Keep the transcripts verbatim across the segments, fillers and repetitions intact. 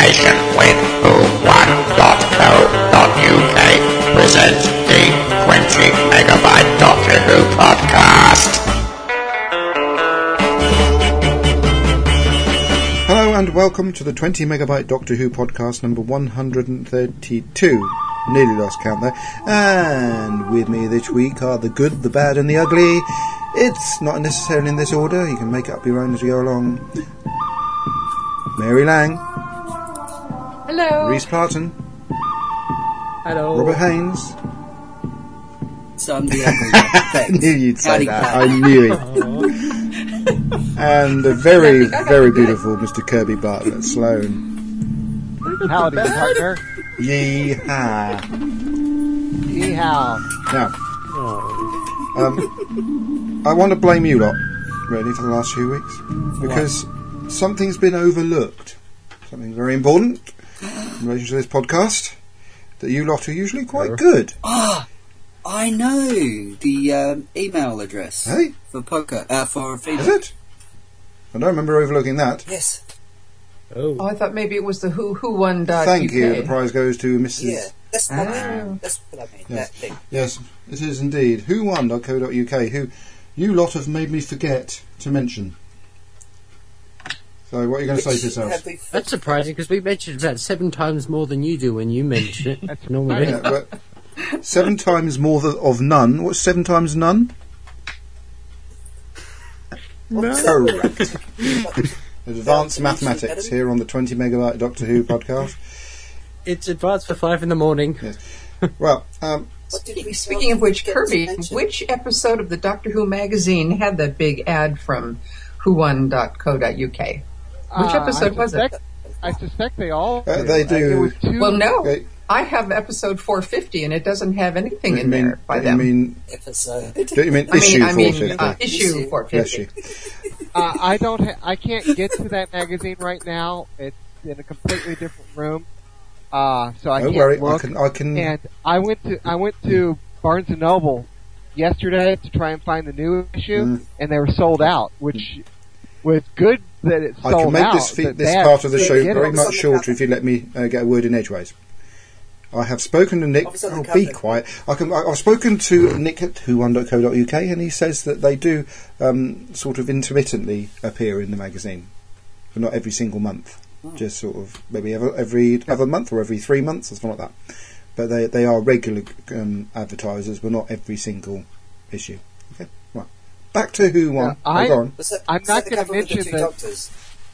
association with who one dot co dot uk presents the twenty megabyte Doctor Who podcast. Hello and welcome to the twenty megabyte Doctor Who podcast number one hundred thirty-two. Nearly lost count there. And with me this week are the good, the bad and the ugly. It's not necessarily in this order. You can make it up your own as you go along. Mary Lang. Hello. Rhys Parton. Hello. Robert Haynes. So I'm the ugly. I knew you'd say Howdy, that. Pat. I knew it. And the very, very beautiful Mister Kirby Bartlett Sloan. Howdy, partner. Yeehaw. Yeehaw. Now, um, I want to blame you lot, really, for the last few weeks. Because what? Something's been overlooked. Something very important in relation to this podcast. That you lot are usually quite good. Ah, I know the um, email address. Hey? For podcast, uh, for feedback. Is it? I don't remember overlooking that. Yes. Oh, I thought maybe it was the who who won. Thank you. The prize goes to Missus Yeah, that's what, Oh. that's what I mean. Yes. That thing. Yes, it is indeed. who one dot co dot uk, who you lot have made me forget to mention. So what are you going to say to yourselves? Have we- That's surprising because we mentioned about seven times more than you do when you mention it. That's normally. Yeah, but seven times more th- of none. What's seven times none? Correct. Advanced mathematics here on the twenty megabyte Doctor Who podcast. It's advanced for five in the morning. Yes. Well, um, What did we Speaking of which, get to Kirby, mention? which episode of the Doctor Who magazine had that big ad from who one dot co dot uk? Which Uh, episode I was it? suspect, I suspect they all. Uh, do. they Uh, do. It was two. Well, no. okay, I have episode four fifty, and it doesn't have anything you in mean, there by you them. mean, episode. do you mean I issue mean, I mean, four fifty? uh, issue Issue. four Bless fifty. you. Uh, I don't. Ha- I can't get to that magazine right now. It's in a completely different room. Uh, so I Don't can't worry, I look. can, I can. And I went to I went to Barnes and Noble yesterday to try and find the new issue, Mm. and they were sold out. Which was good that it's I sold can make out. this, fe- but this bad part of the to show get very it. much shorter if you let me uh, get a word in edgeways. I have spoken to Nick. What was on the Oh, cover? be quiet. I can, I, I've spoken to Nick at who one dot co dot uk, and he says that they do um, sort of intermittently appear in the magazine, but not every single month. Oh. Just sort of maybe every, every other month or every three months or something like that. But they they are regular um, advertisers, but not every single issue. Okay, right. Back to who one. Yeah, oh, I- go on. Was that, I'm was not that the gonna cover with the mention two that- doctors?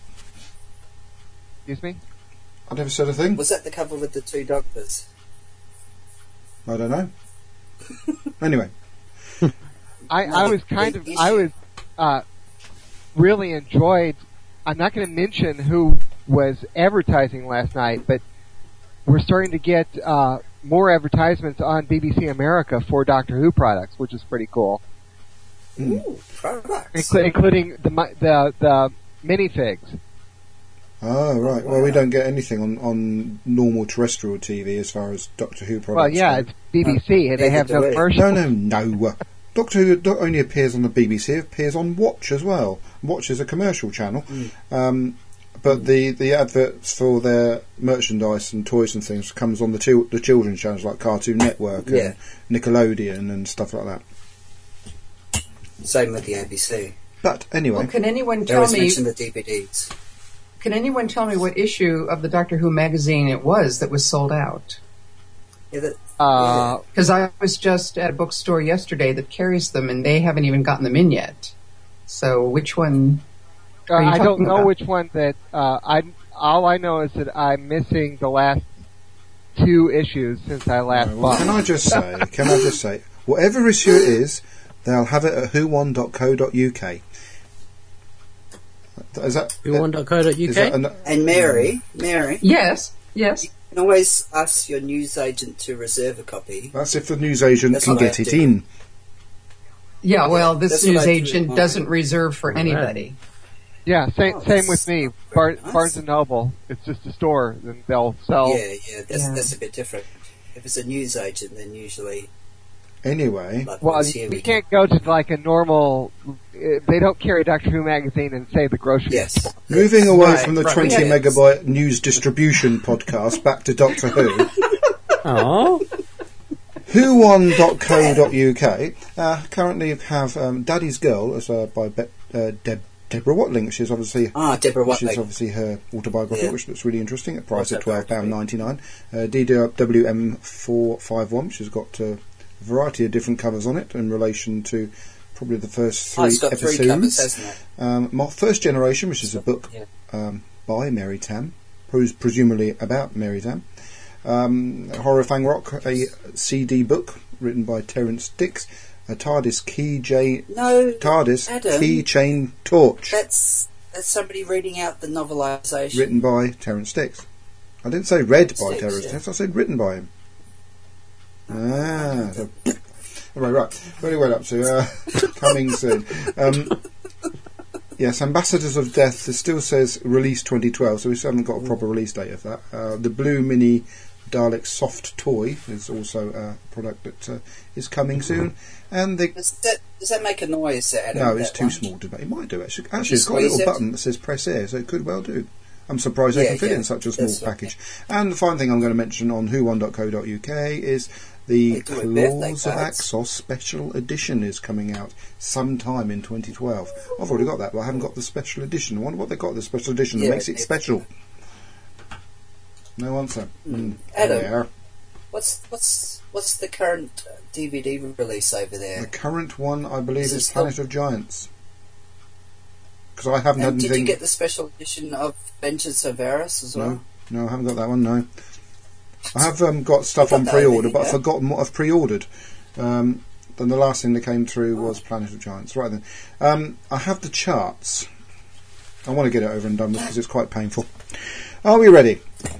Excuse me. I never said a thing. Was that the cover with the two doctors? I don't know. Anyway. I, I was kind of, I was, uh, really enjoyed, I'm not going to mention who was advertising last night, but we're starting to get, uh, more advertisements on B B C America for Doctor Who products, which is pretty cool. Ooh, products. Inclu- including the, mi- the, the minifigs. Oh, right. Well, we don't get anything on, on normal terrestrial T V as far as Doctor Who products Well, yeah, go. it's B B C, and they neither have do no we. commercials. No, no, no. Doctor Who not only appears on the B B C, it appears on Watch as well. Watch is a commercial channel. Mm. Um, but the, the adverts for their merchandise and toys and things comes on the chil- the children's channels like Cartoon Network and Yeah. Nickelodeon and stuff like that. Same with the A B C. But anyway, Well, can anyone They tell always me? mention the D V Ds. Can anyone tell me what issue of the Doctor Who magazine it was that was sold out? Yeah, that, Uh, Because I was just at a bookstore yesterday that carries them, and they haven't even gotten them in yet. So which one? uh, Are you I don't talking know about? which one that, uh, I, all I know is that I'm missing the last two issues since I last well, bought. can I just say, can I just say, whatever issue it is, they'll have it at who one dot co dot uk. Is that who one dot co dot is that uk? an, and Mary, Mary, Yes, yes. you can always ask your newsagent to reserve a copy. that's if the newsagent That's can what I get it do. in. Yeah, well, this That's what news I do agent at doesn't home. reserve for anybody. Yeah, same, Oh, same that's with me. not Bar- very nice. Barnes and Noble. It's just a store, and they'll sell. Yeah, yeah, that's Yeah. that's a bit different. If it's a newsagent, then usually Anyway, Likewise, Well, here we we can't go to like a normal. Uh, they don't carry Doctor Who magazine and say the grocery. Yes. moving away Right, from the right, twenty yes. megabyte news distribution podcast back to Doctor Who. Oh, who one dot co dot uk uh, currently have um, Daddy's Girl as uh, by Be- uh, Deb- Deborah Watling, which is obviously Ah, Deborah which is Watling. obviously her autobiography, Yeah. which looks really interesting at price at twelve pound Autobiography. ninety nine. Uh, D W M four five one, which has got uh, a variety of different covers on it in relation to probably the first Oh, three it's got episodes. three covers, hasn't it? Um, Mo- First Generation, which is a book Yeah. um, by Mary Tam, pres- presumably about Mary Tam. Um, Horror Fang Rock, a C D book written by Terence Dix. A TARDIS Key J No, TARDIS Adam. Keychain Torch, that's that's somebody reading out the novelisation. written by Terence Dix. I didn't say read by Dix, Terence yeah. Dix. I said written by him. Ah, so, right, right. Very well up to uh, coming soon. Um, yes, Ambassadors of Death. It still says release twenty twelve, so we still haven't got a proper release date of that. Uh, the Blue Mini Dalek Soft Toy is also a product that uh, is coming soon, and the Does that, does that make a noise, Adam? no, it's that too one? small to make. It might do actually. Actually, You it's got a little squeeze it? button that says press here, so it could well do. I'm surprised they Yeah, can fit yeah, in such a small that's right. package. And the final thing I'm going to mention on who one dot co dot uk is the They do a birthday Claws of cards. Axos special edition is coming out sometime in twenty twelve. I've already got that, but I haven't got the special edition. I wonder what they've got the special edition that Yeah, makes it it's- special. No answer. Mm. Adam. There. What's what's what's the current uh, D V D release over The there? current one, I believe, Is it is still- Planet of Giants. Because I haven't had And did anything. you get the special edition of Vengeance of Varys as well? No, no, I haven't got that one. No, I have um, got stuff You got on that, pre-order, haven't but you? I've forgotten what I've pre-ordered. Um, then the last thing that came through was Planet of Giants. Right then, um, I have the charts. I want to get it over and done with because it's quite painful. Are we ready?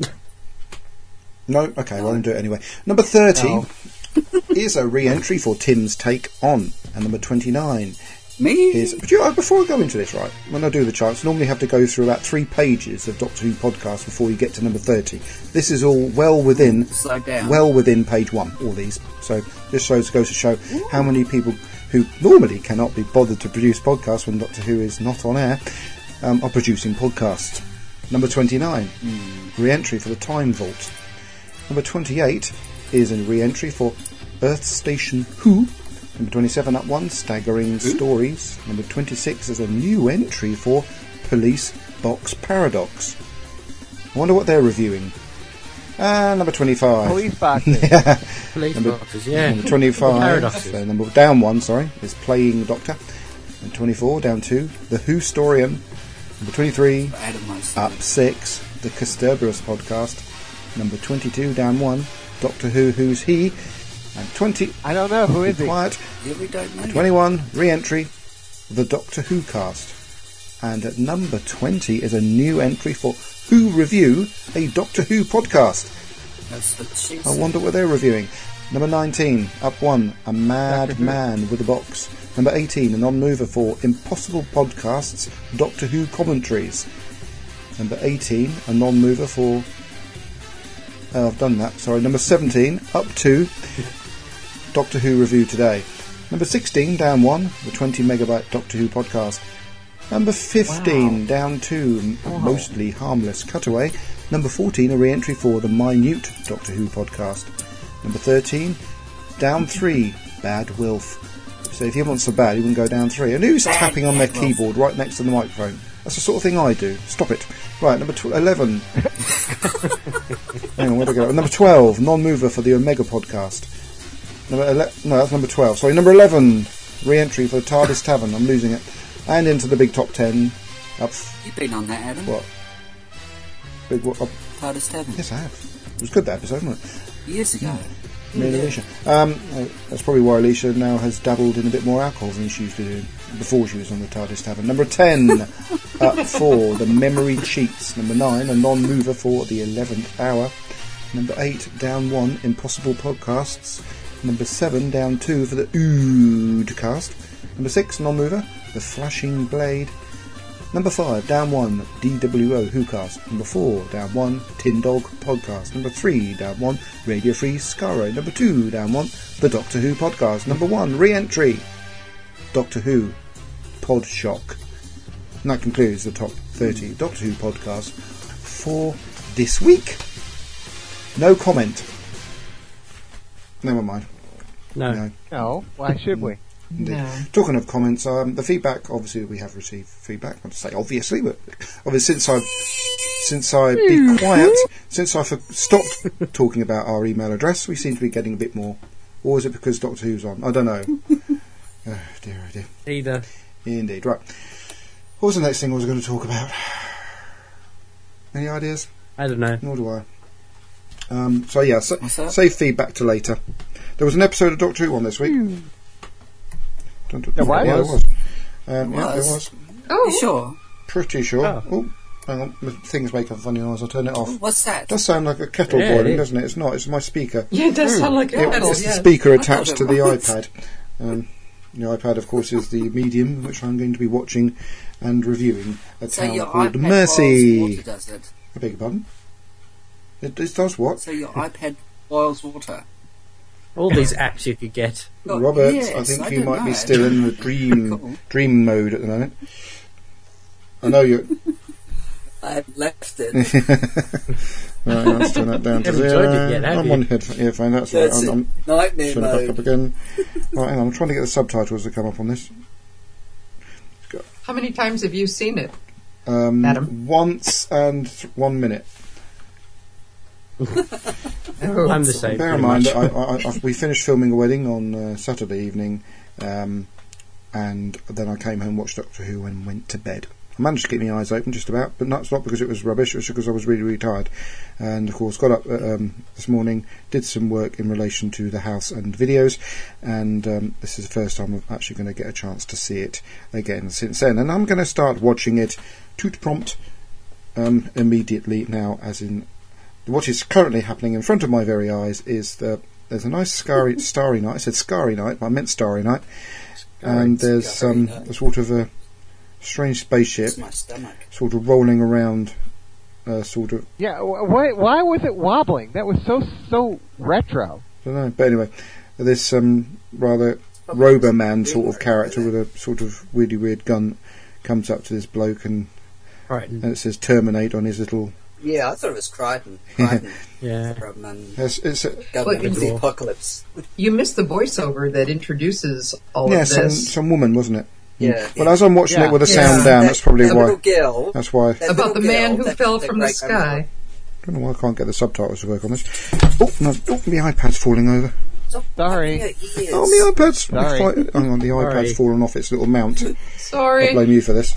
No? Okay, well, I'll do it anyway. Number thirty No. is a re-entry for Tim's Take On, and number twenty-nine Me? is. But you know, before I go into this, right, when I do the charts, I normally have to go through about three pages of Doctor Who podcast before you get to number thirty. This is all well within, Slow down. well within page one. All these, so this shows goes to show how many people who normally cannot be bothered to produce podcasts when Doctor Who is not on air um, are producing podcasts. Number twenty-nine, re-entry for the Time Vault. Number twenty-eight is a re-entry for Earth Station Who. Number twenty-seven, up one, Staggering Stories. Number twenty-six is a new entry for Police Box Paradox. I wonder what they're reviewing. Uh, number twenty-five. Police boxes. police Number- boxes, yeah. Number twenty-five. Paradoxes. So number down one, sorry, is Playing Doctor. And twenty-four, down two, The Whostorian. Number twenty-three, Adam most up six, The Casterberus Podcast. Number twenty-two, down one, Doctor Who, Who's He? And twenty, I don't know who is he. quiet, Yeah, we don't know. twenty-one, re-entry, The Doctor Who Cast. And at number twenty is a new entry for Who Review, a Doctor Who podcast. That's what she I said. wonder what they're reviewing. Number nineteen, up one, A Mad Doctor Who. Man with a Box. Number eighteen, a non-mover for Impossible Podcasts, Doctor Who Commentaries. Number eighteen, a non-mover for... Oh, I've done that, sorry. Number seventeen, up two, Doctor Who Review Today. Number sixteen, down one, the twenty megabyte Doctor Who podcast. Number fifteen, down two, m- mostly harmless cutaway. Number fourteen, a re-entry for the minute Doctor Who podcast. Number thirteen, down three, Bad Wilf. So if he wasn't so bad, he wouldn't go down three. And who's Bad tapping on their Bad Wilf. keyboard right next to the microphone? That's the sort of thing I do. Stop it. Right, number tw- eleven. Hang on, where do I go? Number twelve, non-mover for the Omega podcast. Number ele- no, that's number twelve. Sorry, number eleven, re-entry for the TARDIS Tavern. I'm losing it. And into the big top ten. Up. You've been on that, Adam. What? Big what? Up. TARDIS Tavern. Yes, I have. It was good, that episode, wasn't it? Years ago. Me and Alicia. Um, uh, that's probably why Alicia now has dabbled in a bit more alcohol than she used to do before she was on the TARDIS Tavern. Number ten, up four, The Memory Cheats. Number nine, a non-mover for the eleventh hour. Number eight, down one, Impossible Podcasts. Number seven, down two for the Oodcast. Number six, non-mover, The Flashing Blade. Number five, Down One, D W O WhoCast. Number four, Down One, Tin Dog Podcast. Number three, Down One, Radio Free Scaro. Number two, Down One, The Doctor Who Podcast. Number one, Re-Entry, Doctor Who Pod Shock. And that concludes the top thirty Doctor Who podcasts for this week. No comment. Never mind. No. No. No, why should we? Indeed. No. Talking of comments, um, the feedback, obviously we have received feedback. I want to say obviously, but obviously since I since I be quiet, since I for- stopped talking about our email address, we seem to be getting a bit more. Or is it because Doctor Who's on? I don't know. Oh dear, oh dear. Either. Indeed. Right. What was the next thing I was going to talk about? Any ideas? I don't know. Nor do I. Um, so yeah, so, What's that? save feedback to later. There was an episode of Doctor Who on this week. Don't, don't, There was? yeah, there was. Um, yeah, there Was? was. Oh, You sure? Pretty sure. Oh. Oh, hang on. The thing's making a funny noise. I'll turn it off. What's that? It does sound like a kettle Yeah, it boiling, is. doesn't it? It's not. It's my speaker. yeah, it does sound like a It- kettle. it's the Yeah. speaker I thought attached it to the was. iPad. Um, the iPad, of course, is the medium which I'm going to be watching and reviewing. A So town your called iPad Mercy. boils water, does it? I beg your pardon? It, it does what? So your iPad boils water. All these apps you could get. Oh, Robert, yes, I think I you don't might be know. still in the dream Cool. dream mode at the moment. I know you're... I've left it. Right, let's turn that down to Haven't joined zero. it yet, have I'm you? on headphones, earphones, that's right. That's I'm, it. I'm Nightmare turn it back up mode. again. Right, hang on, I'm trying to get the subtitles to come up on this. How many times have you seen it? Um, Adam? Once and th- one minute. Oh, I'm the same. Bear in pretty mind much. that I, I, I, we finished filming a wedding on uh, Saturday evening, um, and then I came home, watched Doctor Who, and went to bed. I managed to keep my eyes open just about, but that's not because it was rubbish, it was because I was really, really tired. And of course, got up uh, um, this morning, did some work in relation to the house and videos, and um, this is the first time I'm actually going to get a chance to see it again since then. And I'm going to start watching it tout prompt um, immediately now, as in what is currently happening in front of my very eyes is the there's a nice starry, starry night. I said Starry Night, but I meant Starry Night. And there's Starry um, Night. a sort of a strange spaceship It's my stomach. sort of rolling around, uh, sort of, Yeah, wh- why, why was it wobbling? That was so, so retro. I don't know. But anyway, this um, rather Probably Roboman just sort of rumor, character isn't with a sort of really weird gun comes up to this bloke and, Right. and it says Terminate on his little... Yeah, I thought it was Crichton. Crichton Yeah. from um, It's, it's a, Government of the Well, Apocalypse. You missed the voiceover that introduces all yeah, of some, this some woman, wasn't it? Yeah. Well, as I'm watching Yeah. it with the Yeah. sound down, That- that's probably the why. little girl. That's why. that about the little man girl, who that- fell that from the great sky. I don't know why I can't get the subtitles to work on this. Oh, no, oh, my iPad's falling over. Stop Sorry. blocking your ears. Oh, my iPad's... Sorry. Fi- hang on, the iPad's Sorry. fallen off its little mount. I Sorry. blame you for this.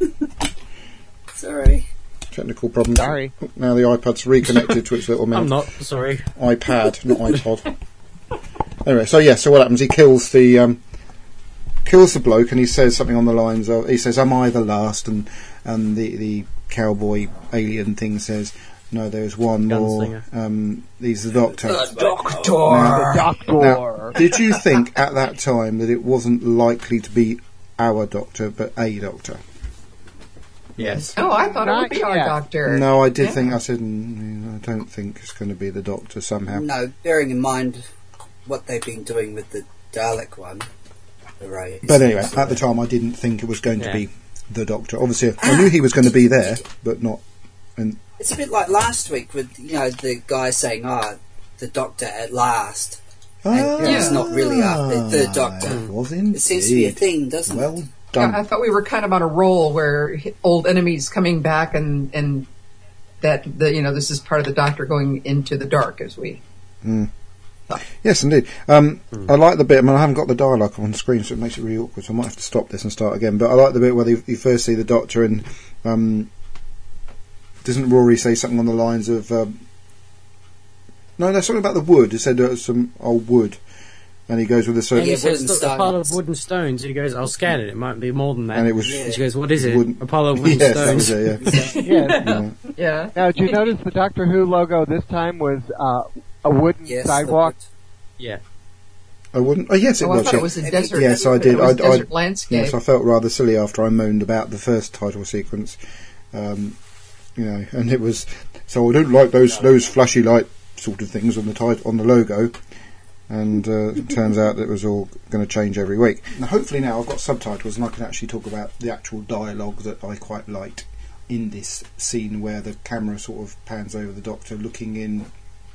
Sorry. Technical problem. Sorry. Oh, now the iPad's reconnected to its little I'm mount. not, sorry. iPad, not iPod. Anyway, so yeah, so what happens? He kills the um, kills the bloke, and he says something on the lines of, he says, "Am I the last?" And and the the cowboy alien thing says, "No, there's one more. Gunslinger. Um, he's the doctor." Doctor! Now, Doctor! did you think at that time that it wasn't likely to be our doctor, but a doctor? Yes. Oh, I thought it Not would be our yet. doctor. No, I did Yeah. think. I said, mm, I don't think it's going to be the doctor somehow. No, bearing in mind what they've been doing with the Dalek one. The rays. But anyway, at the time, I didn't think it was going to Yeah. be the doctor. Obviously, I knew he was going to be there, but not. And It's a bit like last week with, you know, the guy saying, ah, the doctor at last. And Yeah. it's not really our the third Ah, doctor. it was indeed. It seems to be a thing, doesn't Well it? done. Yeah, I thought we were kind of on a roll where hi- old enemies coming back and, and that, the, you know, this is part of the doctor going into the dark as we... Yes, indeed. Um, I like the bit. I mean, I haven't got the dialogue on screen, so it makes it really awkward. So I might have to stop this and start again. But I like the bit where you, you first see the doctor, and um, doesn't Rory say something on the lines of? Um, no, there's something about the wood. He said uh, some old wood, and he goes with a And certain. he Yeah, says, wooden "Look, a pile of stones." wooden stones." He goes, "I'll scan it. It might be more than that." And it was. Yeah. And she goes, "What is it? Wooden- A pile of wooden Yes, that was stones." it. Yeah. Yeah. Yeah. Yeah. Now, did you notice the Doctor Who logo this time was uh, a wooden Yes. sidewalk? Yeah. I wouldn't. Oh, yes, it Oh, was. I thought yeah. it was a desert. Yes, I did. It was I, desert I, landscape. Yes, I felt rather silly after I moaned about the first title sequence. Um, you know, and it was. So I don't like those those flashy light sort of things on the tit- on the logo. And uh, it turns out that it was all going to change every week. Now, hopefully now I've got subtitles and I can actually talk about the actual dialogue that I quite liked in this scene where the camera sort of pans over the Doctor looking in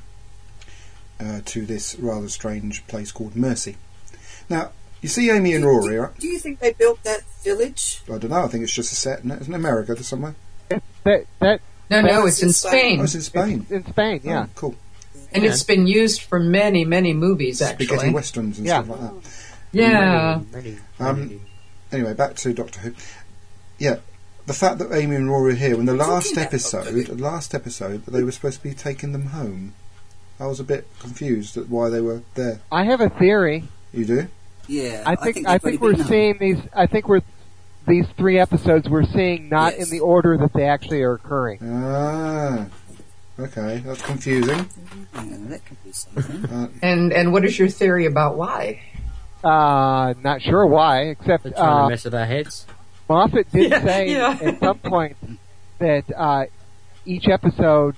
uh, to this rather strange place called Mercy. Now, you see Amy and Rory, do, right? do you think they built that village? I don't know, I think it's just a set, isn't it? It's in America or somewhere. That that No, no, Well, it's in it's in Spain. Spain. Oh, it's in Spain. in Spain, yeah. Oh, cool. And it's been used for many, many movies, Spaghetti actually. westerns and Yeah. stuff like that. Yeah. Many, Um, many. Anyway, back to Doctor Who. Yeah, the fact that Amy and Rory are here, when the last about episode, Doctor Who. the last episode, they were supposed to be taking them home. I was a bit confused at why they were there. I have a theory. You do? Yeah, I think they've I already think we're been home. seeing these. I think we're these three episodes we're seeing not Yes. in the order that they actually are occurring. Ah, okay, that's confusing. Yeah, that could be something. Uh, And and what is your theory about why? Uh, not sure why, except They're trying uh, to mess with our heads. Moffat did Yeah, say yeah. at some point that uh, each episode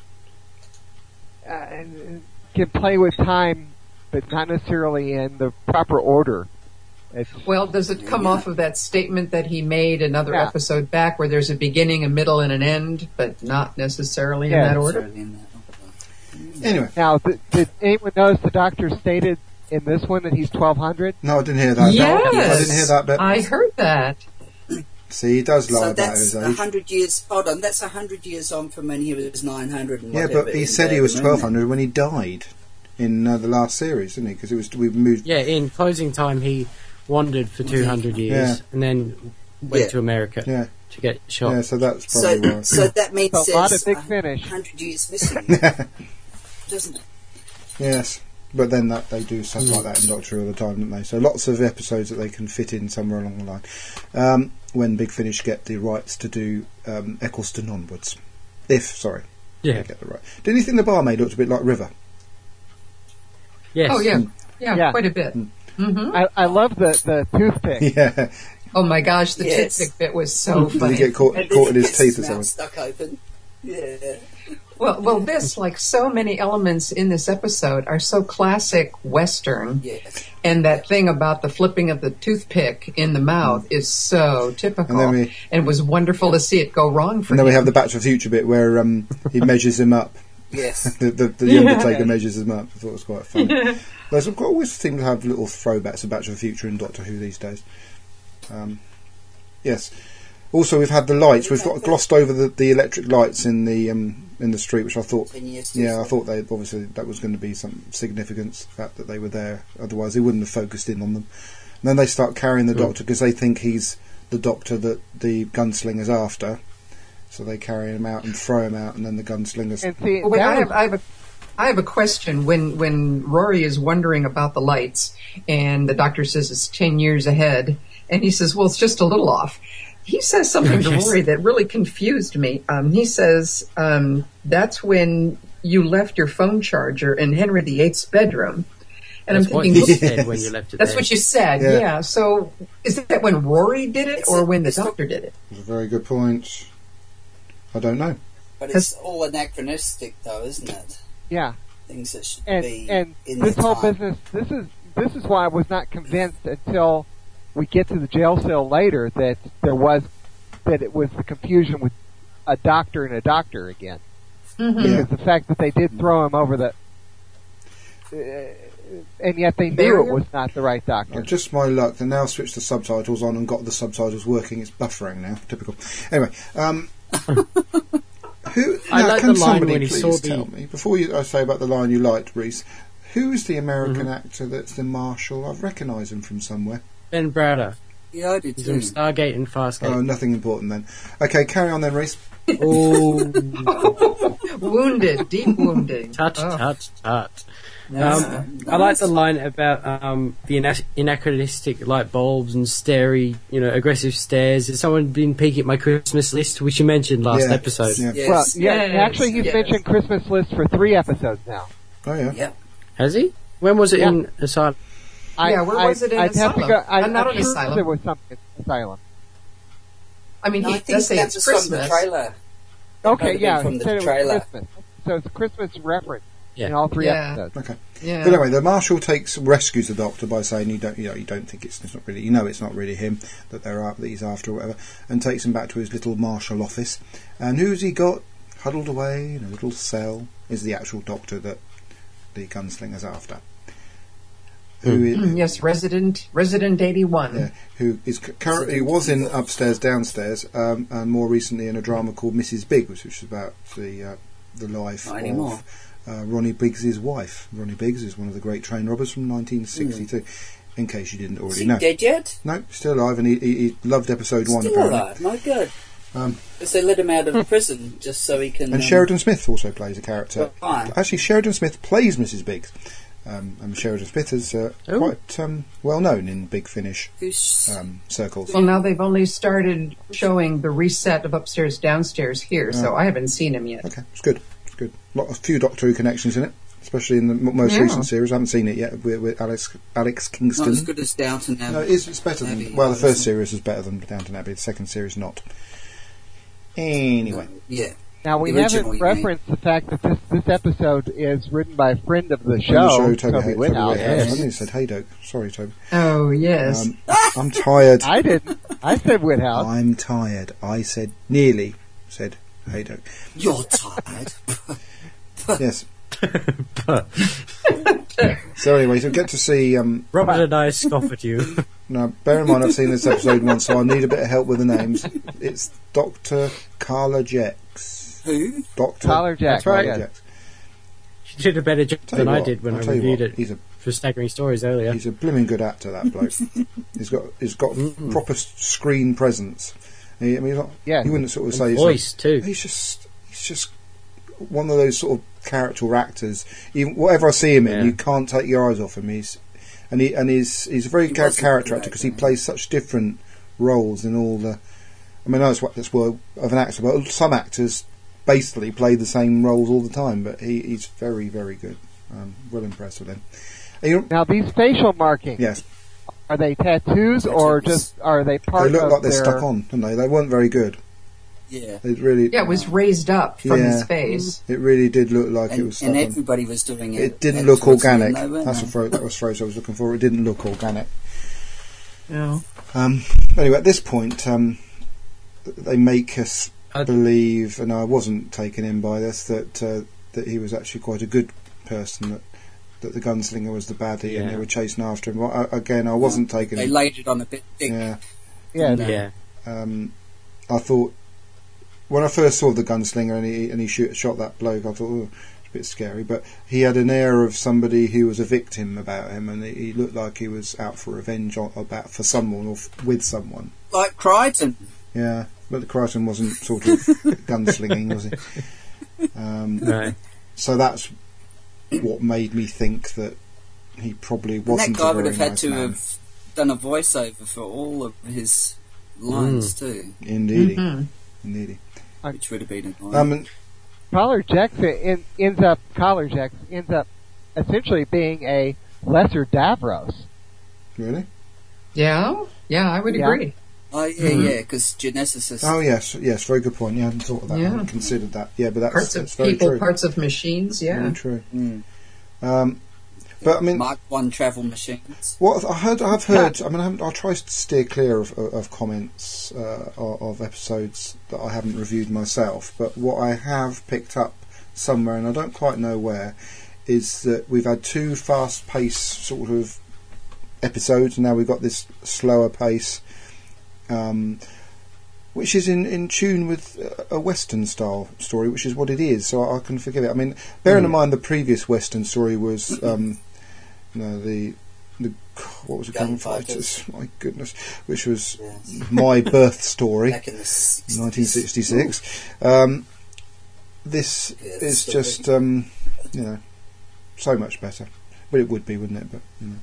uh, can play with time, but not necessarily in the proper order. It's, Well, does it come Yeah. off of that statement that he made another Yeah. episode back where there's a beginning, a middle, and an end, but not necessarily Yeah. in that order? Necessarily in that order. anyway, now, th- did anyone notice the Doctor stated in this one that he's twelve hundred? no, I didn't hear that. Yes. I didn't hear that bit. I heard that. See, he does lie So about that's his a age. hundred years. Hold on, that's a hundred years on from when he was nine hundred and Yeah, whatever. but he in said the he was moon. twelve hundred when he died in uh, the last series, didn't he? Because it was we moved. Yeah, in closing time, he wandered for two hundred years Yeah. and then went Yeah. to America Yeah, to get shot. yeah. So that's probably So, why. so that means So a lot there's of Big a Finish. hundred years missing, doesn't it? Yes, but then that they do stuff like that in Doctor Who all the time, don't they? So lots of episodes that they can fit in somewhere along the line. Um, when Big Finish get the rights to do um, Eccleston onwards, if sorry, Yeah. they get the right. Didn't you think the barmaid looked a bit like River? Yes. Oh, yeah. Yeah, Yeah. quite a bit. hmm I, I love the, the toothpick. Yeah. Oh, my gosh, the Yes. toothpick bit was so Did funny. he get caught, And caught then in his gets teeth or mouth something? stuck open. Yeah. Well, well, this, like so many elements in this episode, are so classic Western. Yes. And that thing about the flipping of the toothpick in the mouth is so typical. And then we- And it was wonderful to see it go wrong for And then him. we have the Back to the Future bit where um, he measures him up. Yes. The, the, the Undertaker measures him up. I thought it was quite funny. There's we always seem to have little throwbacks of Back to the Future and Doctor Who these days. Um, yes. Also, we've had the lights. We've got glossed over the, the electric lights in the um, in the street, which I thought, Ten years yeah, too I thought they obviously that was going to be some significance, the fact that they were there. Otherwise, they wouldn't have focused in on them. And then they start carrying the Doctor because they think he's the Doctor that the gunslinger's after. So they carry him out and throw him out, and then the gunslingers. And see, Well, wait, that I was- have, I have a, I have a question. When when Rory is wondering about the lights, and the doctor says it's ten years ahead, and he says, "Well, it's just a little off." He says something to Yes. Rory that really confused me. Um, he says, um, "That's when you left your phone charger in Henry the Eighth's bedroom." And That's I'm what thinking, you well, said when you left it that's there. what you said, Yeah. yeah. So is that when Rory did it, It's or a- when the it's a- doctor did it? That's a very good point. I don't know. But it's all anachronistic, though, isn't it? yeah. Things that should And be and in this the whole time. business, this is this is why I was not convinced until we get to the jail cell later that there was that it was the confusion with a doctor and a doctor again. Mm-hmm. Yeah. Because the fact that they did throw him over the, uh, and yet they knew Barrier? it was not the right doctor. Oh, just my luck. They now switched the subtitles on and got the subtitles working. It's buffering now. Typical. Anyway, um, who? I now, like can the line somebody when he please saw the- tell me before you I say about the line you liked, Reese? Who is the American Mm-hmm. actor that's the Marshal? I've recognised him from somewhere. Ben Browder. Yeah, I did He's too. from Stargate and Farscape. Oh, nothing important then. Okay, carry on then, Reese. Oh, Wounded, deep wounding. tut, Oh. tut, tut. Nice. Um, I like the line about um, the ana- anachronistic light bulbs and starey, you know, aggressive stares. Has someone been peeking at my Christmas list, which you mentioned last Yeah, episode? Yeah. Yes. Well, yeah, Yes, actually, he's yes. mentioned Christmas list for three episodes now. Oh yeah. Yep. Has he? When was it Yeah. in Asylum? I, Yeah, where I, was it in I'd have to Asylum? go. I, Uh, not I'm in sure Asylum. There was something in Asylum. I mean, No, he I think does say that it's was from Christmas. the trailer. Okay, Might have yeah, been from he the said it was trailer. Christmas. So it's a Christmas reference Yeah. in all three Yeah. episodes. Okay. Yeah. But anyway, the marshal takes rescues the doctor by saying you don't, you know, you don't think it's, it's not really, you know, it's not really him that they're up, that he's after, or whatever, and takes him back to his little marshal office. And who's he got huddled away in a little cell? Is the actual doctor that the gunslinger's after. Who is, Mm, yes, Resident Resident eighty-one. yeah, who is cu- currently was in Upstairs Downstairs, um, and more recently in a drama called Missus Biggs, which is about the uh, the life Not anymore. of uh, Ronnie Biggs's wife. Ronnie Biggs is one of the great train robbers from nineteen sixty-two. In case you didn't Is already he know, dead yet? no, still alive, and he, he, he loved episode one Still apparently. alive. My God. Um, Because they let him out of prison just so he can. and um, Sheridan Smith also plays a character. Why? Actually, Sheridan Smith plays Missus Biggs. Um, and Sheridan Smith is uh, Oh. quite um, well known in Big Finish Who's um, circles. Well, now they've only started showing the reset of Upstairs Downstairs here, so Oh. I haven't seen him yet. Okay, it's good. It's good. Lot, a few Doctor Who connections in it, especially in the m- most Yeah. recent series. I haven't seen it yet with, with Alex Alex not Kingston. as good as Downton Abbey? No, it is. It's better than. Abbey, Well, the yeah, first isn't it? series was better than Downton Abbey. The second series not. Anyway, Yeah. Now we The original, haven't you mean. referenced the fact that this this episode is written by a friend of the on show, the show, Toby, Toby Hay- Toby Whithouse. Whithouse. I Yes. nearly said Haydock. Sorry, Toby. Oh, yes. Um, I'm tired. I didn't. I said Whithouse. I'm tired. I said nearly said Haydock. You're tired. Yes. So anyway, so get to see. Um, Robert and I scoff at you. now, bear in mind, I've seen this episode once, so I need a bit of help with the names. It's Doctor Carla Jex. Who? Doctor Carla Jex, That's right. yes. Jex. She did a better job Tell you than I what, did when I'll I tell you reviewed what, it He's a for Staggering Stories earlier. he's a blooming good actor. That bloke. he's got he's got Mm-mm. proper s- screen presence. He, I mean, he's not, Yeah. you wouldn't sort of And say he's voice too. like- he's just he's just one of those sort of character actors. Even whatever I see him in, Yeah. you can't take your eyes off him. He's and he and he's he's a very He char- was a character good actor because he actor. plays such different roles in all the. I mean, I know it's what that's word of an actor, but some actors basically play the same roles all the time. But he, he's very very good. I'm well impressed with him. And you- Now these facial markings, yes, are they tattoos or Tattoos. just are they part they look of like they're their? stuck on, don't they? They weren't very good. Yeah. They really, Yeah, it was raised up from Yeah. his face. it really did look like it And, was stuck and on. everybody was doing it. It didn't at look towards the end, organic. though, weren't That's they? the phrase, that was the phrase I was looking for. It didn't look organic. No. Um, anyway, at this point, um, they make us I- believe, and I wasn't taken in by this, that uh, that he was actually quite a good person. That that the gunslinger was the baddie, and Yeah. they were chasing after him. Well, I, again, I wasn't taken. They in. laid it on a bit thick. Yeah. Yeah, No. Yeah. Um, I thought when I first saw the gunslinger and he and he shoot, shot that bloke, I thought, oh, it's a bit scary. But he had an air of somebody who was a victim about him, and he, he looked like he was out for revenge on, about for someone or f- with someone. Like Crichton. Yeah, but the Crichton wasn't sort of gunslinging, was he? Um, No. so that's what made me think that he probably And that wasn't guy a would very have had nice to man. have done a voiceover for all of his lines too, Indeedy, Mhm. indeedy. which would have been annoying. Um, Collar Jackson in, ends up Collar Jackson ends up essentially being a lesser Davros. really? Yeah? Yeah, I would Yeah. agree. oh yeah, Mhm. yeah, because Genesis. Oh yes, yes, very good point. Yeah, I hadn't thought of that. I Yeah. hadn't considered that. Yeah, but that's, Parts that's of very people, true. parts of machines, yeah. Very true. Mm. Um, but I mean, Mark One travel machines. what I heard, I've heard. I mean, I haven't, I'll try to steer clear of, of, of comments uh, of, of episodes that I haven't reviewed myself. But what I have picked up somewhere, and I don't quite know where, is that we've had two fast-paced sort of episodes, and now we've got this slower pace. Um, which is in, in tune with a Western style story, which is what it is, so I can forgive it. I mean, bearing in mind the previous Western story was, um, you know, the the what was it? Gunfighters. Gunfighters. My goodness, which was Yes. my birth story, Back in the sixties. nineteen sixty-six. Um, this Yeah, is so just, big. um, you know, so much better. But it would be, wouldn't it? But you know.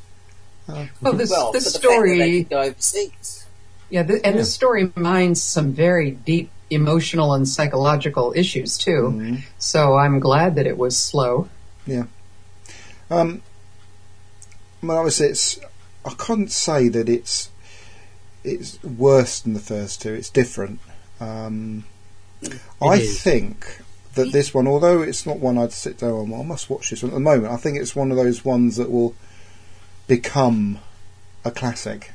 Uh, Well, this, Well, this for the fact that they story, could go overseas. yeah, th- and Yeah. this story mines some very deep emotional and psychological issues too. mhm. So I'm glad that it was slow. Um, well, obviously, it's. I can't say that it's it's worse than the first two. It's different. Um, It I is. think that this one, although it's not one I'd sit down on, well, I must watch this one at the moment. I think it's one of those ones that will become a classic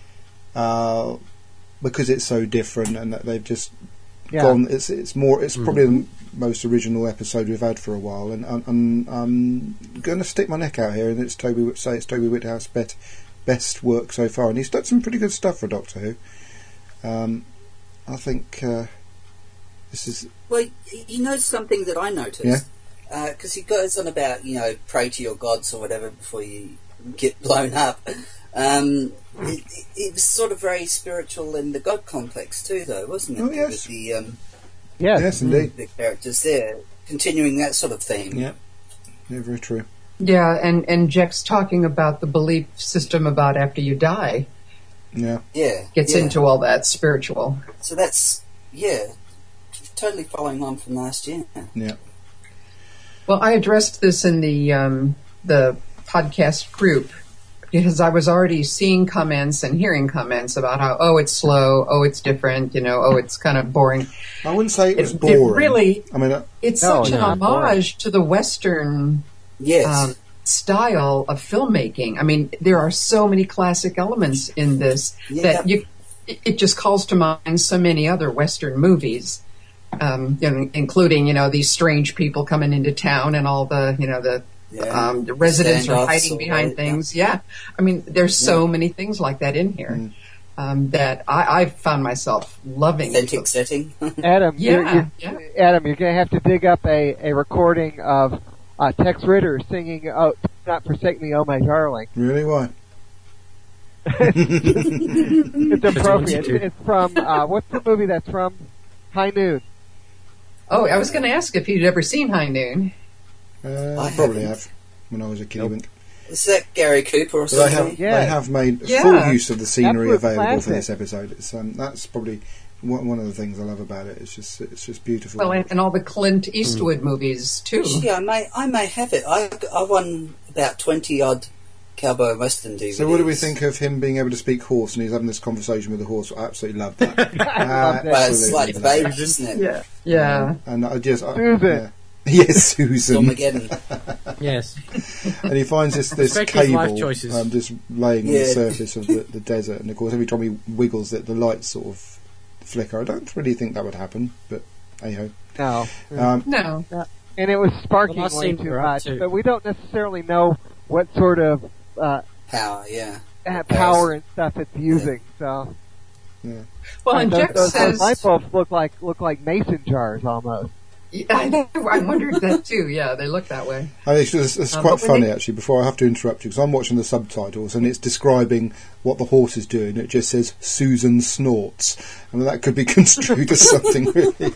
uh, because it's so different and that they've just Yeah. gone. It's it's more. It's Mm. probably the most original episode we've had for a while, and, and, and I'm going to stick my neck out here and it's Toby. Say it's Toby Whithouse's best best work so far, and he's done some pretty good stuff for Doctor Who. Um, I think uh, this is. Well, you know something that I noticed? Because he goes on about, you know, pray to your gods or whatever before you get blown up. Um, it, it was sort of very spiritual in the God complex too, though, wasn't it? Oh, yes. With the, um, Yes. Yes, indeed. the characters there, continuing that sort of theme. Yeah, yeah, very true. Yeah, and, and Jack's talking about the belief system about after you die. Yeah, Yeah. Gets yeah. into all that spiritual. So that's, yeah, totally following on from last year. yeah. Well, I addressed this in the um, the podcast group because I was already seeing comments and hearing comments about how, oh, it's slow, oh, it's different, you know, oh, it's kind of boring. I wouldn't say it was It- it boring. really- I mean, uh, It's No, such an not boring. homage to the Western Yes. um, style of filmmaking. I mean, there are so many classic elements in this Yeah. that you it it just calls to mind so many other Western movies, um, you know, including you know these strange people coming into town and all the you know the. yeah. Um, the residents are Standoffs hiding or behind whatever, things. Yeah, I mean, there's so many things like that in here Mm. um, that I, I've found myself loving. Authentic setting. Adam, you're, Yeah, you're, yeah. Adam, you're going to have to dig up a, a recording of uh, Tex Ritter singing "Oh, Do Not Forsake Me, Oh My Darling." really, why? It's appropriate. to. It's from uh, what's the movie that's from? High Noon. Oh, I was going to ask if you'd ever seen High Noon. Uh, I probably haven't. have when I was a kiddie Nope. wink. Is that Gary Cooper or But they something? have Yeah. they have made Yeah. full use of the scenery Absolute available for classic. this episode. It's um, that's probably one, one of the things I love about it. It's just it's just beautiful. Well, and, and all the Clint Eastwood movies too. Actually, I may, I may have it. I, I won about twenty odd cowboy western D V Ds. So what do we think of him being able to speak horse and he's having this conversation with the horse? I absolutely love that. I love that. Well, it's like Absolutely the love baby, isn't it? Yeah, yeah. it. And I just I, Susan. yeah. Yes, Susan. Armageddon. Yes. And he finds this this Respect his life cable choices. um, just laying on Yeah. the surface of the, the desert, and of course every time he wiggles it, the lights sort of flicker. I don't really think that would happen, but hey ho. No. Um, No, And it was sparking Well, that way seemed too we're up much, to- but we don't necessarily know what sort of uh, Power, yeah. uh, power and stuff it's using. So well, and those, Jack those, those says, light bulbs look like look like mason jars almost. Yeah, I know, I wondered that too. Yeah, they look that way. I mean, it's, it's, it's Um, quite but when funny they- actually. Before I have to interrupt you, because I'm watching the subtitles and it's describing what the horse is doing. It just says Susan snorts, and that could be construed as something really.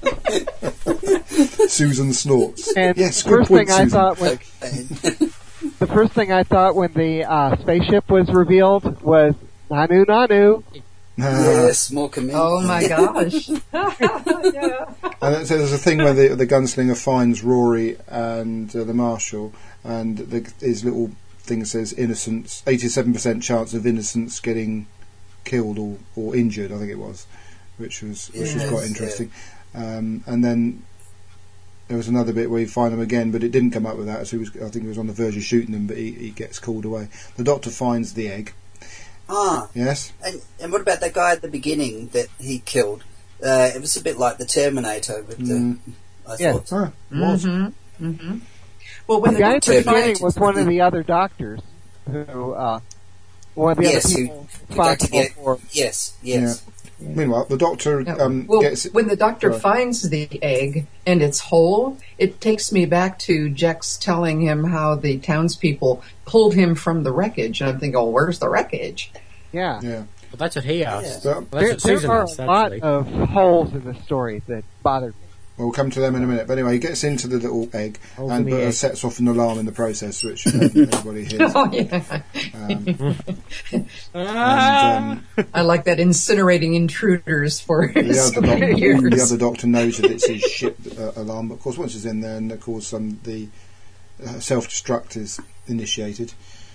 Susan snorts. And yes, the good first point, thing I Susan. thought when Okay. the first thing I thought when the uh, spaceship was revealed was Nanu Nanu. Ah. Yes, more commitment. Oh my gosh! Yeah. And so there's a thing where the, the gunslinger finds Rory and uh, the marshal, and the, his little thing says innocence, eighty-seven percent chance of innocence getting killed or, or injured, I think it was, which was which was Yes, quite interesting. Um, and then there was another bit where you find them again, but it didn't come up with that. So he was, I think he was on the verge of shooting them, but he, he gets called away. The Doctor finds the egg. Ah, Yes. and, and what about that guy at the beginning that he killed? Uh, it was a bit like the Terminator with the... Mm. I Yeah. thought. Ah, was. Mm-hmm. Mm-hmm. Well, when The the guy at the doctor beginning finds, was one of the other doctors who, uh, one of the Yes, other who- people who got to responsible get- for. Yes, yes. Meanwhile, the Doctor Yeah. um, well, gets. when the doctor Sorry. finds the egg and it's whole, it takes me back to Jex telling him how the townspeople pulled him from the wreckage, and I'm thinking, "Oh, where's the wreckage?" Yeah. Yeah. Well, that's what he asked. So, Well, that's There, what there Susan are asked, a lot actually. of holes in the story that bothered me. we'll come to them in a minute. But anyway, he gets into the little egg Holes and in the uh, egg. sets off an alarm in the process, which um, everybody hears. Oh yeah, Um, Ah! and um, I like that incinerating intruders for the, so other many doc- years. the other doctor knows that it's his ship uh, alarm, but of course, once he's in there, and of course, um, the uh, self-destruct is initiated.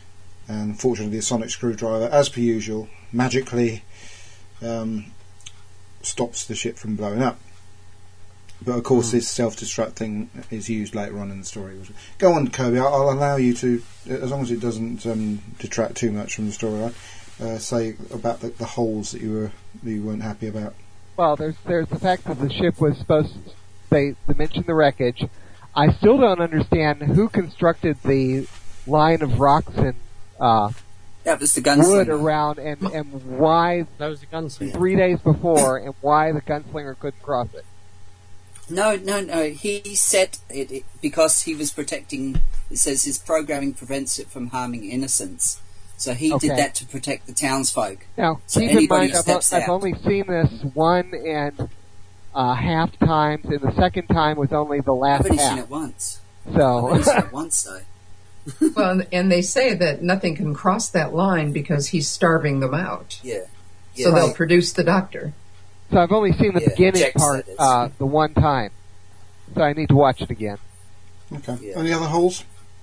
And fortunately, the sonic screwdriver, as per usual, magically um, stops the ship from blowing up. But of course, mm. this self-destruct thing is used later on in the story. Go on, Kirby. I'll, I'll allow you to, as long as it doesn't um, detract too much from the storyline, uh, say about the, the holes that you were that you weren't happy about. Well, there's there's the fact that the ship was supposed to, they, they mentioned the wreckage. I still don't understand who constructed the line of rocks and uh, that was the gunslinger. wood around, and, and why that was the gunslinger three days before, and why the gunslinger couldn't cross it. No, no, no. He set it, it because he was protecting. It says his programming prevents it from harming innocents, so he okay. did that to protect the townsfolk. Now, so keep in mind, I've, steps I've out, only seen this one and uh, half times, and the second time was only the last I've only half. seen it once. So, I've only seen it once though. Well, and they say that nothing can cross that line because he's starving them out. Yeah. yeah so they'll right. produce the doctor. So I've only seen the yeah, beginning Jack part uh, the one time. So I need to watch it again. Okay. Yeah. Any other holes?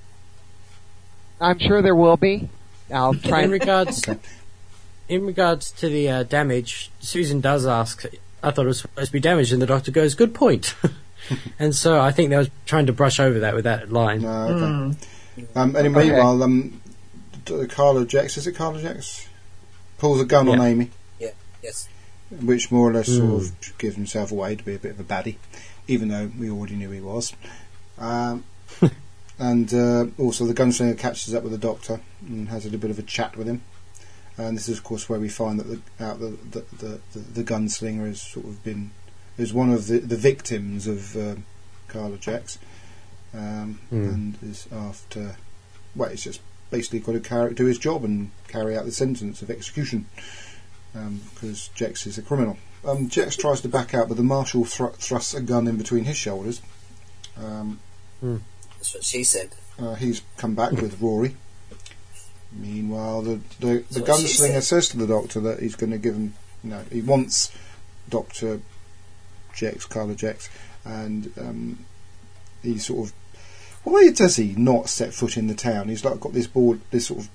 I'm sure there will be. I'll try. In regards, in regards to the uh, damage, Susan does ask. I thought it was supposed to be damaged, and the doctor goes, "Good point." And so I think they was trying to brush over that with that line. No, okay. Mm. Um, and Okay. meanwhile, um, D- Carla Jex, is it Carla Jex? Pulls a gun on Yeah. Amy, Yeah. Yes. which more or less Mm. sort of gives himself away to be a bit of a baddie, even though we already knew he was. Um, and uh, also the gunslinger catches up with the doctor and has a little bit of a chat with him. And this is, of course, where we find that the out the the, the, the, the gunslinger has sort of been is one of the, the victims of uh, Carla Jex, um, Mm. and is after. Well, he's just basically got to carry, do his job and carry out the sentence of execution because um, Jex is a criminal. Um, Jex tries to back out, but the marshal thr- thrusts a gun in between his shoulders. Um, Mm. That's what she said. uh, he's come back with Rory. Meanwhile, the the, the That's what she gunslinger said. says to the doctor that he's going to give him, you know, he wants Doctor Jex, Carla Jex, and um, he sort of. Why does he not set foot in the town? He's like got this board, this sort of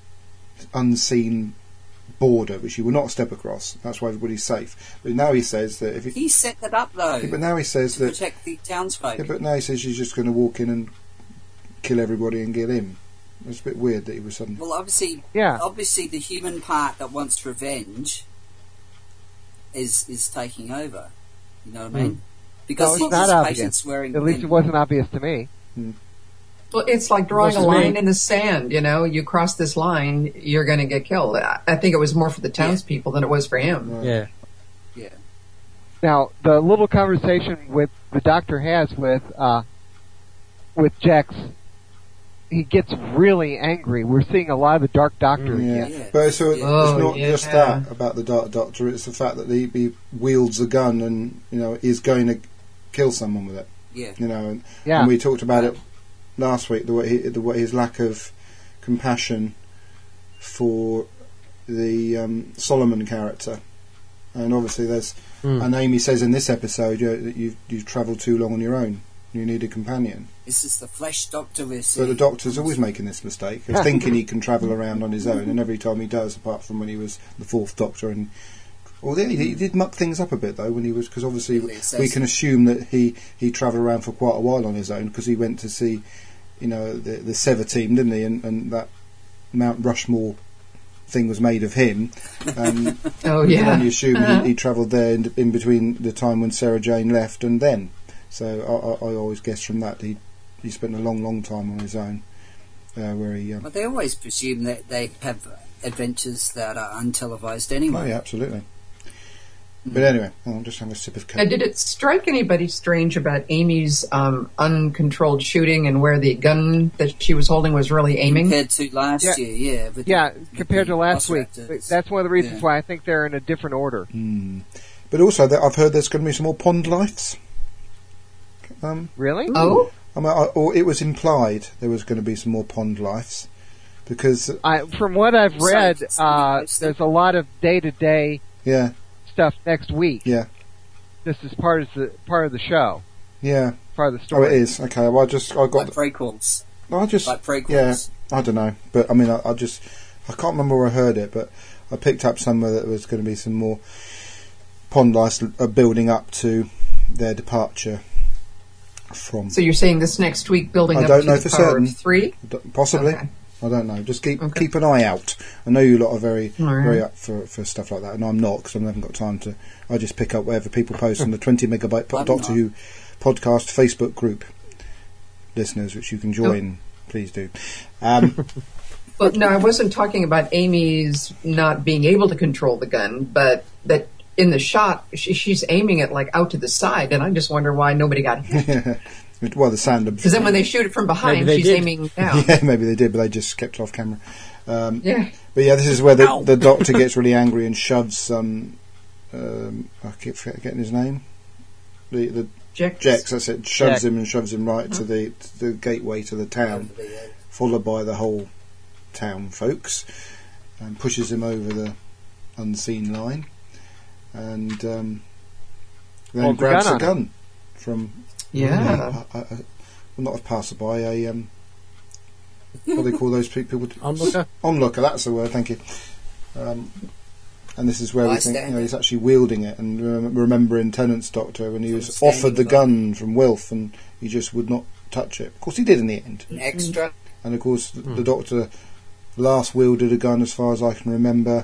unseen border which he will not step across. That's why everybody's safe. But now he says that if he, He set that up though. yeah, but now he says to that. protect the townsfolk. Yeah, but now he says he's just going to walk in and kill everybody and kill him. It's a bit weird that he was suddenly. Well, obviously, Yeah. obviously, the human part that wants revenge is is taking over. You know what I mean? No, Because it's he's not his obvious. patient swearing. At least it wasn't obvious to me. Well, it's like drawing a Versus me. line in the sand. You know, you cross this line, you're going to get killed. I I think it was more for the townspeople than it was for him. Right. Yeah. Yeah. Now, the little conversation with the doctor has with uh, with Jex, he gets really angry. We're seeing a lot of the Dark Doctor Mm, yeah. again. Yeah. But so it's Oh, not yeah. just that about the Dark Doctor. It's the fact that he, he wields a gun and you know is going to kill someone with it. Yeah. You know, and, Yeah. and we talked about it last week. The way he, the way his lack of compassion for the um, Solomon character, and obviously there's. Mm. And Amy says in this episode you know, that you've you've travelled too long on your own. You need a companion. This is the flesh doctor we're So the seeing. Doctor's always making this mistake of thinking he can travel around on his own, and every time he does, apart from when he was the Fourth Doctor, and well, he, he did muck things up a bit though when he was because obviously Yeah, it says- we can assume that he he travelled around for quite a while on his own because he went to see, you know, the the Sever team, didn't he? And, and that Mount Rushmore thing was made of him. Um, Oh, You can yeah. only assume Uh-huh. he, he travelled there in, in between the time when Sarah Jane left and then. So I, I, I always guess from that he he spent a long, long time on his own, uh, where he. Um, But they always presume that they have adventures that are untelevised oh anyway. yeah, absolutely. But anyway, I'll just have a sip of Now, coke. did it strike anybody strange about Amy's um, uncontrolled shooting and where the gun that she was holding was really aiming? Compared to last Yeah. year, yeah. With Yeah, the- with compared the to last week. Velociraptors. That's one of the reasons Yeah. why I think they're in a different order. Mm. But also, that I've heard there's going to be some more pond lives. Um, Really? Oh, I mean, I, or it was implied there was going to be some more pond lives because I, from what I've So- read, so uh, it's- there's a lot of day-to-day yeah, stuff next week. yeah, This is part of the part of the show, yeah. part of the Oh, story. it is okay. Well, I just I got like prequels. I just Like prequels. yeah. I don't know, but I mean, I, I just I can't remember where I heard it, but I picked up somewhere that there was going to be some more pond lice uh, building up to their departure from. So you're saying this next week building I up don't to know the for power certain. of three? Possibly. Okay. I don't know. Just keep Okay. keep an eye out. I know you lot are very All right. very up for, for stuff like that, and I'm not because I haven't got time to. I just pick up whatever people post on the twenty megabyte po- I'm Doctor not. Who podcast Facebook group. Listeners, which you can join, please do. Um, Well, no, I wasn't talking about Amy's not being able to control the gun, but that in the shot, she, she's aiming it like out to the side, and I just wonder why nobody got hit. well, the sound. Because then when they shoot it from behind, Maybe they she's did. aiming down. Yeah, maybe they did, but they just kept off camera. Um, Yeah. But yeah, this is where the, Ow. the Doctor gets really angry and shoves. Um, um, I keep forgetting his name. The the Jex. Jex, that's it. Shoves Jex. him and shoves him right to the to the gateway to the town, followed by the whole town folks, and pushes him over the unseen line, and um, then Holds the grabs gun a on gun from Yeah. a, a, a, well, not a passerby, a um, what do they call those people? Onlooker? Onlooker, that's the word. Thank you. Um, and this is where we think you know, Bystander. he's actually wielding it, and rem- remembering Tennant's Doctor when he was From offered the standing gun from Wilf, and he just would not touch it. Of course, he did in the end. An extra. And of course, the, the Doctor last wielded a gun, as far as I can remember,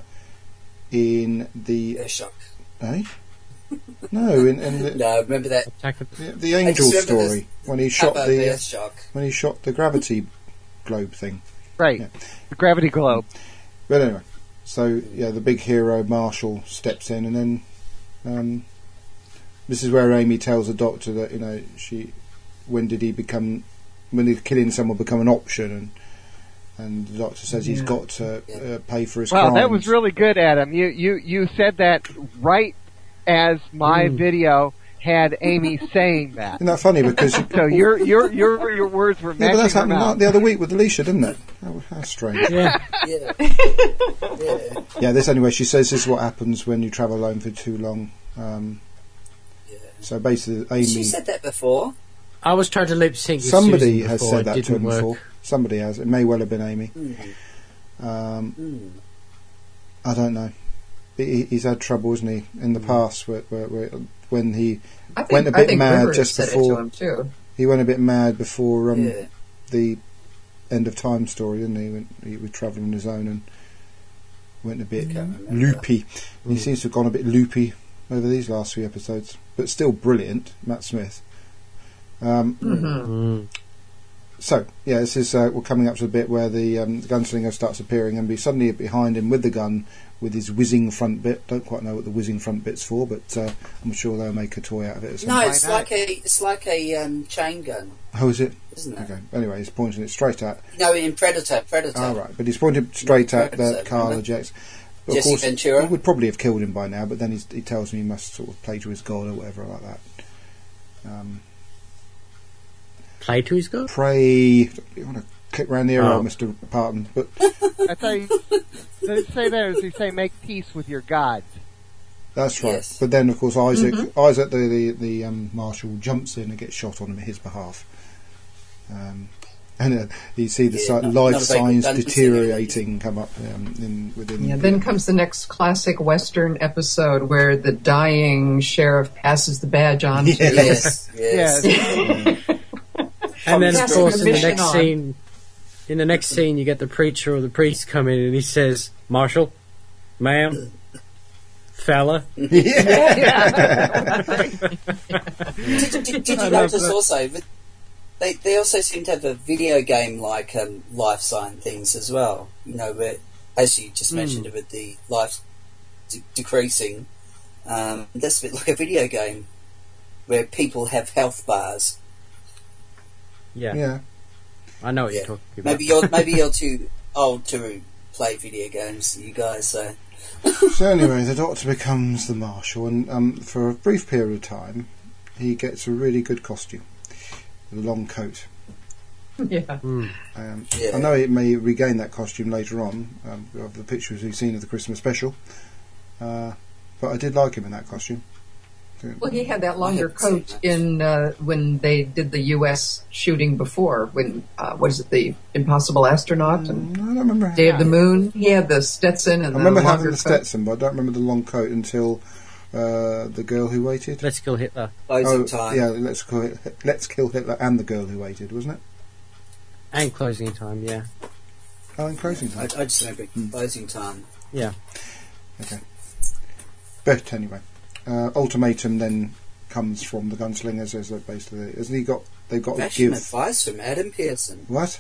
in the Bear shock. eh? No, in, in the, No, remember that Attack of- the, the Angel just remember story when he shot Papa the Bear uh, shock. when he shot the gravity globe thing. Right. Yeah. The gravity globe. But anyway, so yeah, the big hero Marshall steps in, and then um, this is where Amy tells the Doctor that you know she, when did he become, when did killing someone become an option, and and the Doctor says he's Yeah. got to uh, pay for his Wow, crimes. that was really good, Adam. You you you said that right as my Mm. video had Amy saying that. Isn't that funny? Because you, So your your your your words were yeah, matching but that's her happened mouth. like the other week with Alicia, didn't it? Oh, how strange. Yeah. Yeah. yeah. Yeah, this anyway. She says this is what happens when you travel alone for too long. Um, Yeah. so basically, Amy. She said that before. I was trying to lip sync with Somebody Susan has before, said it that to didn't him work. before. Somebody has. It may well have been Amy. Mm. Um, Mm. I don't know. He, he's had trouble, hasn't he, in the past, where, where, where, when he I think, went a I bit think mad River just said before- it to him too. he went a bit mad before um, Yeah. the end of time story, didn't he? When he was travelling on his own and went a bit Can't remember. loopy. He seems to have gone a bit loopy over these last few episodes, but still brilliant, Matt Smith. Um, hmm Mm. So, yeah, this is uh, we're coming up to the bit where the, um, the gunslinger starts appearing and be suddenly behind him with the gun, with his whizzing front bit. Don't quite know what the whizzing front bit's for, but uh, I'm sure they'll make a toy out of it. Or No, something. it's like a it's like a um, chain gun, How is it? isn't it? Okay. Anyway, he's pointing it straight at. No, in Predator. Predator. Oh, right, but he's pointing straight at the Predator, Carla remember? Jex. Of Jesse course, Ventura. he would probably have killed him by now, but then he's, he tells me he must sort of play to his god or whatever like that. Um, Play to his god? pray. You want to kick round the ear, Oh. out, Mister Parton? But That's how you, they say there is you say make peace with your gods. that's right. Yes. But then, of course, Isaac, Isaac, the the, the um, marshal, jumps in and gets shot on him at his behalf. Um, and uh, you see the Yeah, si- not- life not a very signs good gun deteriorating come up um, in within. Yeah, then comes the next classic Western episode where the dying sheriff passes the badge on. to- Yes. Yes. Yes. And then, of Passing course, the in the mission next on. scene, in the next scene, you get the preacher or the priest come in, and he says, "Marshal, ma'am, fella." Did, did, did you I love notice that. also? With, they they also seem to have a video game like um, life sign things as well. You know, where, as you just mentioned, with the life de- decreasing, um, that's a bit like a video game where people have health bars. Yeah, Yeah. I know what Yeah. you're talking about. Maybe you're maybe you're too old to play video games, you guys. So So anyway, the Doctor becomes the Marshal, and um, for a brief period of time, he gets a really good costume, with a long coat. Yeah. Um, Yeah. I know it may regain that costume later on, um, of the pictures we've seen of the Christmas special, uh, but I did like him in that costume. I Well, he had that longer coat in uh, when they did the U S shooting before. When uh, what is it, the Impossible Astronaut and I don't remember. Day of the Moon? He had the Stetson and I remember the having longer the coat. Stetson, but I don't remember the long coat until uh, The Girl Who Waited. Let's Kill Hitler. Closing oh, time. yeah, Let's Kill Hitler, Let's Kill Hitler and The Girl Who Waited, wasn't it? And Closing Time, yeah. Oh, and Closing I, Time. I just remember closing time. Yeah. Okay. But anyway, uh, Ultimatum then comes from the Gunslingers as a basically, hasn't he got? They've got to Fashion give advice from Adam Pearson. what?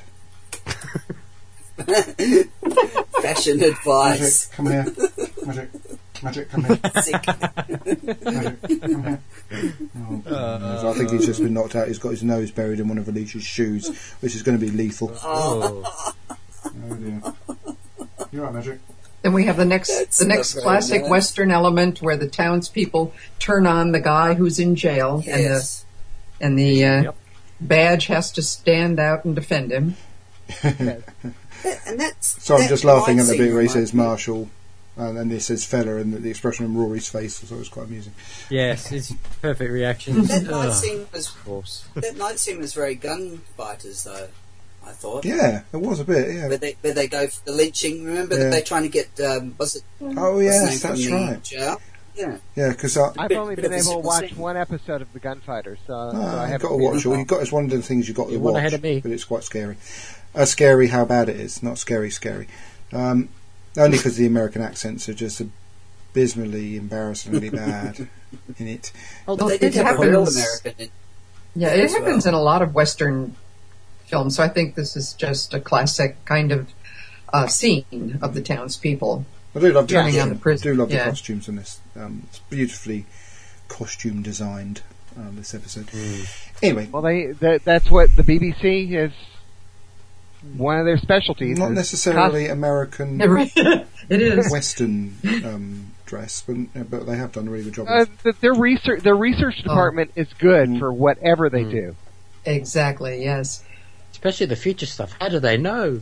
Fashion Magic, advice. come here. Magic, Magic, come here. Sick. Magic, come here. Oh, goodness. I think he's just been knocked out. He's got his nose buried in one of Alicia's shoes, which is going to be lethal. Oh. Oh dear. You're right, Magic. Then we have the next That's the next not very classic nice. Western element where the townspeople turn on the guy who's in jail, Yes. and the and the uh, Yep. badge has to stand out and defend him. That- and that's. So I'm that just laughing might at the seem bit where he like- says Marshall, and then he says fella, and the, the expression on Rory's face was always quite amusing. Yes, it's perfect reaction. That night Ugh, scene was of course. that night scene was very gunfighters though. I thought. Yeah, it was a bit, yeah. Where they where they go for the lynching. Remember Yeah. that they're trying to get um, was it? Oh what's yes, his name that's from the right. Jail? Yeah. Yeah, because I, I've bit- only bit been of a able to simple watch scene. one episode of The Gunfighters, so, so I Ah, you've haven't got to been watch. Or involved. you've got. It's one of the things you've got to You're one watch. ahead of me. But it's quite scary. Uh, scary how bad it is. Not scary, scary. Um, only because the American accents are just abysmally, embarrassingly bad in it. Oh, But they it did have a real happens. American. In, Yeah, it as happens well. in a lot of Western films. So I think this is just a classic kind of uh, scene of the townspeople. I do love the Turning costume. on the prison. I do love the Yeah. costumes in this. Um, it's beautifully costume designed. Um, this episode. Anyway, Well, they that, that's what the B B C is. One of their specialties. not is necessarily American it is. Western um, dress, but but they have done a really good job. Uh, of th- their research, their research department is good Mm. for whatever they Mm. do. Exactly, yes. Especially the future stuff. How do they know?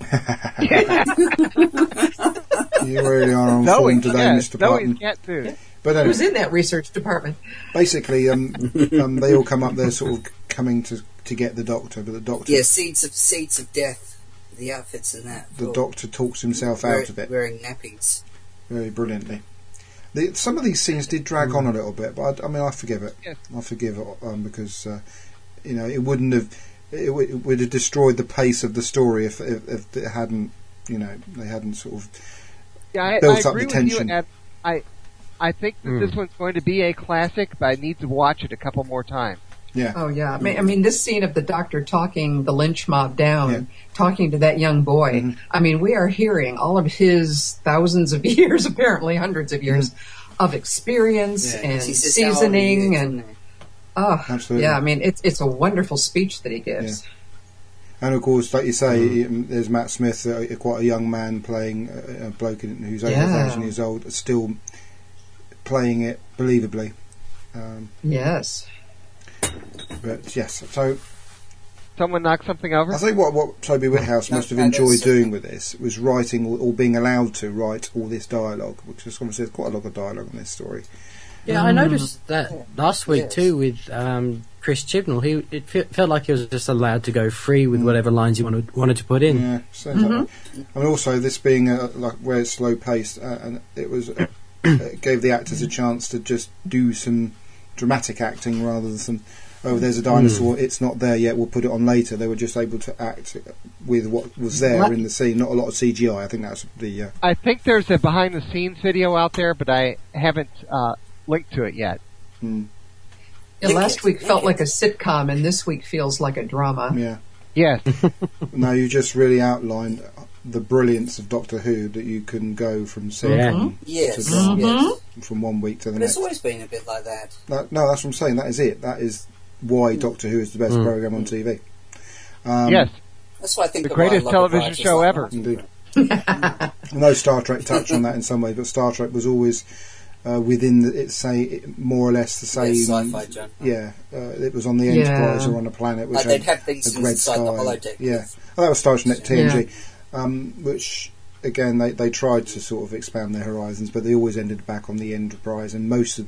You really are on Zoe, form today, yeah, Mister Zoe's Parton. cat food. But Who's anyway, in that research department? basically, um, um, they all come up. They're sort of coming to to get the doctor, but the doctor, yeah, seeds of seeds of death. The outfits in that. the Cool. doctor talks himself Wear- out of it Wearing nappies. very brilliantly. The, some of these scenes did drag on a little bit, but I, I mean, I forgive it. Yes. I forgive it um, because uh, you know it wouldn't have it, would- it would have destroyed the pace of the story if, if if it hadn't you know they hadn't sort of Yeah, I, built I up agree the with you. tension. Ed. I I think that Mm. this one's going to be a classic, but I need to watch it a couple more times. yeah. Oh, yeah. I mean, I mean, this scene of the doctor talking the lynch mob down, Yeah. talking to that young boy. Mhm. I mean, we are hearing all of his thousands of years, apparently hundreds of years, of experience Yeah, and 'cause he says, "How old are seasoning you?" and oh, Absolutely. yeah. I mean, it's it's a wonderful speech that he gives. And of course, like you say, Mm. um, there's Matt Smith, uh, quite a young man playing uh, a bloke in- who's over a Yeah. thousand years old, still playing it believably. Um, Yes. but yes, so Someone knock something over. I think what what Toby Whithouse No, must have no, enjoyed that's- doing with this was writing or, or being allowed to write all this dialogue, which is obviously there's quite a lot of dialogue in this story. Yeah, I noticed that last week Yes. too with um, Chris Chibnall. He it fe- felt like he was just allowed to go free with whatever lines he wanted wanted to put in. Yeah, sounds like that. I mean, also this being a, like where it's slow paced, uh, and it was uh, it gave the actors a chance to just do some dramatic acting rather than some. Oh, there's a dinosaur. It's not there yet. We'll put it on later. They were just able to act with what was there What? in the scene. Not a lot of C G I. I think that's the. Uh, I think there's a behind the scenes video out there, but I haven't uh, linked to it yet. hmm, Yeah, Link last it, week link felt it. like a sitcom, and this week feels like a drama. yeah. Yes. No, you just really outlined the brilliance of Doctor Who that you can go from seeing Yeah. from, Yes, to drama yes. from one week to the But next. it's always been a bit like that. That, no, that's what I'm saying. That is it. That is why Doctor Who is the best Mm. program on T V. Um, yes. That's why I think The of why I greatest love television writers show like ever. Martin. Indeed. I know Star Trek touched on that in some way, but Star Trek was always uh, within the, it's say more or less the same. Yeah, sci-fi genre. Yeah, uh, it was on the Yeah. Enterprise or on a planet which Like they'd had have these a things red inside sky. the holodeck. Yeah, oh, that was Star Trek T N G, Yeah. um, which again they they tried to sort of expand their horizons, but they always ended back on the Enterprise, and most of the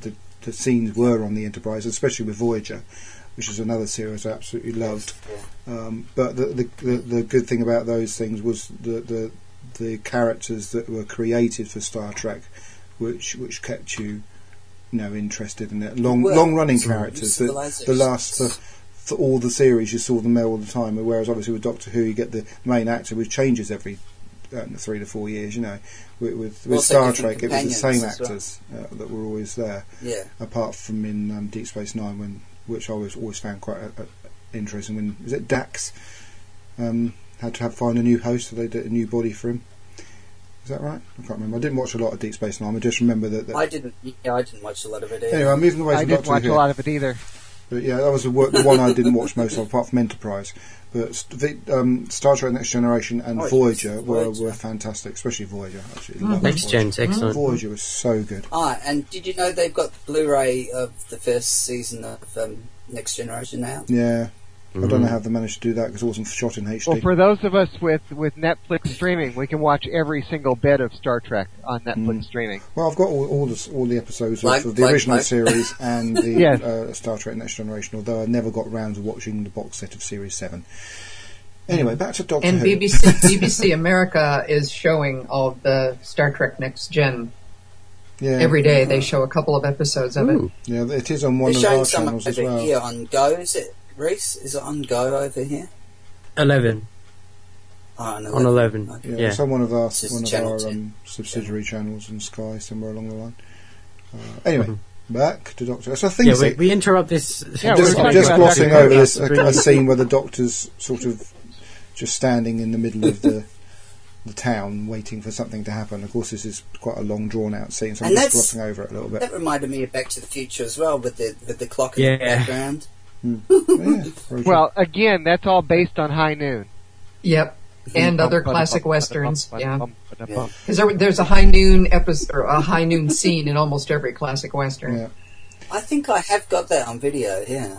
the scenes were on the Enterprise, especially with Voyager, which is another series I absolutely loved. Um, but the, the the the good thing about those things was the the the characters that were created for Star Trek, which which kept you, you know, interested in it. Long Well, long running so characters. The, the civilizations. last for, for all the series, you saw them there all the time. Whereas obviously with Doctor Who, you get the main actor, which changes every uh, three to four years. You know, with with, with Also Star different Trek, it was the same companions as well. actors uh, that were always there. Yeah. Apart from in um, Deep Space Nine, when which I always always found quite a, a, interesting. When is it Dax um, had to have find a new host, so they did a new body for him. Is that right? I can't remember. I didn't watch a lot of Deep Space Nine. I just remember that. that I didn't. Yeah, I didn't watch a lot of it either. anyway, I'm moving away I from didn't Doctor watch Who. a lot of it either. But yeah, that was the, work, the one I didn't watch most of, apart from Enterprise. But st- um, Star Trek Next Generation and Oh, Voyager were, Voyager. were fantastic, especially Voyager. I absolutely Mm. loved Next Voyager. Gen's excellent. Voyager was so good. Ah, and did you know they've got the Blu-ray of the first season of um, Next Generation now? Yeah. I don't Mm. know how they managed to do that because it wasn't shot in H D. Well, for those of us with, with Netflix streaming, we can watch every single bit of Star Trek on Netflix Mm. streaming. Well, I've got all, all, the, all the episodes Like- of the like- original like- series and the Yes. uh, Star Trek Next Generation, although I never got round to watching the box set of Series seven. Anyway, back to Doctor And Who. B B C B B C America is showing all of the Star Trek Next Gen. yeah, Every day they show a couple of episodes of it. Ooh. yeah, it is on one They're of showing our some channels as over well. here on Go. Is it, Reese? Is it on Go over here? Eleven. Oh, on On eleven. Okay. Yeah, Yeah. it's on one of our It's just one of channel our two. um, subsidiary channels in Sky somewhere along the line. Uh, anyway, back to Doctor. So I think Yeah, so- we, we interrupt this. Yeah, I'm we're just, I'm talking just about glossing Doctor Who. over this a, Brilliant. a scene where the Doctor's sort of just standing in the middle of the the town waiting for something to happen. Of course, this is quite a long, drawn-out scene, so I'm And just that's- glossing over it a little bit. That reminded me of Back to the Future as well, with the with the clock in Yeah. the background. Yeah, very true. Well, again, that's all based on High Noon. Yep. And other classic westerns. Yeah. Yeah. Because there, there's a high noon episode, or a high noon scene in almost every classic western. yeah. I think I have got that on video. Yeah.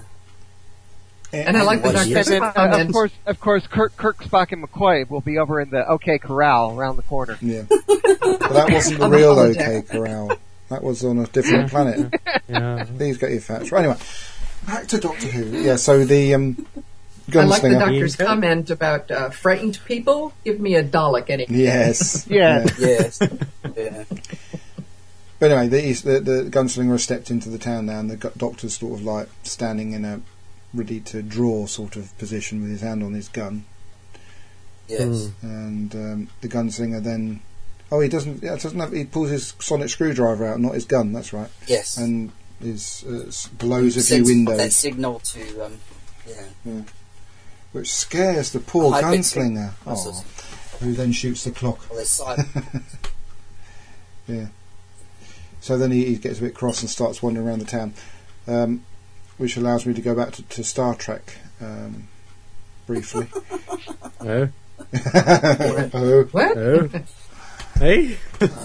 And I like the What is And doctor's then, uh, of comments. course, of course, Kirk, Kirk, Spock, and McCoy will be over in the OK Corral around the corner. Yeah. But that wasn't the On the real holodeck. OK Corral. That was on a different planet. Yeah. These get your facts. Right, anyway, back to Doctor Who. Yeah, so the um, I like the gunslinger. doctor's Yeah. comment about uh, frightened people. Give me a Dalek any. Yes. Yeah. Yes. Yeah. But anyway, the, he's- the, the gunslinger has stepped into the town now, and the gu- doctor's sort of like standing in a ready to draw sort of position with his hand on his gun. Yes. Mm. And um, the gunslinger then. Oh, he doesn't. Yeah, doesn't have. He pulls his sonic screwdriver out, not his gun. That's right. Yes. And is uh, s- blows a few Sends that windows, signal to um, yeah. which scares the poor High bit gunslinger. processing. Aw, who then shoots the clock. Well, there's side. Yeah. So then he, he gets a bit cross and starts wandering around the town, um, which allows me to go back to, to Star Trek um, briefly. Oh. oh, What? Oh. Hey.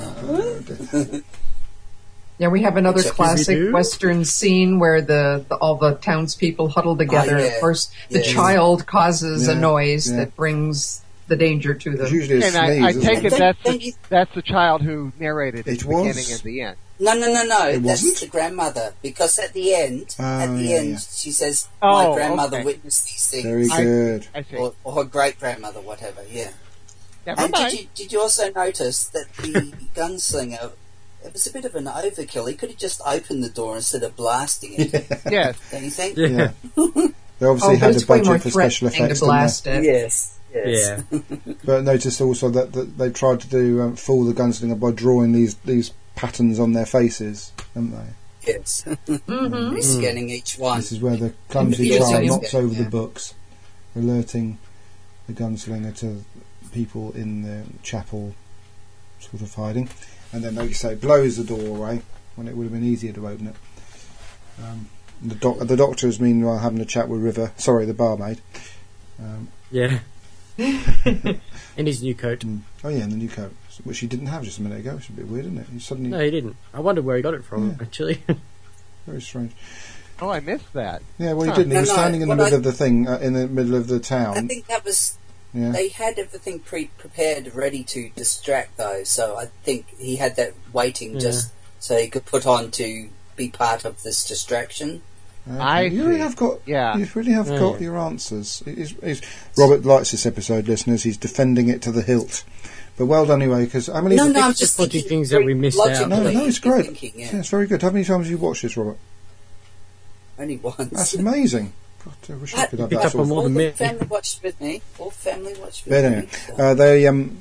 Yeah, we have another Check classic Scooby-Doo. western scene where the, the all the townspeople huddle together. Oh, yeah. Of course, the Yeah. child causes Yeah, a noise yeah. that brings the danger to it's them. usually a And I, sneeze. I isn't take it? it Don't- that's don't the, you- that's the child who narrated It at the was. beginning and the end. No, no, no, no. It That's wasn't? the grandmother. Because at the end, Oh, at the yeah, end, yeah. she says, Oh, "My grandmother okay. witnessed these things," Very I- good. I see. or, or her great grandmother, whatever. Yeah. Never And mind. did you did you also notice that the gunslinger? It was a bit of an overkill. He could have just opened the door instead of blasting it. Yes. Don't you think? Yeah. Yeah. They Oh, obviously but had a it's way more budget for special threatening effects, to didn't blast it. Yes. Yes. Yeah. they? But notice also that, that they tried to do um, fool the gunslinger by drawing these these patterns on their faces, haven't they? Yes. Mm-hmm. He's scanning each one. This is where the clumsy Yes, child yes. knocks over the Yeah. books, alerting the gunslinger to people in the chapel sort of hiding, and then, like you say, blows the door away when it would have been easier to open it. Um, and the, doc- the doctor is meanwhile having a chat with River, sorry, the barmaid. Um, Yeah. In his new coat. mm, oh yeah, and the new coat, which he didn't have just a minute ago. It's a bit weird, isn't it? He suddenly, No, he didn't. I wondered where he got it from, Yeah. actually. very strange. Oh, I missed that. Yeah, well, he Huh. didn't. He No, was no, standing in the what middle I- of the thing, uh, in the middle of the I town. think that was. Yeah. They had everything pre-prepared, ready to distract those. So I think he had that waiting Yeah. just so he could put on to be part of this distraction. Uh, I you really see. have got, Yeah. you really have Yeah. got your answers. It is, it's, Robert likes this episode, listeners. He's defending it to the hilt. But well done anyway, because how many? No, no, I'm It's just just thinking things that we missed out. logically, no, no, it's you're great. thinking, yeah. yeah. It's very good. How many times have you watched this, Robert? Only once. That's amazing. God, I wish I could have Picked that up sort on of. more All than the me. family watched with me. All family watched with But me. anyway, so- uh, they um,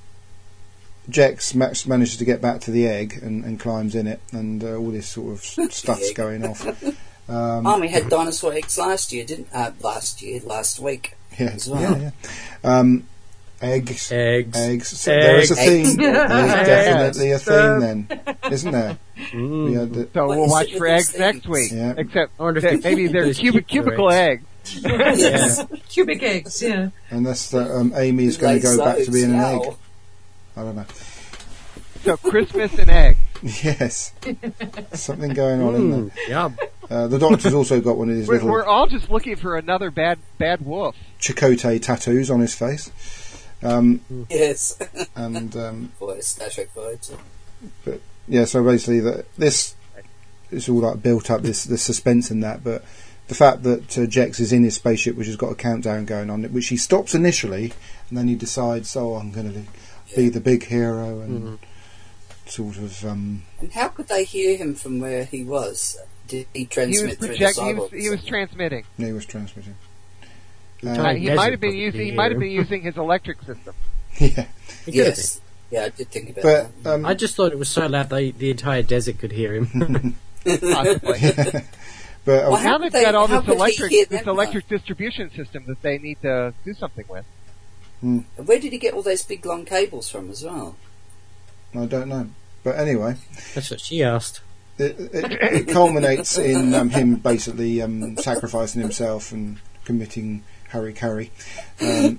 Jex Max manages to get back to the egg and, and climbs in it, and uh, all this sort of s- stuff's egg. going off. Um, oh, we had dinosaur eggs last year, didn't? Uh, last year, last week. yeah, as well. yeah, yeah. Um, eggs, Eggs. eggs. So there is a Eggs. theme. There's Eggs. definitely a theme then, isn't there? Mm. We had the, So What we'll is watch it with for these eggs next things? week. Yeah. Except I wonder if that they- maybe they're those cubic, Easter cubicle eggs. Yes. Cubic eggs, yeah. unless uh, um, Amy is going to Laid go back to loads, being an ow. egg. I don't know. So Christmas and eggs. Yes, something going on in there. Mm, yeah. Uh, the doctor's also got one of these We're, little we're all just looking for another bad bad wolf. Chakotay tattoos on his face. Um, Yes. and um, Boy, Star Trek vibes. yeah, so basically the, this is all like built up, this the suspense in that, but the fact that uh, Jex is in his spaceship, which has got a countdown going on, which he stops initially, and then he decides, oh, I'm going to be the big hero, and Mhm. sort of um, And how could they hear him from where he was? Did he He was transmit through the project. He cyborg? was, he was transmitting. he was transmitting. Uh, Uh, he Desert might have been probably using. He here. might have been using his electric system. yeah, It could have Yes. Yeah, I did think about but that. um, I just thought it was so loud they, the entire desert could hear him. Possibly. but uh, Well, Now How they've could got they- all how this could he electric, hear this them, electric distribution system that they need to do something with. Where did he get all those big long cables from as well? I don't know. But anyway, That's what she asked. it, it, it culminates in um, him basically um, sacrificing himself and committing harikari, um,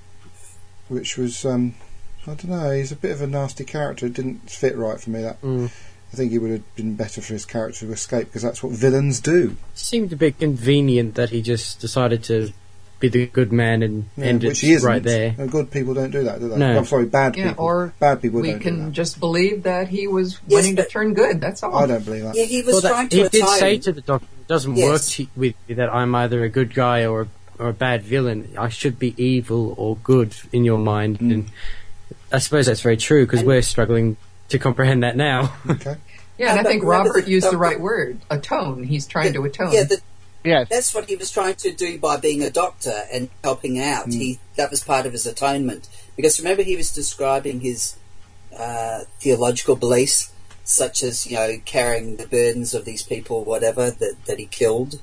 which was um, I don't know. He's a bit of a nasty character. It didn't fit right for me. That Mm. I think he would have been better for his character to escape, because that's what villains do. Seemed a bit convenient that he just decided to be the good man and Yeah, end which it he isn't. right there. Uh, Good people don't do that, do they? No. I'm sorry, bad Yeah, people. or bad people We don't do can that. just believe that he was Yes, wanting to but- turn good, that's all. I don't believe that. Yeah, he was Well, that- trying to he atone. did say to the doctor, it doesn't Yes. work to, with me that I'm either a good guy or a, or a bad villain. I should be evil or good in your mind. Mm. And I suppose that's very true, because And- we're struggling to comprehend that now. Okay. Yeah, and I But think remember Robert the used the doctor- right word, atone. He's trying to atone. Yeah, the, Yes. that's what he was trying to do by being a doctor and helping out. Mm. He that was part of his atonement. Because remember, he was describing his uh, theological beliefs, such as you know carrying the burdens of these people, whatever that, that he killed.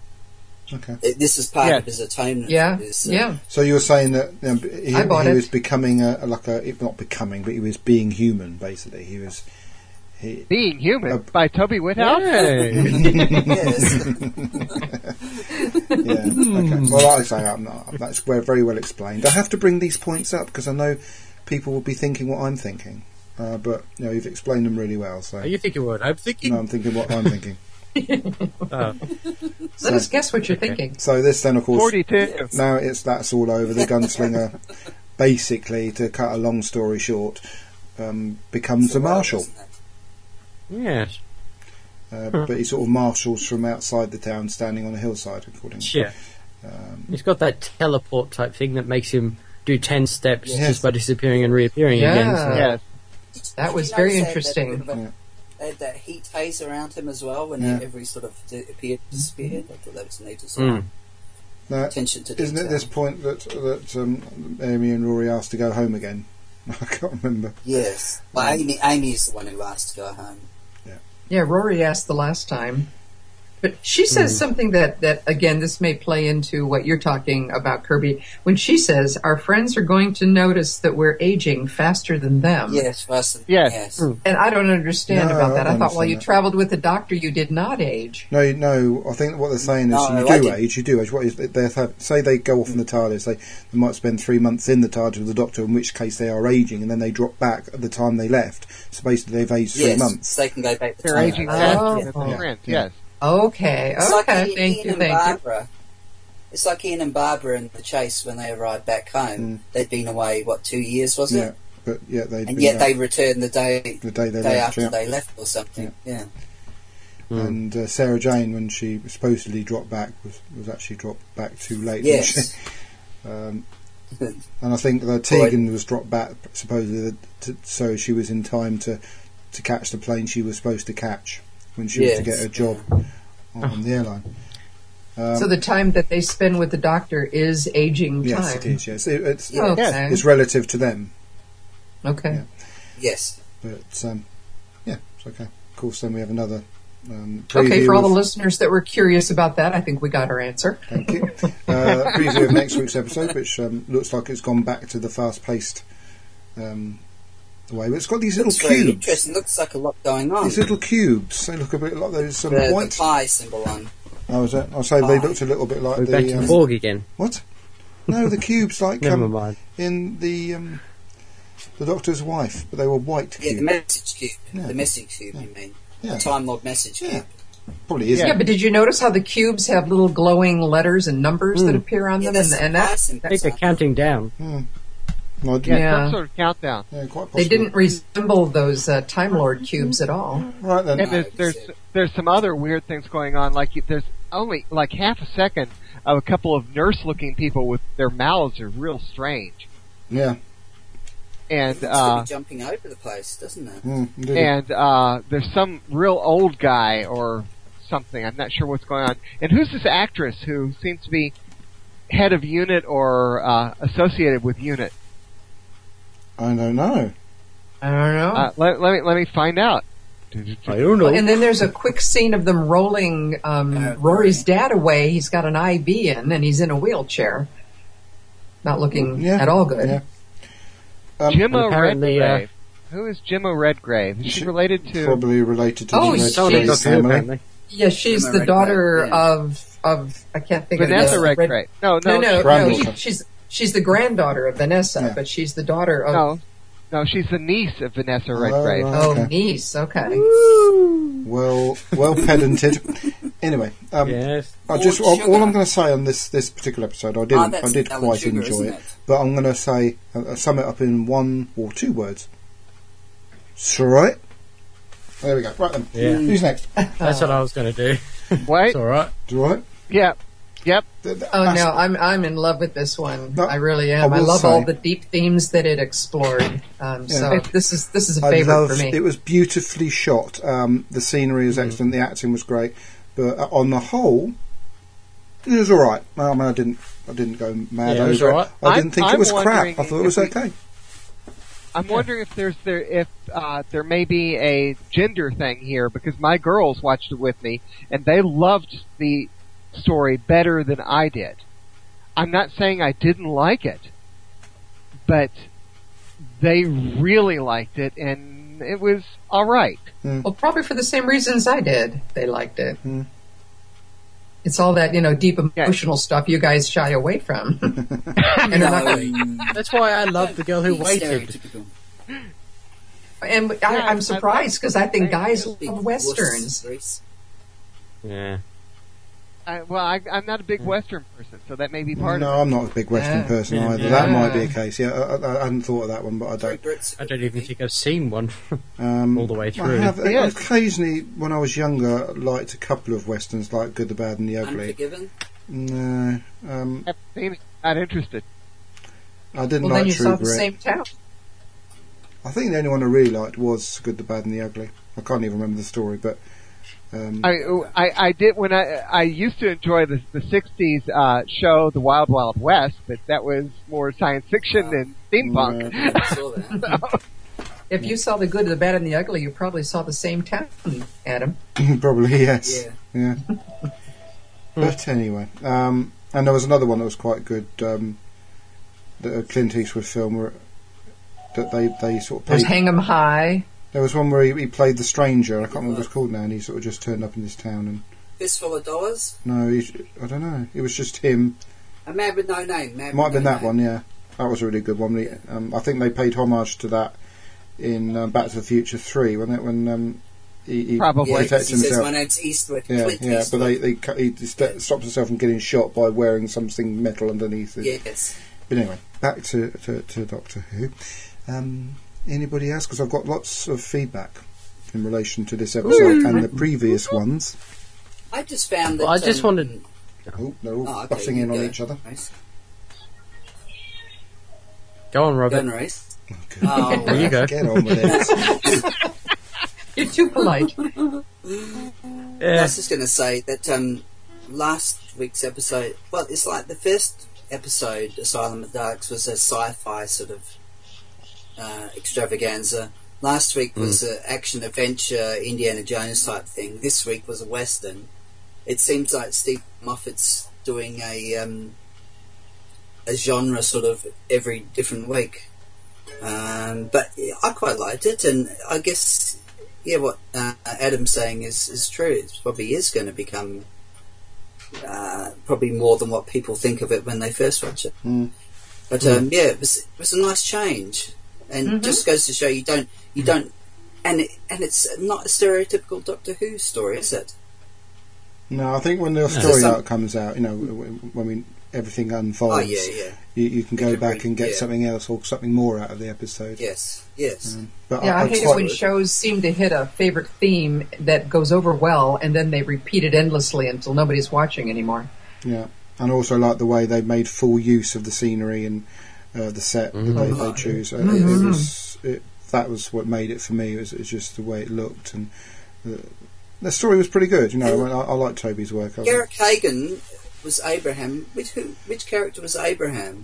Okay. It- This is part Yeah. of his atonement. yeah, His, uh, yeah. So you were saying that um, he, I bought he it. was becoming a, like a, if not becoming, but he was being human. Basically, he was. He, Being Human Uh, by Toby Whithouse. Hey. Yes. yeah. Okay. Well, like I say, I'm not. That's we- very well explained. I have to bring these points up because I know people will be thinking what I'm thinking. Uh, but you know, you've explained them really well. So Are you thinking what I'm thinking? no, I'm thinking what I'm thinking. Oh. Let us guess what you're Okay. thinking. So this then, of course, Forty-two. now it's that's all over. The gunslinger, basically, to cut a long story short, um, becomes a marshal. Wasn't it? Yes. Uh, but he sort of marshals from outside the town, standing on a hillside, according to. Yeah. Um, He's got that teleport type thing that makes him do ten steps Yes. just by disappearing and reappearing Yeah. again. So. Yes. That Did was you very notice interesting. They had that, bit of Yeah. a- they had that heat haze around him as well when Yeah. every sort of di- appeared, disappeared. I thought that was neat as Mm. well. now, Attention to detail. isn't it this point that that um, Amy and Rory asked to go home again? I can't remember. Yes. Well, Amy, Amy is the one who asked to go home. Yeah, Rory asked the last time. But she says something that, that, again, this may play into what you're talking about, Kirby. When she says, our friends are going to notice that we're aging faster than them. Yes, Russell. Yes. Yes. Mm. And I don't understand No, about I that. I don't thought while understand you that. traveled with the doctor, you did not age. No, you- no. I think what they're saying is No, you I do didn't. age. You do age. What is they they have, say they go off in the TARDIS? They, they might spend three months in the TARDIS with the Doctor, in which case they are aging, and then they drop back at the time they left. So basically, they've aged three Yes, months. so they can go back to They're time. aging Oh. faster than Yeah. the friends. Yeah. Yes. Okay, It's like okay, Ian, thank Ian you, and thank you. Barbara. It's like Ian and Barbara in the chase when they arrived back home. Mm. They'd been away, what, two years, was Yeah, it? but yeah, they And yet they returned the day the day they day left. after Yeah. they left or something. Yeah. Mm. And uh, Sarah Jane, when she supposedly dropped back, was, was actually dropped back too late. Yes. Wasn't she? um, and I think that Tegan was dropped back supposedly to, so she was in time to, to catch the plane she was supposed to catch when she Yes. was to get her job on, on the airline. Um, So the time that they spend with the doctor is aging yes, time. it is. Yes, it, it's Yeah. Okay. it's relative to them, Okay. Yeah. Yes. but um, yeah, it's okay. Of course, then we have another. Um, Okay, for all the of- listeners that were curious about that, I think we got our answer. Thank you. Uh, preview of next week's episode, which um, looks like it's gone back to the fast-paced um, way. But it's got these little Looks very cubes. interesting. Looks like a lot going on. These little cubes. They look a bit like those some the, the white. pie symbol on. Oh, is that? I'll say they pie. looked a little bit like We're back the to the um, Borg again. what? No, the cubes like Never um, mind. in the um, the Doctor's wife, but they were white Yeah, the cubes. message cube. Yeah. The message cube, you mean? Yeah. The Time Lord message Yeah. cube. Probably is. Yeah, but did you notice how the cubes have little glowing letters and numbers that appear on Yeah, them? that's And, the and pie that, symbol. I think they're counting down. Hmm. No, I Yeah, didn't- Yeah. some sort of countdown. yeah, quite possible. they didn't resemble those uh, Time Lord cubes at all. Right then. And there's there's there's some other weird things going on. Like you- there's only like half a second of a couple of nurse-looking people with their mouths are real strange. Yeah. And It's uh, really jumping over the place, doesn't it? Hmm, indeed. and uh, there's some real old guy or something. I'm not sure what's going on. And who's this actress who seems to be head of unit or uh, associated with unit? I don't know. I don't know. Uh, let, let me let me find out. I don't know. Well, and then there's a quick scene of them rolling um, Uh, Rory's dad away. He's got an I V in, and he's in a wheelchair. Not looking Yeah. at all good. Yeah. Um, Jimmo apparently, uh, Redgrave. Who is Jimmo Redgrave? Is she She- related to? Probably related to Oh, the she's- Red So Grave did Doctor Who, family. apparently. Yeah, she's Emma the Redgrave, daughter yeah. of of I can't think Vanessa of it. Redgrave. No, No, no, no, no. Granddaughter. She, she's she's the granddaughter of Vanessa, Yeah. but she's the daughter of no, no. She's the niece of Vanessa Oh, Redgrave. right, oh okay. niece. Okay. Well, well pedanted. Anyway, um, Yes. I just Lord all, all Sugar. I'm going to say on this this particular episode, I Ah, didn't, that's I did Alan quite Sugar, enjoy isn't it, it? but I'm going to say uh, sum it up in one or two words. It's all right. There we go. Right then. Yeah. Who's next? That's what I was going to do. Wait. It's all right. It's all right. Yep. Yep. Th- th- Oh that's- no, I'm I'm in love with this one. No, I really I am. I, will love say- all the deep themes that it explored. Um, So Yeah. this is this is a I favorite loved, for me. it was beautifully shot. Um, the scenery was excellent. The acting was great, but uh, on the whole, it was all right. I mean, I didn't, I didn't go mad Yeah, it over was it. all right. I didn't I'm- think it I'm was crap. wondering I thought it was if we- okay. I'm wondering if there's there if uh, there may be a gender thing here because my girls watched it with me and they loved the story better than I did. I'm not saying I didn't like it, but they really liked it and it was all right. Well, probably for the same reasons I did. They liked it. Hmm. It's all that, you know, deep Yeah. emotional stuff you guys shy away from. and, they're not gonna- That's why I love the girl who waited. Stereotypical. and I, Yeah, I'm I- surprised because I think guys Big love wuss, westerns. Reese. Yeah. I, well, I, I'm not a big Western person, so that may be part No, of it. I'm not a big Western Yeah. person Yeah. either. That might be a Yeah. case. Yeah, I, I, I hadn't thought of that one, but I Three don't. Brits. I don't even think I've seen one. Um, All the way I through. have Yeah. occasionally, when I was younger, liked a couple of westerns, like Good, the Bad, and the Ugly. Unforgiven. No, um, I haven't seen it. Not interested. I didn't Well, like then you True saw the Grit. same town. I think the only one I really liked was Good, the Bad, and the Ugly. I can't even remember the story, but um, I, I, I did when I I used to enjoy the the sixties uh, show The Wild Wild West, but that was more science fiction than steampunk. I saw that. If you saw the good, the bad, and the ugly, you probably saw the same town, Adam. probably yes. Yeah. Yeah. But anyway, um, and there was another one that was quite good. Um, the Clint Eastwood film where that they they sort of There's played. Hang 'em High. There was one where he, he played the stranger. I can't remember what it's called now, and he sort of just turned up in this town. And Fistful of Dollars. no, he, I don't know. It was just him. A Man with No Name. Man It might have with been no that name. one. Yeah, that was a really good one. He- Um, I think they paid homage to that in uh, Back to the Future three when it, when um, he, he Probably. Yeah, 'cause protects he says himself. my name's Eastwood. Yeah, Clint yeah, but Eastwood. they, they cut- he st- stops himself from getting shot by wearing something metal underneath it. Yes. But anyway, back to, to, to Doctor Who. Um, anybody else? Because I've got lots of feedback. in relation to this episode and the previous ones. I just found that. Well, I just um, wanted. Oh, they're all Oh, okay, butting you in on go. each other. Nice. Go on, Go Robert. on, Reese. Okay. Oh, There you go. Get on with it. You're too polite. I Yeah. was just going to say that um, last week's episode, well, it's like the first episode, Asylum of Darks, was a sci-fi sort of uh, extravaganza. Last week was an action-adventure, Indiana Jones type thing. This week was a Western. It seems like Steve Moffat's doing a um, a genre sort of every different week. Um, but yeah, I quite liked it, and I guess, yeah, what uh, Adam's saying is, is true. It probably is going to become uh, probably more than what people think of it when they first watch it. Mm. But um, yeah, it was, it was a nice change, and Mhm. just goes to show you don't you don't, and it, and it's not a stereotypical Doctor Who story, is it? No, I think when the story Some- arc comes out, you know, when we, everything unfolds, Oh yeah, yeah, you, you can go can back bring- and get yeah. something else or something more out of the episode. yes, yes. Um, but Yeah, I, I, hate it quite, when shows seem to hit a favorite theme that goes over well, and then they repeat it endlessly until nobody's watching anymore. yeah, and also like the way they made full use of the scenery and uh, the set that they, they choose. Uh, it, it was it, that was what made it for me. It was, it was just the way it looked, and the, the story was pretty good. You know, I, I, I like Toby's work. I, Garrick Hagan was Abraham. Which who? Which character was Abraham?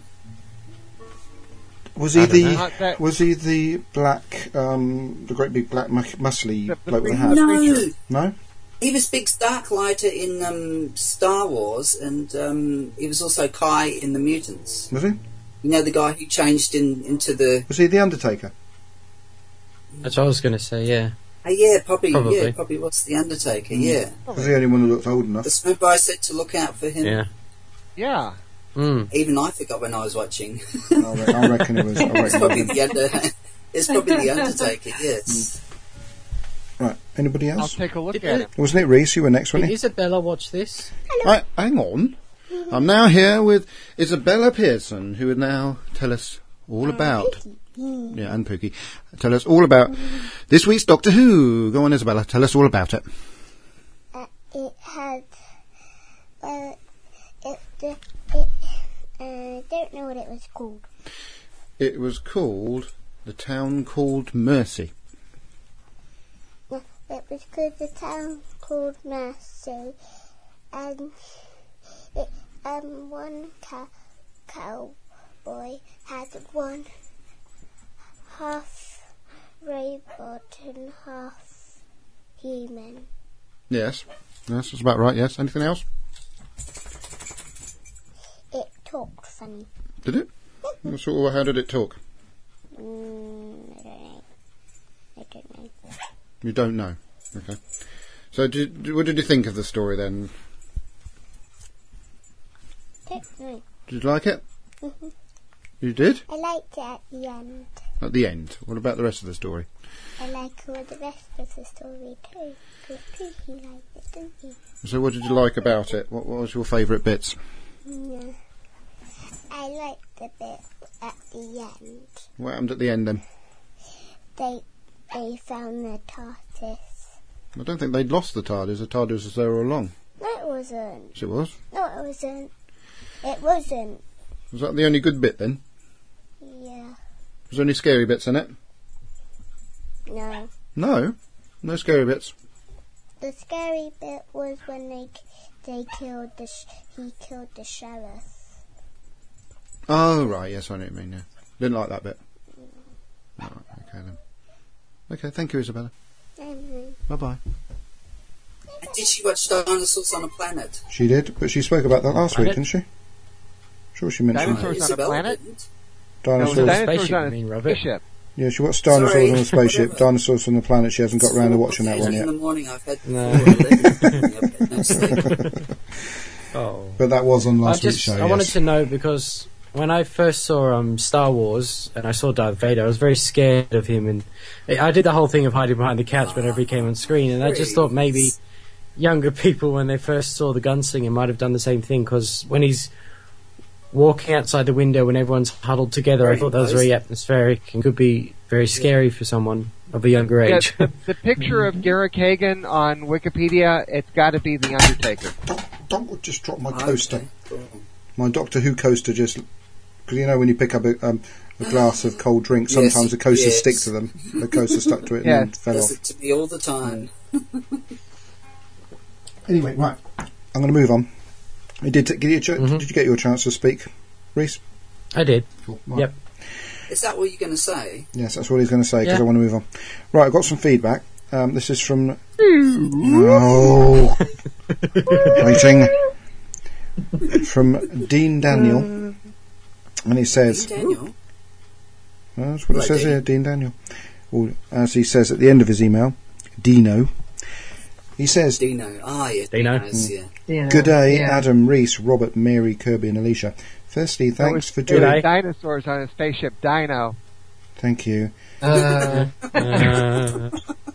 was he I don't the know. Not that- was he the black, um, the great big black mu- muscly The- the bloke with a preacher. hat? No, No, he was Big Starklighter in um, Star Wars, and um, he was also Kai in the Mutants. was he? You know, the guy who changed in into the. Was he the Undertaker? That's what I was going to say. Yeah. Oh, yeah, probably, Probably. yeah, probably was the Undertaker. Yeah, Was he the only one who looked old enough? the remember I said to look out for him. Yeah. Yeah. Mm. Even I forgot when I was watching. I, re- I reckon it was. I it's reckon probably it was. the under. It's probably the Undertaker. Yes. Right. Anybody I'll else? take a look Did at it- it. Wasn't it Reese? You were next, Did wasn't he? Isabella watch this? Right, hang on. I'm now here with Isabella Pearson, who will now tell us all about. Yeah, and Pookie. Tell us all about this week's Doctor Who. Go on, Isabella. Tell us all about it. Uh, it had, well, it, it, it uh, don't know what it was called. It was called The Town Called Mercy. No, it was called the town called Mercy, and it, um, one cow, cowboy had one half robot and half human. Yes. Yes, that's about right, yes. Anything else? It talked funny. Did it? So, how did it talk? Mm, I don't know. I don't know. You don't know. Okay. So, did, what did you think of the story then? Don't know. Did you like it? Mhm. You did? I liked it at the end. At the end. What about the rest of the story? I like all the rest of the story too, because Pookie liked it, didn't he? So, what did you like about it? What, what was your favourite bits? Yeah. I liked the bit at the end. What happened at the end then? They they found the TARDIS. I don't think they'd lost the TARDIS. The TARDIS was there all along. No, it wasn't. Yes, it was. No, it wasn't. It wasn't. Was that the only good bit then? Yeah. Was there any scary bits in it? No. No. No scary bits. The scary bit was when they they killed the sh- he killed the sheriff. Oh, right. Yes, I know what you mean, yeah. Didn't like that bit. Right, okay then. Okay, thank you, Isabella. Mm-hmm. Bye-bye. Did she watch Dinosaurs on a Planet? She did, but she spoke about that last week, Planet? didn't she? Sure, she mentioned Dinosaurs on a Isabella Planet? didn't. No, it was dinosaurs. dinosaurs Spaceship, on you a mean, Robert? spaceship. Yeah, she watched dinosaurs Sorry. on a spaceship. Dinosaurs on the planet. She hasn't got round to watching that one In yet. the morning, I've had No. I've had no sleep. Oh. But that was on I last week's just show. I wanted yes. to know because when I first saw um, Star Wars and I saw Darth Vader, I was very scared of him, and I did the whole thing of hiding behind the couch whenever he came on screen, and I just thought maybe younger people, when they first saw the gunslinger, might have done the same thing, because when he's walking outside the window when everyone's huddled together, I Very thought that was nice. very atmospheric and could be very scary for someone. of a younger Yeah, age. the, the picture of Garrick Hagan on Wikipedia, it's got to be The Undertaker. Don't, don't just drop my Okay, coaster. cool. My Doctor Who coaster just... Because you know when you pick up a, um, a glass of cold drink, Yes, sometimes the coasters yes. stick to them. The coaster stuck to it Yes. and then fell Does off. it to me all the time. Anyway, right. I'm going to move on. You did, t- get your ch- Mhm. did you get your chance to speak, Reese? I did. Cool. Right. Yep. Is that what you're going to say? Yes, that's what he's going to say because Yeah. I want to move on. Right, I've got some feedback. Um, this is from... No. Waiting. From Dean Daniel. And he says... Daniel? Well, that's what it Right, says Dean. here, Dean Daniel. Or, as he says at the end of his email, Dino. He says, Dino. Ah, yeah. Dino. Dino's, yeah. Yeah, Good day, yeah. Adam, Reese, Robert, Mary, Kirby and Alicia. Firstly, That thanks was for doing doing... G'day. dinosaurs on a spaceship Dino. Thank you. Uh, Uh,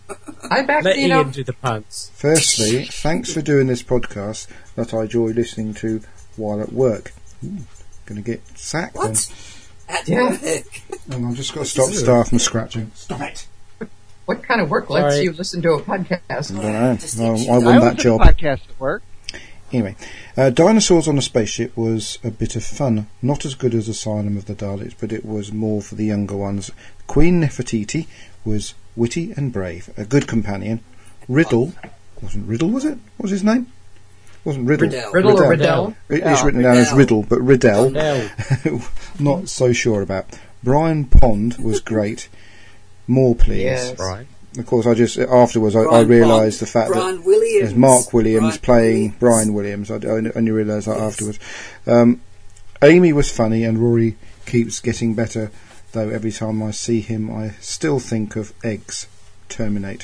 I back let Dino. Ian do the punts. Firstly, thanks for doing this podcast that I enjoy listening to while at work. Ooh, gonna get sacked then. What? At Yeah. work? And I've just got to stop staff from scratching. Stop it! What kind of work lets Sorry. you listen to a podcast? I don't know. Just No, think I she- won I that was job. at a podcast at work. Anyway, uh, Dinosaurs on a Spaceship was a bit of fun. Not as good as Asylum of the Daleks, but it was more for the younger ones. Queen Nefertiti was witty and brave, a good companion. Riddle, wasn't Riddle, was it? What was his name? Wasn't Riddle. Riddell. Riddle or Riddell. Riddell? It is written down as Riddell. Riddle, but Riddell, No. not so sure about. Brian Pond was great. More, please. Yes. Right. Of course, I just afterwards I, I Brian realised Pond. the fact Brian that Williams. there's Mark Williams Brian playing Williams. Brian Williams. I, I only realised that Yes. afterwards. Um, Amy was funny, and Rory keeps getting better. Though every time I see him, I still think of eggs. Terminate.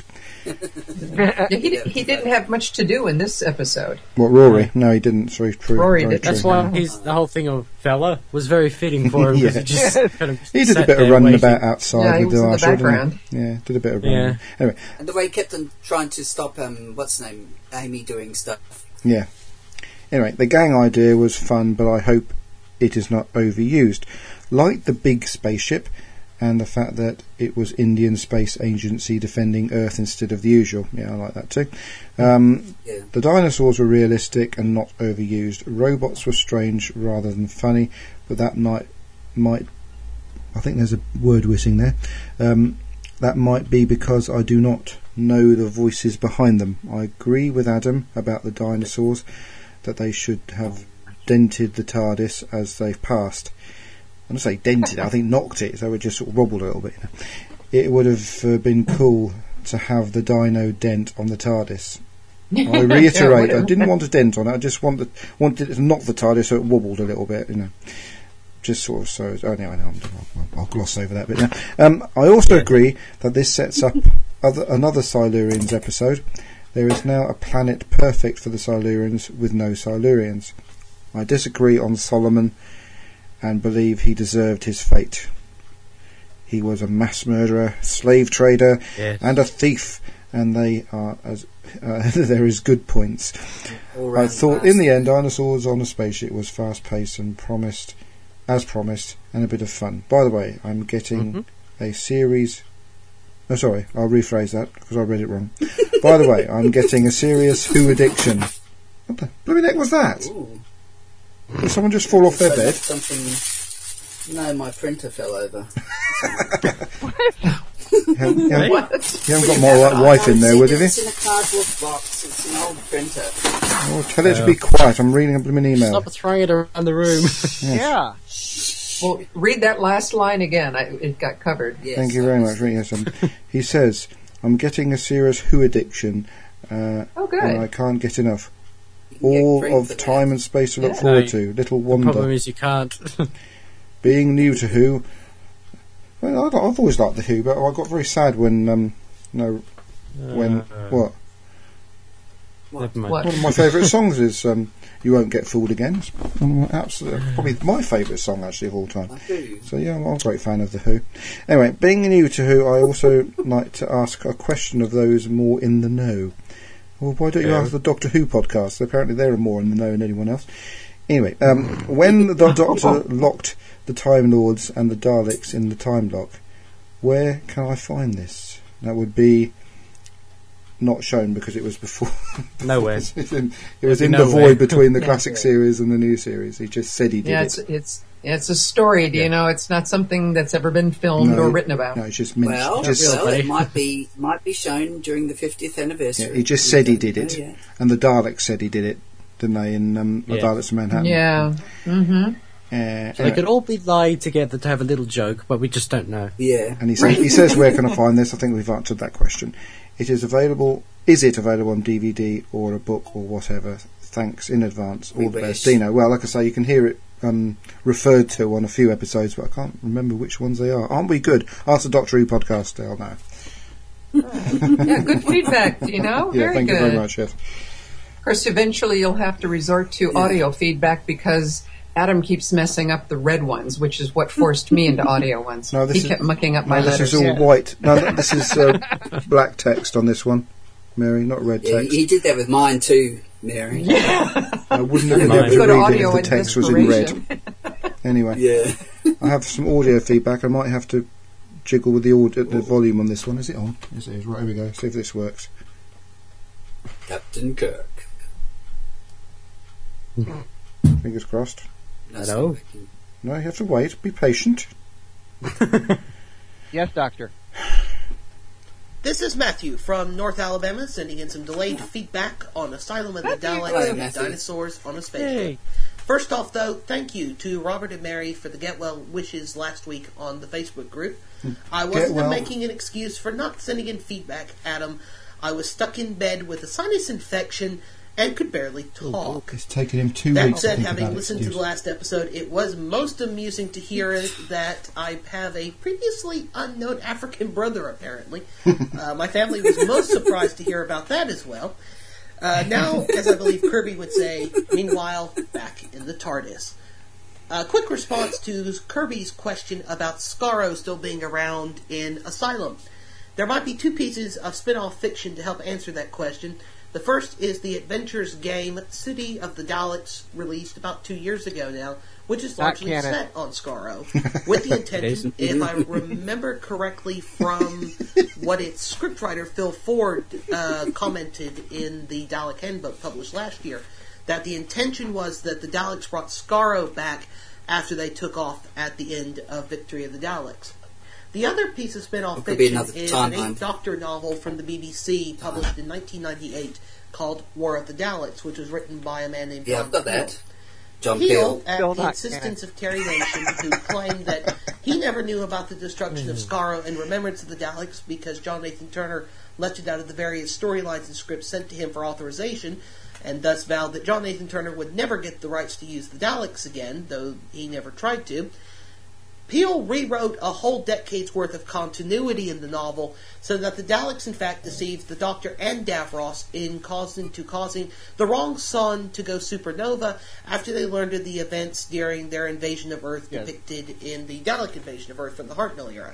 Yeah, he, di- he didn't have much to do in this episode. What, Rory? No, he didn't. It's very true. Rory very didn't. true. That's why he's, the whole thing of fella was very fitting for him. 'cause Yeah. he just kind of He did a sat bit of there running waiting. about outside Yeah, he with was the in the usher, didn't he? background. Yeah, did a bit of running. Yeah. Anyway, And the way he kept on trying to stop um, what's his name, Amy doing stuff. yeah. Anyway, the gang idea was fun, but I hope it is not overused. Like the big spaceship, and the fact that it was Indian Space Agency defending Earth instead of the usual. Yeah, I like that too. Um, Yeah. the dinosaurs were realistic and not overused. Robots were strange rather than funny, but that might, might I think there's a word whizzing there. Um, that might be because I do not know the voices behind them. I agree with Adam about the dinosaurs, that they should have dented the TARDIS as they've passed. I don't say dented, I think knocked it, so it just sort of wobbled a little bit. You know. It would have uh, been cool to have the dino dent on the TARDIS. I reiterate, I didn't want a dent on it, I just wanted, wanted it to knock the TARDIS so it wobbled a little bit, you know. Just sort of so. Oh, anyway, no, I'll, I'll gloss over that bit now. Um, I also agree that this sets up other, another Silurians episode. There is now a planet perfect for the Silurians with no Silurians. I disagree on Solomon and believe he deserved his fate. He was a mass murderer, slave trader, Yes. and a thief, and they are as uh, there is good points. All I round thought fast. in the end Dinosaurs on a Spaceship was fast paced and promised, as promised, and a bit of fun. By the way, I'm getting Mhm. a series. No, sorry, I'll rephrase that because I read it wrong. By the way, I'm getting a serious Who addiction. What the blooming heck was that? Ooh. Did someone just fall off their So bed? that's something. No, my printer fell over. You haven't, you haven't- What? you haven't got my wi- wife in there, would you? It's in a cardboard box. It's an old printer. Oh, tell her to be quiet. I'm reading a blooming email. Stop throwing it around the room. Yeah. Well, read that last line again. I, it got covered. Yes, Thank you very much. Yes, um, he says, I'm getting a serious Who addiction, uh, Oh, good. and I can't get enough. You can get All cream for of that. time and space to look Yeah. forward No, to. Little The problem wonder. is you can't. Being new to Who, well, I- I've always liked the Who, but I got very sad when, um, no, when Uh, what? Never mind. What? One of my favourite songs is um, "You Won't Get Fooled Again." It's one of my absolute, probably my favourite song actually of all time. I do. So yeah, I'm a great fan of The Who. Anyway, being new to Who, I also like to ask a question of those more in the know. Well, why don't you Yeah. ask the Doctor Who podcast? Apparently they're more in the know than anyone else. Anyway, um, when the Doctor locked the Time Lords and the Daleks in the time lock, where can I find this? That would be not shown because it was before. Nowhere. it was in, it was in the Nowhere. void between the classic series and the new series. He just said he did Yeah, it. it's it's it's a story. Do you know? It's not something that's ever been filmed No, or written about. No, it's just mentioned. Well, just, well it might be might be shown during the fiftieth anniversary. yeah, he just said he did it, Oh, yeah. and the Daleks said he did it, didn't they? In um, the Yeah. Daleks of Manhattan. Yeah. Mm-hmm. Uh, So they could all be lied together to have a little joke, but we just don't know. Yeah. And he, say, he says, where can I find this? I think we've answered that question. It is available. Is it available on D V D or a book or whatever? Thanks in advance. All We the best. wish. Dino, well, like I say, you can hear it um, referred to on a few episodes, but I can't remember which ones they are. Aren't we good? Ask the Doctor Who podcast, they'll know. Yeah, good feedback. You know, Yeah, very thank good. you very much, yes. Of course, eventually you'll have to resort to Yeah. audio feedback because Adam keeps messing up the red ones, which is what forced me into audio ones. No, this he is- kept mucking up my No, this letters. is all Yeah. white. No, th- this is uh, black text on this one, Mary, not red Yeah, text. he did that with mine too, Mary. I wouldn't have been Mine. able to Go to read it audio if the in text was in red. desperation. Anyway, Yeah. I have some audio feedback. I might have to jiggle with the audio, the volume on this one. Is it on? Yes, it is. Right, here we go. See if this works. Captain Kirk. Fingers crossed. That's Hello? not working. No, you have to wait. Be patient. Yes, Doctor. This is Matthew from North Alabama sending in some delayed feedback on Asylum of the Daleks Hello, and Matthew. Dinosaurs on a Spaceship. Hey. First off, though, thank you to Robert and Mary for the get well wishes last week on the Facebook group. I wasn't well. making an excuse for not sending in feedback, Adam. I was stuck in bed with a sinus infection and could barely talk. It's taken him two That weeks to said, think having about listened to excuse. the last episode, it was most amusing to hear that I have a previously unknown African brother, apparently. uh, my family was most surprised to hear about that as well. Uh, now, as I believe Kirby would say, meanwhile, back in the TARDIS. A quick response to Kirby's question about Scarrow still being around in Asylum. There might be two pieces of spin-off fiction to help answer that question. The first is the Adventures game City of the Daleks, released about two years ago now, which is Not largely canon. set on Scarrow, with the intention, if I remember correctly from what its scriptwriter Phil Ford uh, commented in the Dalek Handbook published last year, that the intention was that the Daleks brought Scarrow back after they took off at the end of Victory of the Daleks. The other piece of spin-off It could be fiction another is an timeline. Eighth Doctor novel from the B B C published in nineteen ninety-eight called War of the Daleks, which was written by a man named Yeah, John I've got Peel. that. John Peel, Peel. at Still the not insistence of Terry Nation, who claimed that he never knew about the destruction of Scarrow and Remembrance of the Daleks because John Nathan Turner left it out of the various storylines and scripts sent to him for authorization, and thus vowed that John Nathan Turner would never get the rights to use the Daleks again, though he never tried to. Peel rewrote a whole decade's worth of continuity in the novel so that the Daleks in fact deceived the Doctor and Davros in causing to causing the wrong sun to go supernova after they learned of the events during their invasion of Earth Yes. depicted in the Dalek invasion of Earth from the Hartnell era.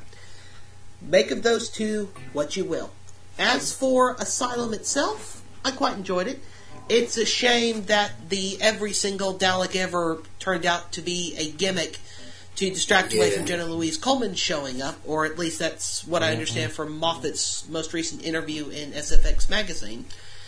Make of those two what you will. As for Asylum itself, I quite enjoyed it. It's a shame that the every single Dalek ever turned out to be a gimmick to distract away Yeah. from Jenna Louise Coleman showing up, or at least that's what I understand from Moffat's most recent interview in S F X magazine.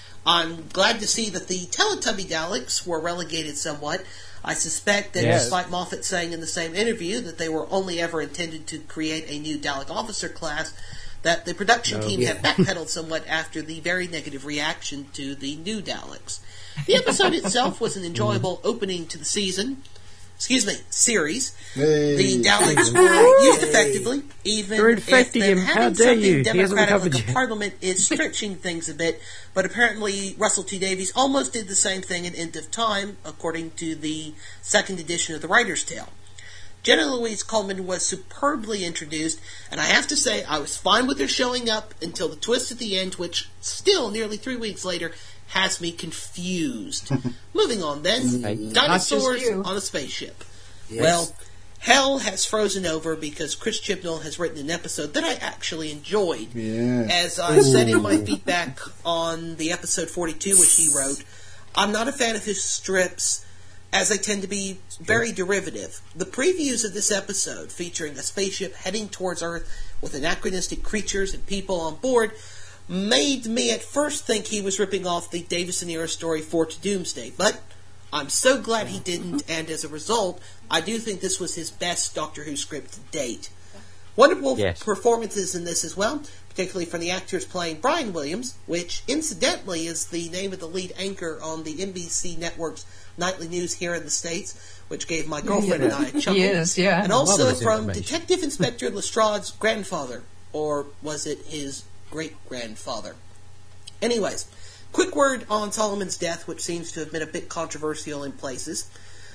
I'm glad to see that the Teletubby Daleks were relegated somewhat. I suspect that Yes. despite Moffat saying in the same interview that they were only ever intended to create a new Dalek officer class, that the production No. team Yeah. had backpedaled somewhat after the very negative reaction to the new Daleks. The episode itself was an enjoyable opening to the season. Excuse me, series. Hey. The Daleks were used effectively, even You're if infecting them him. How having dare something you. He hasn't democratic recovered like a yet. parliament is stretching things a bit, but apparently Russell T Davies almost did the same thing in End of Time, according to the second edition of The Writer's Tale. Jenna Louise Coleman was superbly introduced, and I have to say I was fine with her showing up until the twist at the end, which still, nearly three weeks later, has me confused. Moving on then, dinosaurs you. on a spaceship. Yes. Well, hell has frozen over because Chris Chibnall has written an episode that I actually enjoyed. Yeah. As I said in my feedback on the episode forty-two, which he wrote, I'm not a fan of his strips, as they tend to be very derivative. The previews of this episode, featuring a spaceship heading towards Earth with anachronistic creatures and people on board, made me at first think he was ripping off the Davison-era story Four to Doomsday, but I'm so glad he didn't, and as a result, I do think this was his best Doctor Who script to date. Wonderful yes. performances in this as well, particularly from the actors playing Brian Williams, which incidentally is the name of the lead anchor on the N B C network's nightly news here in the States, which gave my girlfriend and I a chuckle. He is, yeah. And also Well, from Detective Inspector Lestrade's grandfather, or was it his great-grandfather? Anyways, quick word on Solomon's death, which seems to have been a bit controversial in places.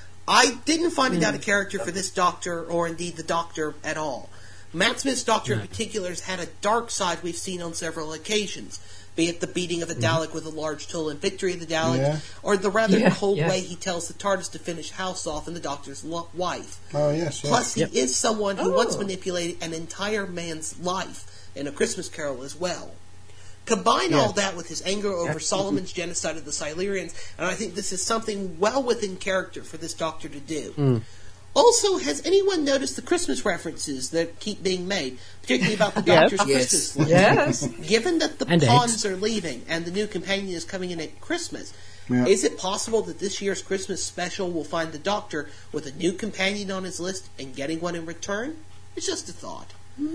I didn't find it out of character for this Doctor, or indeed the Doctor, at all. Matt Smith's Doctor in particular has had a dark side we've seen on several occasions, be it the beating of a Dalek with a large tool and victory of the Dalek, Yeah. or the rather Yeah, cold yeah. way he tells the TARDIS to finish House off and the Doctor's lo- wife. Oh, yes, yes. Plus, he Yep. is someone who Oh. once manipulated an entire man's life in A Christmas Carol as well. Combine all that with his anger over Solomon's genocide of the Silurians, and I think this is something well within character for this Doctor to do. Mm. Also, has anyone noticed the Christmas references that keep being made, particularly about the Yes. Doctor's Yes. Christmas list? Yes. Given that the And pawns eggs. are leaving and the new companion is coming in at Christmas, Yeah. is it possible that this year's Christmas special will find the Doctor with a new companion on his list and getting one in return? It's just a thought.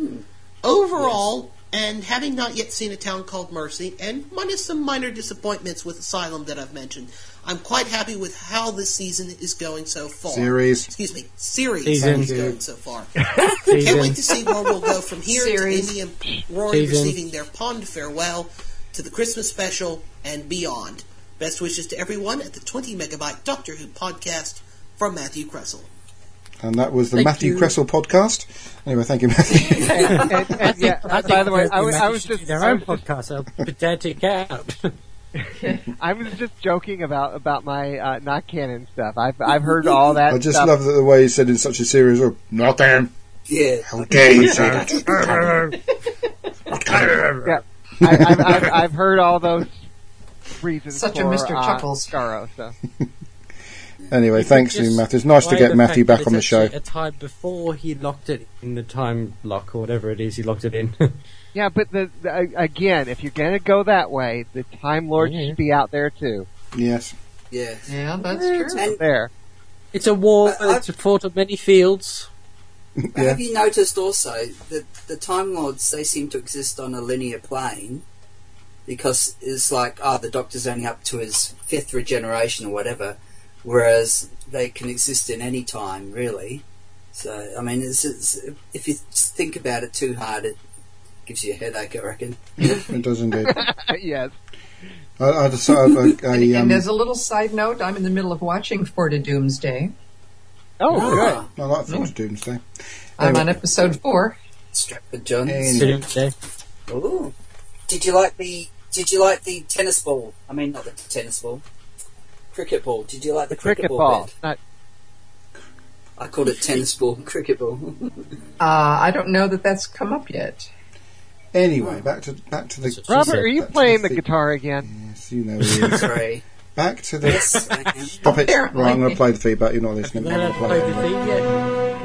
Overall, and having not yet seen A Town Called Mercy, and minus some minor disappointments with Asylum that I've mentioned, I'm quite happy with how this season is going so far. Series. Excuse me, series Season. is going so far. Can't wait Season. to see where we'll go from here Series. to Amy and Rory Season. receiving their pond farewell, to the Christmas special, and beyond. Best wishes to everyone at the twenty megabyte Doctor Who podcast from Matthew Kressel. And that was the Thank Matthew you. Kressel podcast. Anyway, thank you, Matthew. and, and, and, yeah, I by the way, I was, I Maybe was should just, do their I own was just, podcast. I'll pedantic out. I was just joking about about my uh, not canon stuff. I've I've heard all that. I just stuff. love that the way he said in such a serious or not them. Yeah. How dare you say that? Yeah, I, I've, I've I've heard all those reasons. Such a for, Mister uh, Chuckles. Scarrow. So Anyway, You thanks could to you, just Matthew. It's nice to play get the Matthew fact back that on the it's show. actually a time before he locked it in the time lock or whatever it is he locked it in. yeah, but the, the again, if you're gonna go that way, the Time Lord Yeah. should be out there too. Yes. Yeah. Yeah, that's true. And There. It's a war. I- I- It's a fought on many fields. But Yeah. have you noticed also that the Time Lords, they seem to exist on a linear plane, because it's like, ah, oh, the Doctor's only up to his fifth regeneration or whatever, whereas they can exist in any time, really. So, I mean, it's, it's, if you think about it too hard, it gives you a headache, I reckon. It does indeed. Yes. I, I just saw a, a, And, a, um, and as a little side note, I'm in the middle of watching Four to Doomsday. Oh, Ah, I like Force Doomsday. I'm Anyway. on episode four. Stratford John. Anyway. Today. Ooh. Did you like the Did you like the tennis ball? I mean, not the tennis ball. Cricket ball. Did you like the, the cricket ball? ball. bit? Not, I called it tennis ball, cricket ball. Uh, I don't know that that's come up yet. Anyway, back to back to the. That's what she Robert, said. are you Back to playing the the thi- guitar again? Yes, you know. He is. Sorry. Back to the. Yes, I am. Stop it! Apparently. Right, I'm going to play the feedback. You're not listening. Learn I'm how to going play to the play theme yet?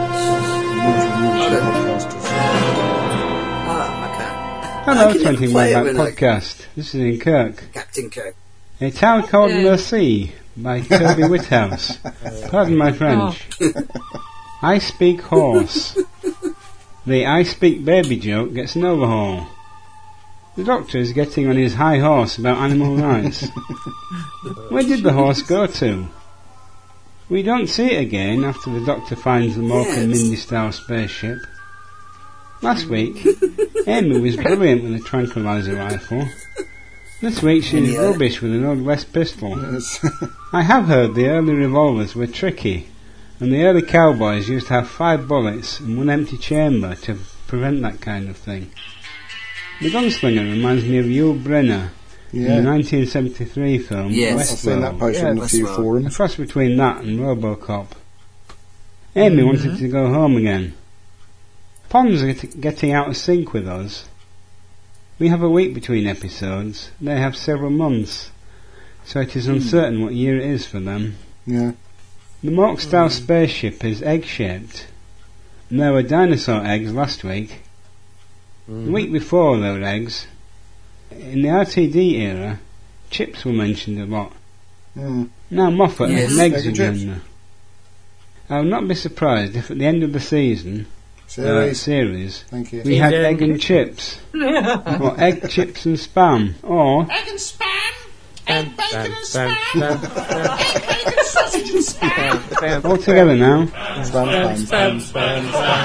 Ah, okay. Hello, I can never twenty play it Megabyte when I- Podcast. This is in Kirk. Captain Kirk. A Town Called Yeah. Mercy by Kirby Whithouse. Pardon my French. I speak horse. The I speak baby joke gets an overhaul. The Doctor is getting on his high horse about animal rights. Where did the horse go to? We don't see it again after the Doctor finds the Mork and Yes. Mindy style spaceship. Last week, Amy was brilliant with a tranquilizer rifle. This week she's Yeah. rubbish with an Old West pistol. Yes. I have heard the early revolvers were tricky, and the early cowboys used to have five bullets and one empty chamber to prevent that kind of thing. The gunslinger reminds me of Yul Brynner in the Yeah. nineteen seventy-three film Yes. I've seen that Westworld. posted Yeah, on a few Westworld. A forums. cross between that and Robocop. Amy wanted to go home again. Ponds are get- getting out of sync with us. We have a week between episodes. They have several months. So it is uncertain what year it is for them. Yeah. The Moxdale spaceship is egg-shaped. And there were dinosaur eggs last week. Mm-hmm. The week before there were eggs. In the R T D era, chips were mentioned a lot. Mm. Now Moffat Yes. has eggs Egg and again. I will not be surprised if at the end of the season, Series. uh, series Thank you. we had Yeah. egg and chips. Or egg, chips and spam. Or Egg and spam. Bam, Egg, bacon bam, and bam, spam. bam, bam. Egg, bacon, sausage and spam. all together now. Spam, spam, Spam, spam.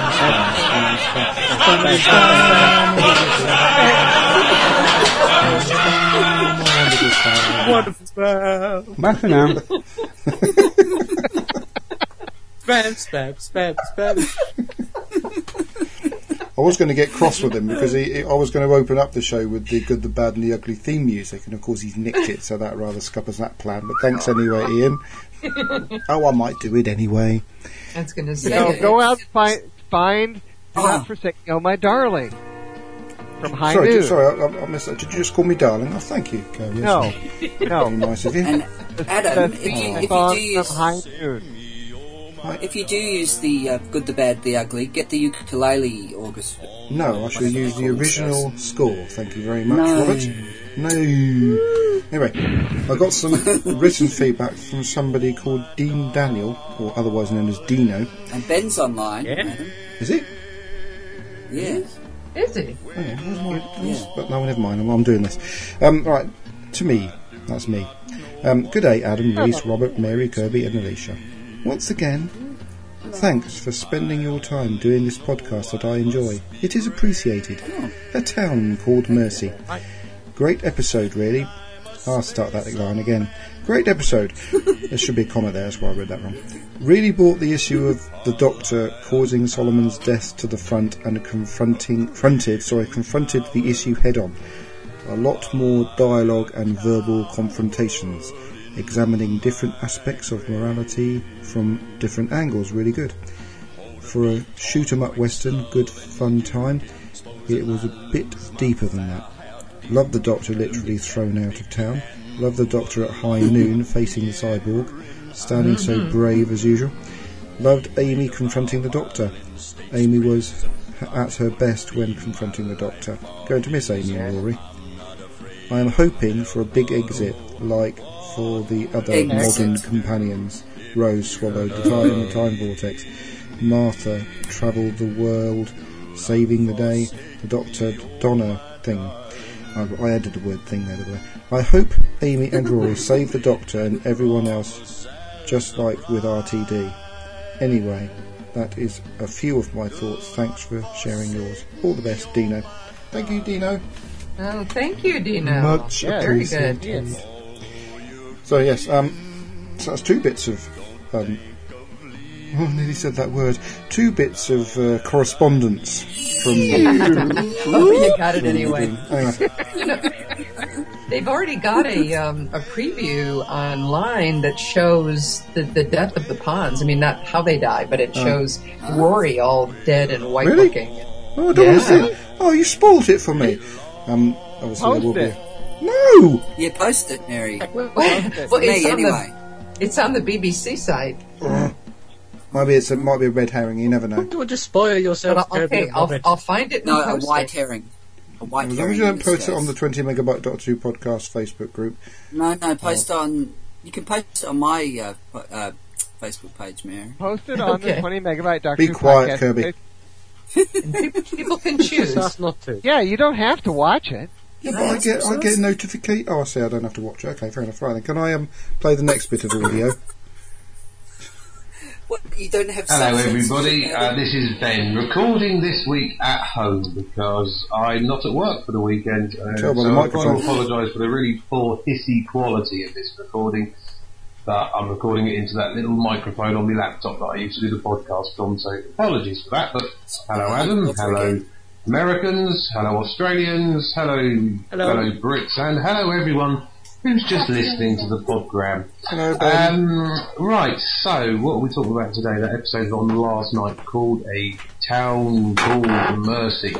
spam, Wonderful spam. Bye for now. Spam, spam, spam, spam. I was going to get cross with him because he, he- I was going to open up the show with the good, the bad, and the ugly theme music, and of course he's nicked it, so that rather scuppers that plan. But thanks anyway, Ian. Oh, I might do it anyway. I was going to say. So it. go out and find, find, do not Oh. forsake, oh my darling. From High Sorry, Noon. ju- sorry, I, I missed that. Did you just call me darling? Oh, thank you, Kerry. No, Very no. nice of you. And Adam, The if you, theme if you song do use from High Noon. if you do use the uh, good, the bad, the ugly, get the ukulele orchestra. No, I shall use the original score. Thank you very much, No. Robert. No. Anyway, I got some written feedback from somebody called Dean Daniel, or otherwise known as Dino. And Ben's online. Yeah. Adam. Is it? Yes. Is he? Oh, yeah, where's my- where's- But no, never mind. I'm, I'm doing this. Um, right, to me, that's me. Um, good day, Adam, Reese, Robert, Mary, Kirby, and Alicia. Once again, thanks for spending your time doing this podcast that I enjoy. It is appreciated. A town called Mercy. Great episode, really. I'll start that line again. Great episode. There should be a comma there, that's why I read that wrong. Really brought the issue of the Doctor causing Solomon's death to the front and confronting, fronted, sorry, confronted the issue head on. A lot more dialogue and verbal confrontations, examining different aspects of morality from different angles. Really good. For a shoot 'em up western, good fun time. It was a bit deeper than that. Loved the Doctor literally thrown out of town. Loved the Doctor at high noon facing the cyborg, standing so brave as usual. Loved Amy confronting the Doctor. Amy was h- at her best when confronting the Doctor. Going to miss Amy and Rory. I am hoping for a big exit, like for the other Exit. modern companions. Rose swallowed the time in the time vortex. Martha travelled the world, saving the day. The Doctor Donna thing. I, I added the word thing there, by the way. I hope Amy and Rory save the Doctor and everyone else, just like with R T D. Anyway, that is a few of my thoughts. Thanks for sharing yours. All the best, Dino. Thank you, Dino. Oh, thank you, Dino. Much Very appreciated. good. So yes, um, so that's two bits of, um, oh, I nearly said that word. Two bits of uh, correspondence from. Oh, you got it anyway. Anyway, You know, they've already got a um, a preview online that shows the, the death of the Ponds. I mean, not how they die, but it shows Rory all dead and white Really? looking. oh, I don't want to Yeah. see. Oh, you spoilt it for me. Um, obviously there will Post be. it. No. Yeah, post it, Mary. Well, For it's me, on anyway. the it's on the B B C site. Maybe it's a, might be a red herring. You never know. Don't just spoil yourself. But I'll, okay, Kirby, I'll, Robert. I'll find it. And No, a post white it. herring. A white As long herring. as you don't in post this it on the case. twenty megabyte Doctor Who podcast Facebook group. No, no, post on. You can post it on my uh, po- uh, Facebook page, Mary. Post it on the Okay. twenty megabyte Doctor Be Who quiet, podcast Kirby. page. And people, people can choose. That's not to. Yeah, you don't have to watch it. Yeah, but I get I get notification. Oh, I see. I don't have to watch it. Okay, fair enough. Right then, can I um play the next bit of audio? What? You don't have. Hello substance? everybody, uh, this is Ben, recording this week at home because I'm not at work for the weekend, uh, Tell by so the I want microphone. to apologise for the really poor hissy quality of this recording, but I'm recording it into that little microphone on my laptop that I used to do the podcast on, so apologies for that. But hello Adam, hello Americans, hello Australians, hello Hello. fellow Brits, and hello everyone who's just listening to the podgram. Hello, Ben. Um, right, so what are we talking about today? That episode on last night called A Town Called Mercy.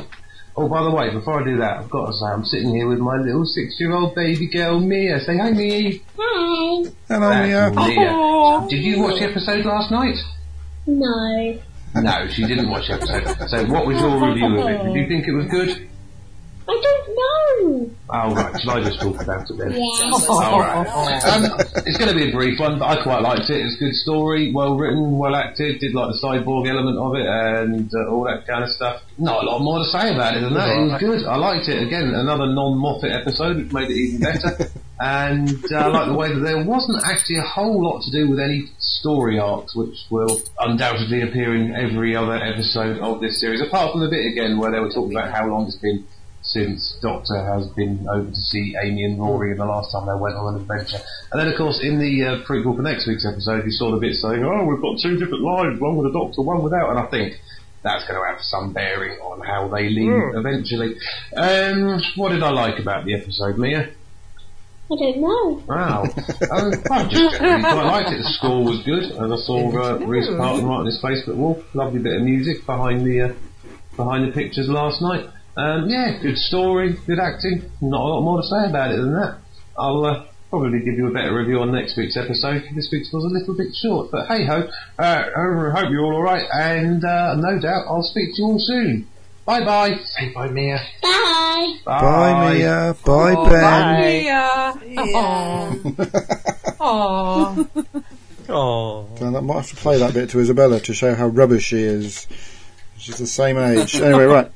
Oh, by the way, before I do that, I've got to say, I'm sitting here with my little six-year-old baby girl, Mia. Say hi, Mia. Hi. Hello, Mia. Mia. Did you watch the episode last night? No. No, she didn't watch the episode. So what was your review of it? Did you think it was good? I don't know. Oh, right. Shall I just talk about it then? Yeah. All right. Um, it's going to be a brief one, but I quite liked it. It's a good story, well written, well acted. Did like the cyborg element of it and uh, all that kind of stuff. Not a lot more to say about it than that. It was good. I liked it. Again, another non-Moffat episode, which made it even better. And uh, I like the way that there wasn't actually a whole lot to do with any story arcs, which will undoubtedly appear in every other episode of this series, apart from the bit again where they were talking about how long it's been since Doctor has been over to see Amy and Rory, and the last time they went on an adventure. And then, of course, in the uh, prequel for next week's episode, you saw the bit saying, oh, we've got two different lives, one with a Doctor, one without, and I think that's going to have some bearing on how they leave mm. eventually. Um, what did I like about the episode, Mia? I don't know. Wow. um, I just generally quite liked it. The score was good, and I saw uh, Reese Parton right on his Facebook wall. Lovely bit of music behind the uh, behind the pictures last night. Um, yeah, good story, good acting. Not a lot more to say about it than that. I'll uh, probably give you a better review on next week's episode. This week's was a little bit short, but hey ho. Uh, I hope you're all alright, and uh, no doubt I'll speak to you all soon. Bye bye. Say bye, Mia. Bye. Bye, Bye Mia. Bye, Oh, Ben. Bye, Mia. Aww. Oh. So I might have to play that bit to Isabella to show how rubbish she is. She's the same age. Anyway, right.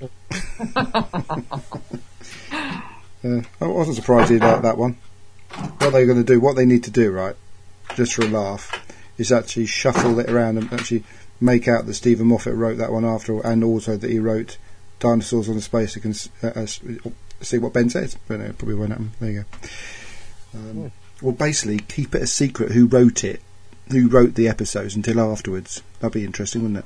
uh, I wasn't surprised he liked that one. What they're going to do, what they need to do, right, just for a laugh, is actually shuffle it around and actually make out that Stephen Moffat wrote that one after, and also that he wrote Dinosaurs on the Space. You can uh, uh, see what Ben says, but no, probably won't happen. There you go. Um, well, basically, keep it a secret who wrote it, who wrote the episodes until afterwards. That'd be interesting, wouldn't it?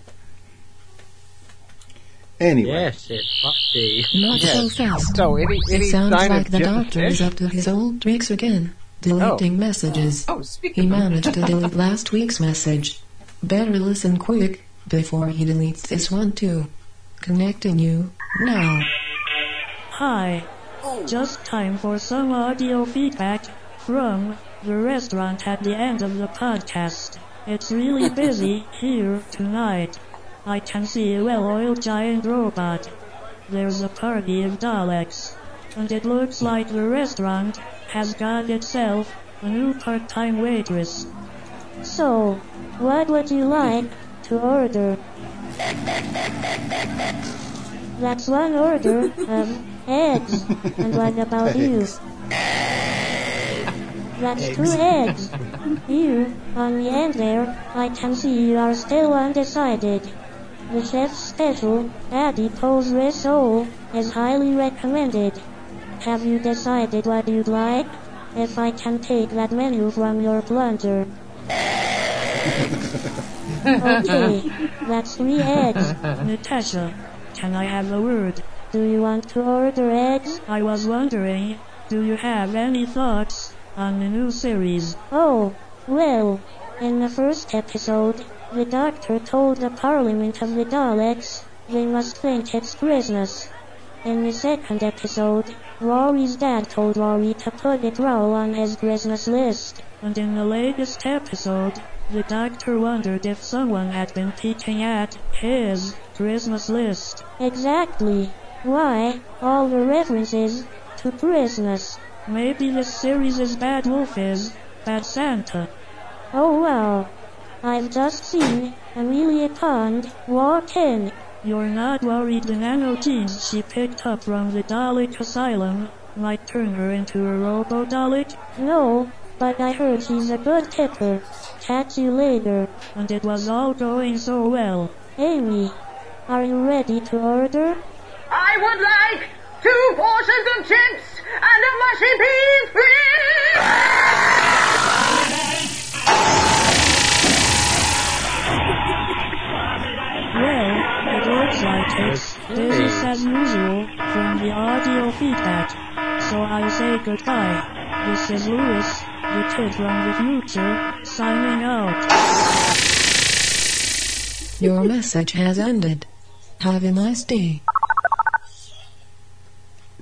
Anyway. Yes, it must be. Not so fast. So, any, any it sounds sign like of the Jim Doctor is Fish? up to his old tricks again. Deleting Oh. messages. Oh, He speaking of managed to delete last week's message. Better listen quick before he deletes this one too. Connecting you now. Hi. Just time for some audio feedback from the restaurant at the end of the podcast. It's really busy here tonight. I can see a well-oiled giant robot. There's a party of Daleks. And it looks like the restaurant has got itself a new part-time waitress. So, what would you like to order? That's one order of eggs. And what about you? That's two eggs. You, on the end there, I can see you are still undecided. The chef's special, adipose risotto, is highly recommended. Have you decided what you'd like? If I can take that menu from your plunger. Okay, that's three eggs. Natasha, can I have a word? Do you want to order eggs? I was wondering, do you have any thoughts on the new series? Oh, well, in the first episode, the Doctor told the Parliament of the Daleks they must think it's Christmas. In the second episode, Rory's dad told Rory to put it all on his Christmas list. And in the latest episode, the Doctor wondered if someone had been peeking at his Christmas list. Exactly. Why all the references to Christmas? Maybe this series is Bad Wolf is Bad Santa. Oh well, I've just seen Amelia Pond walk in. You're not worried the nanogenes she picked up from the Dalek Asylum might turn her into a robo-Dalek? No, but I heard she's a good tipper. Catch you later. And it was all going so well. Amy, are you ready to order? I would like two portions of chips and a mushy peas, Well, it looks like it's business as usual from the audio feedback. So I say goodbye. This is Lewis, the kid from the future, signing out. Your message has ended. Have a nice day.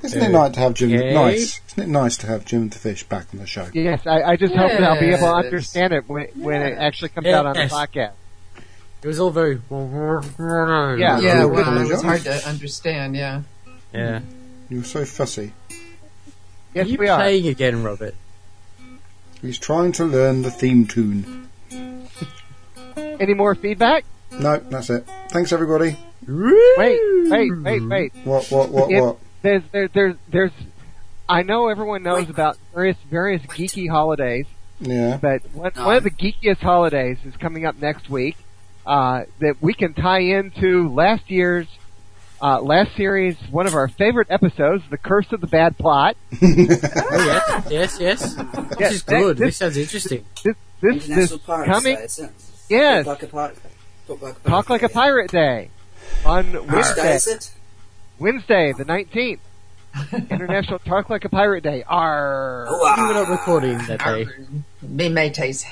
Isn't it nice to have Jim? Okay. Nice, isn't it nice to have Jim the Fish back on the show? Yes, I, I just hope that I'll be able to Yes. understand it when when it actually comes out on the Yes. podcast. It was all very. Yeah. Yeah, You're well, it was apologise. hard to understand, yeah. Yeah. You're so fussy. Yes, Are you we are. playing again, Robert? He's trying to learn the theme tune. Any more feedback? No, that's it. Thanks, everybody. Wait, wait, wait, wait. What, what, what, If what? There's, there, there's, there's. I know everyone knows about various, various geeky holidays, Yeah. but one, one of the geekiest holidays is coming up next week. Uh, that we can tie into last year's, uh, last series, one of our favorite episodes, "The Curse of the Bad Plot." Oh yes, yes, yes. This Yes, is good. that- This sounds interesting. This, this, this International Pirates coming. Day, isn't it? Yes. Talk like a pirate. Talk like a pirate. Talk like a pirate day on Which day Wednesday. is it? Wednesday, the nineteenth. International Talk Like a Pirate Day. Arr. Oh, ah. We're not recording that day. Me mateys.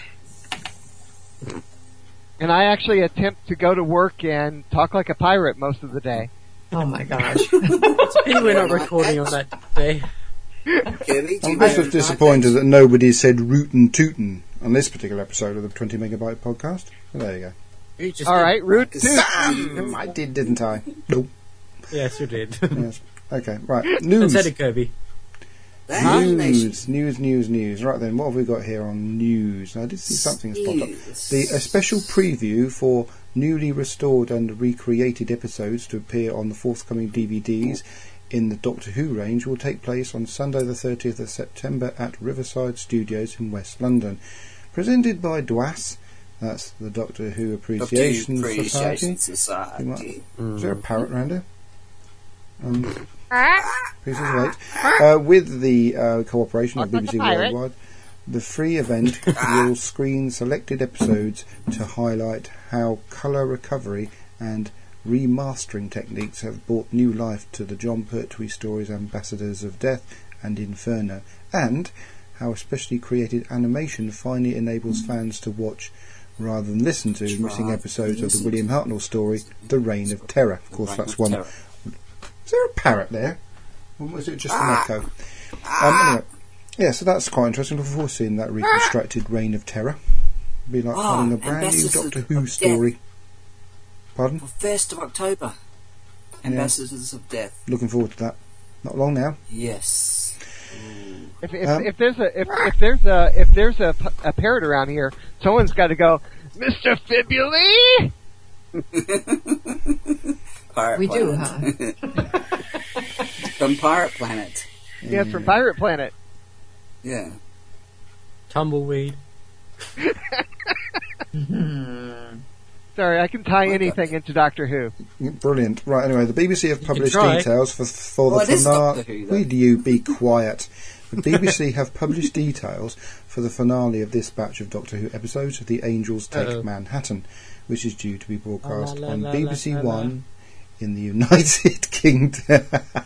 And I actually attempt to go to work and talk like a pirate most of the day. Oh my gosh. We're not recording on that day. Kirby, do you I'm know just disappointed that nobody said rootin' tootin' on this particular episode of the twenty megabyte podcast. Well, there you go. You just All did. right, root two. Sam! I did, didn't I? Nope. Yes, you did. Yes. Okay, right. And News. said it, Kirby. News, news, news, news. Right then, what have we got here on news? I did see something's popped up. News. The a special preview for newly restored and recreated episodes to appear on the forthcoming D V Ds in the Doctor Who range will take place on Sunday the thirtieth of September at Riverside Studios in West London. Presented by D W A S, that's the Doctor Who Appreciation, Doctor Who Appreciation Society. You Society. might- Is there a parrot around here? Um, please just wait. Uh, with the uh, cooperation of B B C Worldwide, the free event will screen selected episodes to highlight how colour recovery and remastering techniques have brought new life to the John Pertwee stories Ambassadors of Death and Inferno, and how a specially created animation finally enables fans to watch rather than listen to missing episodes of the William Hartnell story The Reign of Terror. Of course, that's one. Is there a parrot there? Or was it just an echo? Um, anyway, yeah, so that's quite interesting. Looking forward to seeing that reconstructed Reign of Terror. Be like Ah, having a brand new Ambassadors Doctor of Who Death. story. Pardon? First of October. Ambassadors of Death. Looking forward to that. Not long now. Yes. If, if, Um, if there's a if, if there's a if there's a, p- a parrot around here, someone's got to go, Mister Fibuli. Pirate We do, Planet. From Pirate Planet. Yes, from Pirate Planet. Yeah. Tumbleweed. Sorry, I can tie anything into Doctor Who. Brilliant. Right, anyway, the B B C have published try. details for, for Well, the it is Doctor finale. Who, though. Will you be quiet? The B B C have published details for the finale of this batch of Doctor Who episodes of The Angels Take Uh-oh. Manhattan, which is due to be broadcast La, la, on la, B B la, C la, la. One in the United Kingdom.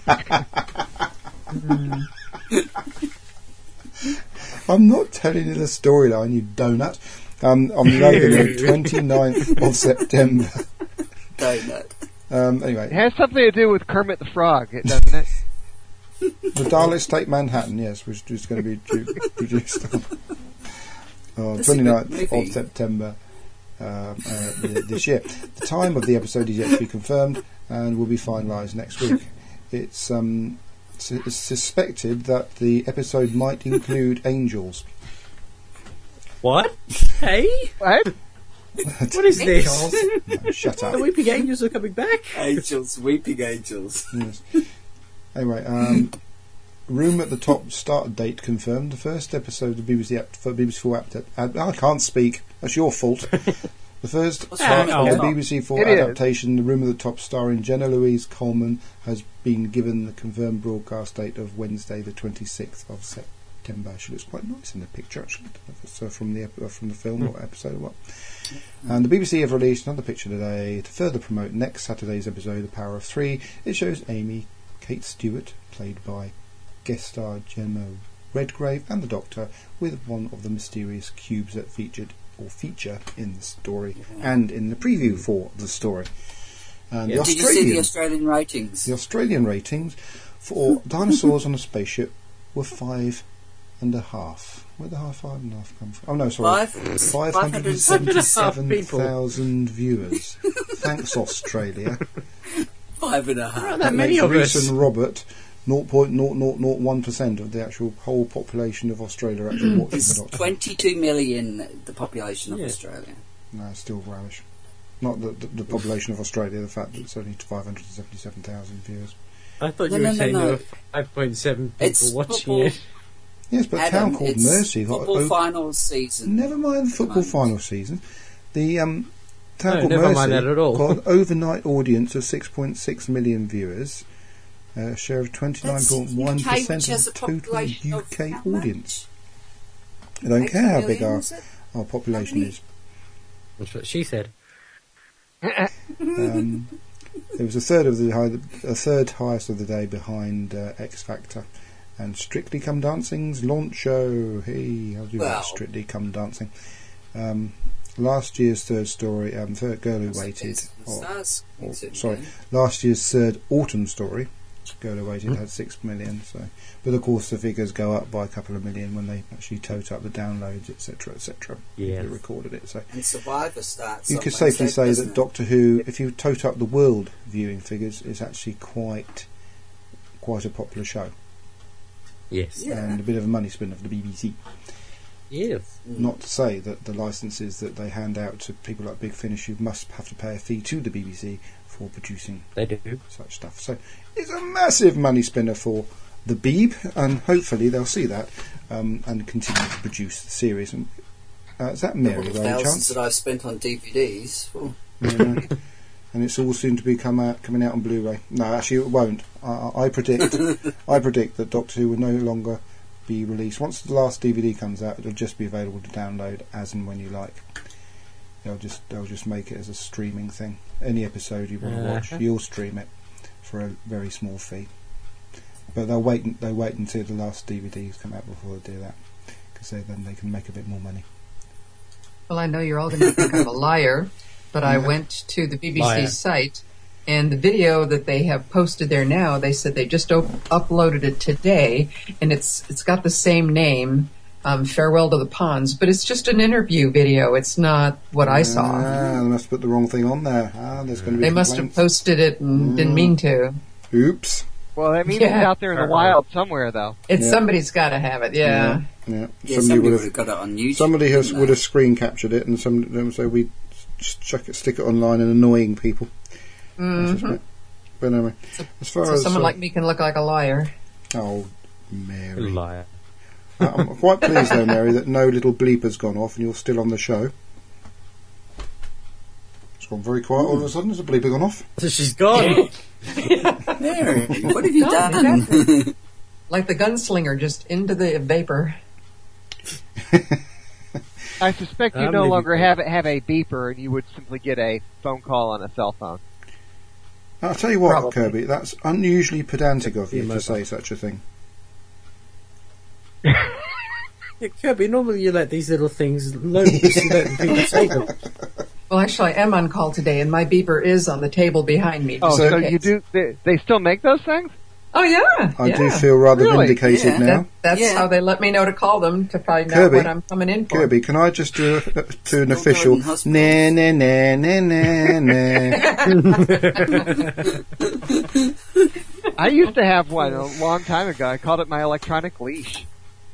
I'm not telling you the storyline, you donut. Um, on the twenty-ninth of September. Donut. Um, It anyway, has something to do with Kermit the Frog, it doesn't it? the Daleks Take Manhattan, yes, which is going to be due, produced on, on That's a good twenty-ninth movie. of September um, uh, th- this year. The time of the episode is yet to be confirmed and will be finalised next week. It's, um, s- it's suspected that the episode might include angels. What? Hey? What? What is this? No, shut up. The Weeping Angels are coming back? Angels, weeping angels. Yes. Anyway, um, room at the top start date confirmed. The first episode of B B C app, for B B C Four app. ad- I can't speak. That's your fault. The first What's part wrong of with the it? B B C Four It is. adaptation, The Room at the Top, starring Jenna Louise Coleman, has been given the confirmed broadcast date of Wednesday, the twenty-sixth of September. She looks quite nice in the picture, actually. So from the ep- uh, from the film or episode or what. And the B B C have released another picture today to further promote next Saturday's episode, The Power of Three. It shows Amy, Kate Stewart, played by guest star Gemma Redgrave, and the Doctor, with one of the mysterious cubes that featured or feature in the story and in the preview for the story. And the Did you see Australian, the Australian ratings? the Australian ratings for dinosaurs on a spaceship were five and a half. Where the half five and a half come from? Oh no, sorry, Five- five hundred and seventy-seven thousand viewers. Thanks, Australia. Five and a half. Not that That many makes of Reese us. and Robert zero point zero zero zero one percent of the actual whole population of Australia actually watching It's the Doctor. twenty-two million, the population of Yeah. Australia. No, it's still rubbish. Not the, the, the population of Australia, the fact that it's only five hundred seventy-seven thousand viewers. I thought No, you were no, no, saying no. there were five point seven people It's watching football. it. Yes, but a Adam, town called it's Mercy got football o- final season. Never mind the football Come on. final season. The um, town No, called never Mercy mind that at all. got an overnight audience of six point six million viewers, uh, a share of twenty-nine point one That's U K, percent which has of a the total population U of K how much? audience. I don't Eight care how big million, our, is it? our population many? is. That's what she said. Um, it was a third of the high, a third highest of the day behind uh, X Factor and Strictly Come Dancing's launch show. Hey, how do you Well. like Strictly Come Dancing? Um, last year's third story, um, third Girl Who Waited. Or, Stars. or, sorry, last year's third autumn story, Girl Who Waited, had six million. So, but of course the figures go up by a couple of million when they actually tote up the downloads, et cetera, et cetera. Yeah. They recorded it. So. And Survivor starts. You on could safely Wednesday, say doesn't that it? Doctor Who, if you tote up the world viewing figures, is actually quite quite a popular show. Yes. Yeah. And a bit of a money spinner for the B B C. Yes. Not to say that the licenses that they hand out to people like Big Finish, who must have to pay a fee to the B B C for producing They do. such stuff. So it's a massive money spinner for the Beeb, and hopefully they'll see that um, and continue to produce the series. And uh, is that Mary, All the by any thousands chance? that I've spent on D V Ds. Oh. Yeah, no. And it's all soon to be come out, coming out on Blu-ray. No, actually, it won't. I, I predict, I predict that Doctor Who will no longer be released. Once the last D V D comes out, it'll just be available to download as and when you like. They'll just, they'll just make it as a streaming thing. Any episode you want to watch, Uh-huh. you'll stream it for a very small fee. But they'll wait. They wait until the last D V Ds come out before they do that, because then they can make a bit more money. Well, I know you're all going to think I'm a liar, but I Yeah. went to the B B C Liar. site, and the video that they have posted there now, they said they just op- uploaded it today, and it's it's got the same name, um, Farewell to the Ponds, but it's just an interview video. It's not what I saw. Ah, they must put the wrong thing on there. Ah, there's going to be They must have complaints. posted it and didn't mean to. Oops. Well, that means Yeah. it's out there in the wild somewhere, though. It's Yeah. somebody's got to have it, yeah. Yeah. Yeah, somebody somebody would would have. have got it on YouTube. Somebody has, wouldn't would they? have screen captured it, and some so we just chuck it, stick it online, and annoying people. I Mhm. suspect. But anyway, as far So as someone uh, like me can look like a liar. oh, Mary, Liar. Uh, I'm quite pleased though, Mary, that no little bleep has gone off, and you're still on the show. It's gone very quiet all of a sudden. Has a bleeper gone off? So she's gone. Mary, what have you No, done? exactly. Like the gunslinger, just into the vapor. I suspect you Uh, no maybe- longer have have a beeper, and you would simply get a phone call on a cell phone. I'll tell you what, Probably. Kirby, that's unusually pedantic of you Yeah, to my say such a thing. Yeah, Kirby, normally you let these little things load. You let people say them. Well, actually, I am on call today, and my beeper is on the table behind me. Oh, just so in you case. do? They, they still make those things? Oh, yeah. I yeah. do feel rather Really? vindicated Yeah. now. That, that's Yeah. how they let me know to call them to find Kirby, out what I'm coming in for. Kirby, can I just do a, to an Still official going hospital. nah nah nah nah nah nah? I used to have one a long time ago. I called it my electronic leash.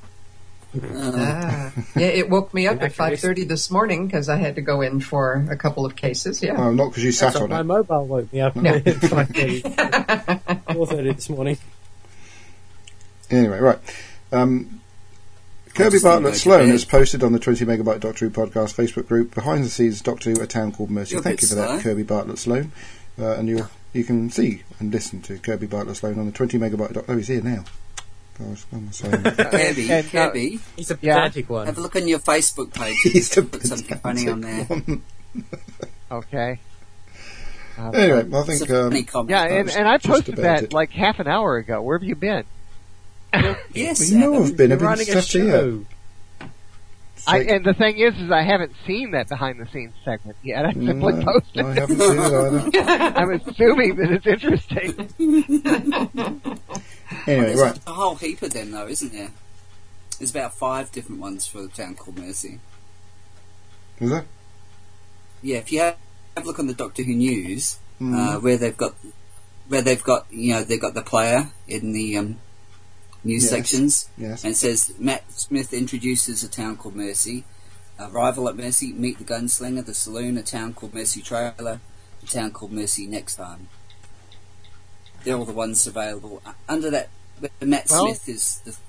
Ah. Yeah, it woke me up at five thirty this morning because I had to go in for a couple of cases. Yeah. Oh, not because you sat That's on what my it. mobile woke me up No. at five thirty. four thirty this morning. Anyway, right. Um, Kirby just Bartlett need to go to Sloan bed. has posted on the twenty megabyte Doctor Who podcast Facebook group behind the scenes Doctor Who, a town called Mercy. You're a Thank bit you for that, slow. Kirby Bartlett Sloan. Uh, and you you can see and listen to Kirby Bartlett Sloan on the twenty megabyte. Doc- oh, he's here now. Gosh, what am I saying? Kirby, And, uh, Kirby, He's a Yeah. pedantic one. have a look on your Facebook page. He's the Put something funny on there. one. Okay. Uh, Anyway, I It's a think um, funny comment. Yeah, and, and I Just posted about that it. like half an hour ago. Where have you been? yes, you know Adam. I've been. I've You're been running a stuff here. show. I, and the thing is, is I haven't seen that behind the scenes segment yet. I simply No, posted I it. haven't seen it either. I'm assuming that it's interesting. Anyway, There's right. a whole heap of them, though, isn't there? There's about five different ones for the town called Mercy. Is there? Yeah, if you have, have a look on the Doctor Who news, Mm. uh, where they've got, where they've got, you know, they've got the player in the um, news Yes. sections, Yes. and it says Matt Smith introduces a town called Mercy, Arrival at Mercy, Meet the Gunslinger, The Saloon, a town called Mercy Trailer, a town called Mercy Next Time. They're all the ones available Uh, under that. But Matt Well- Smith is the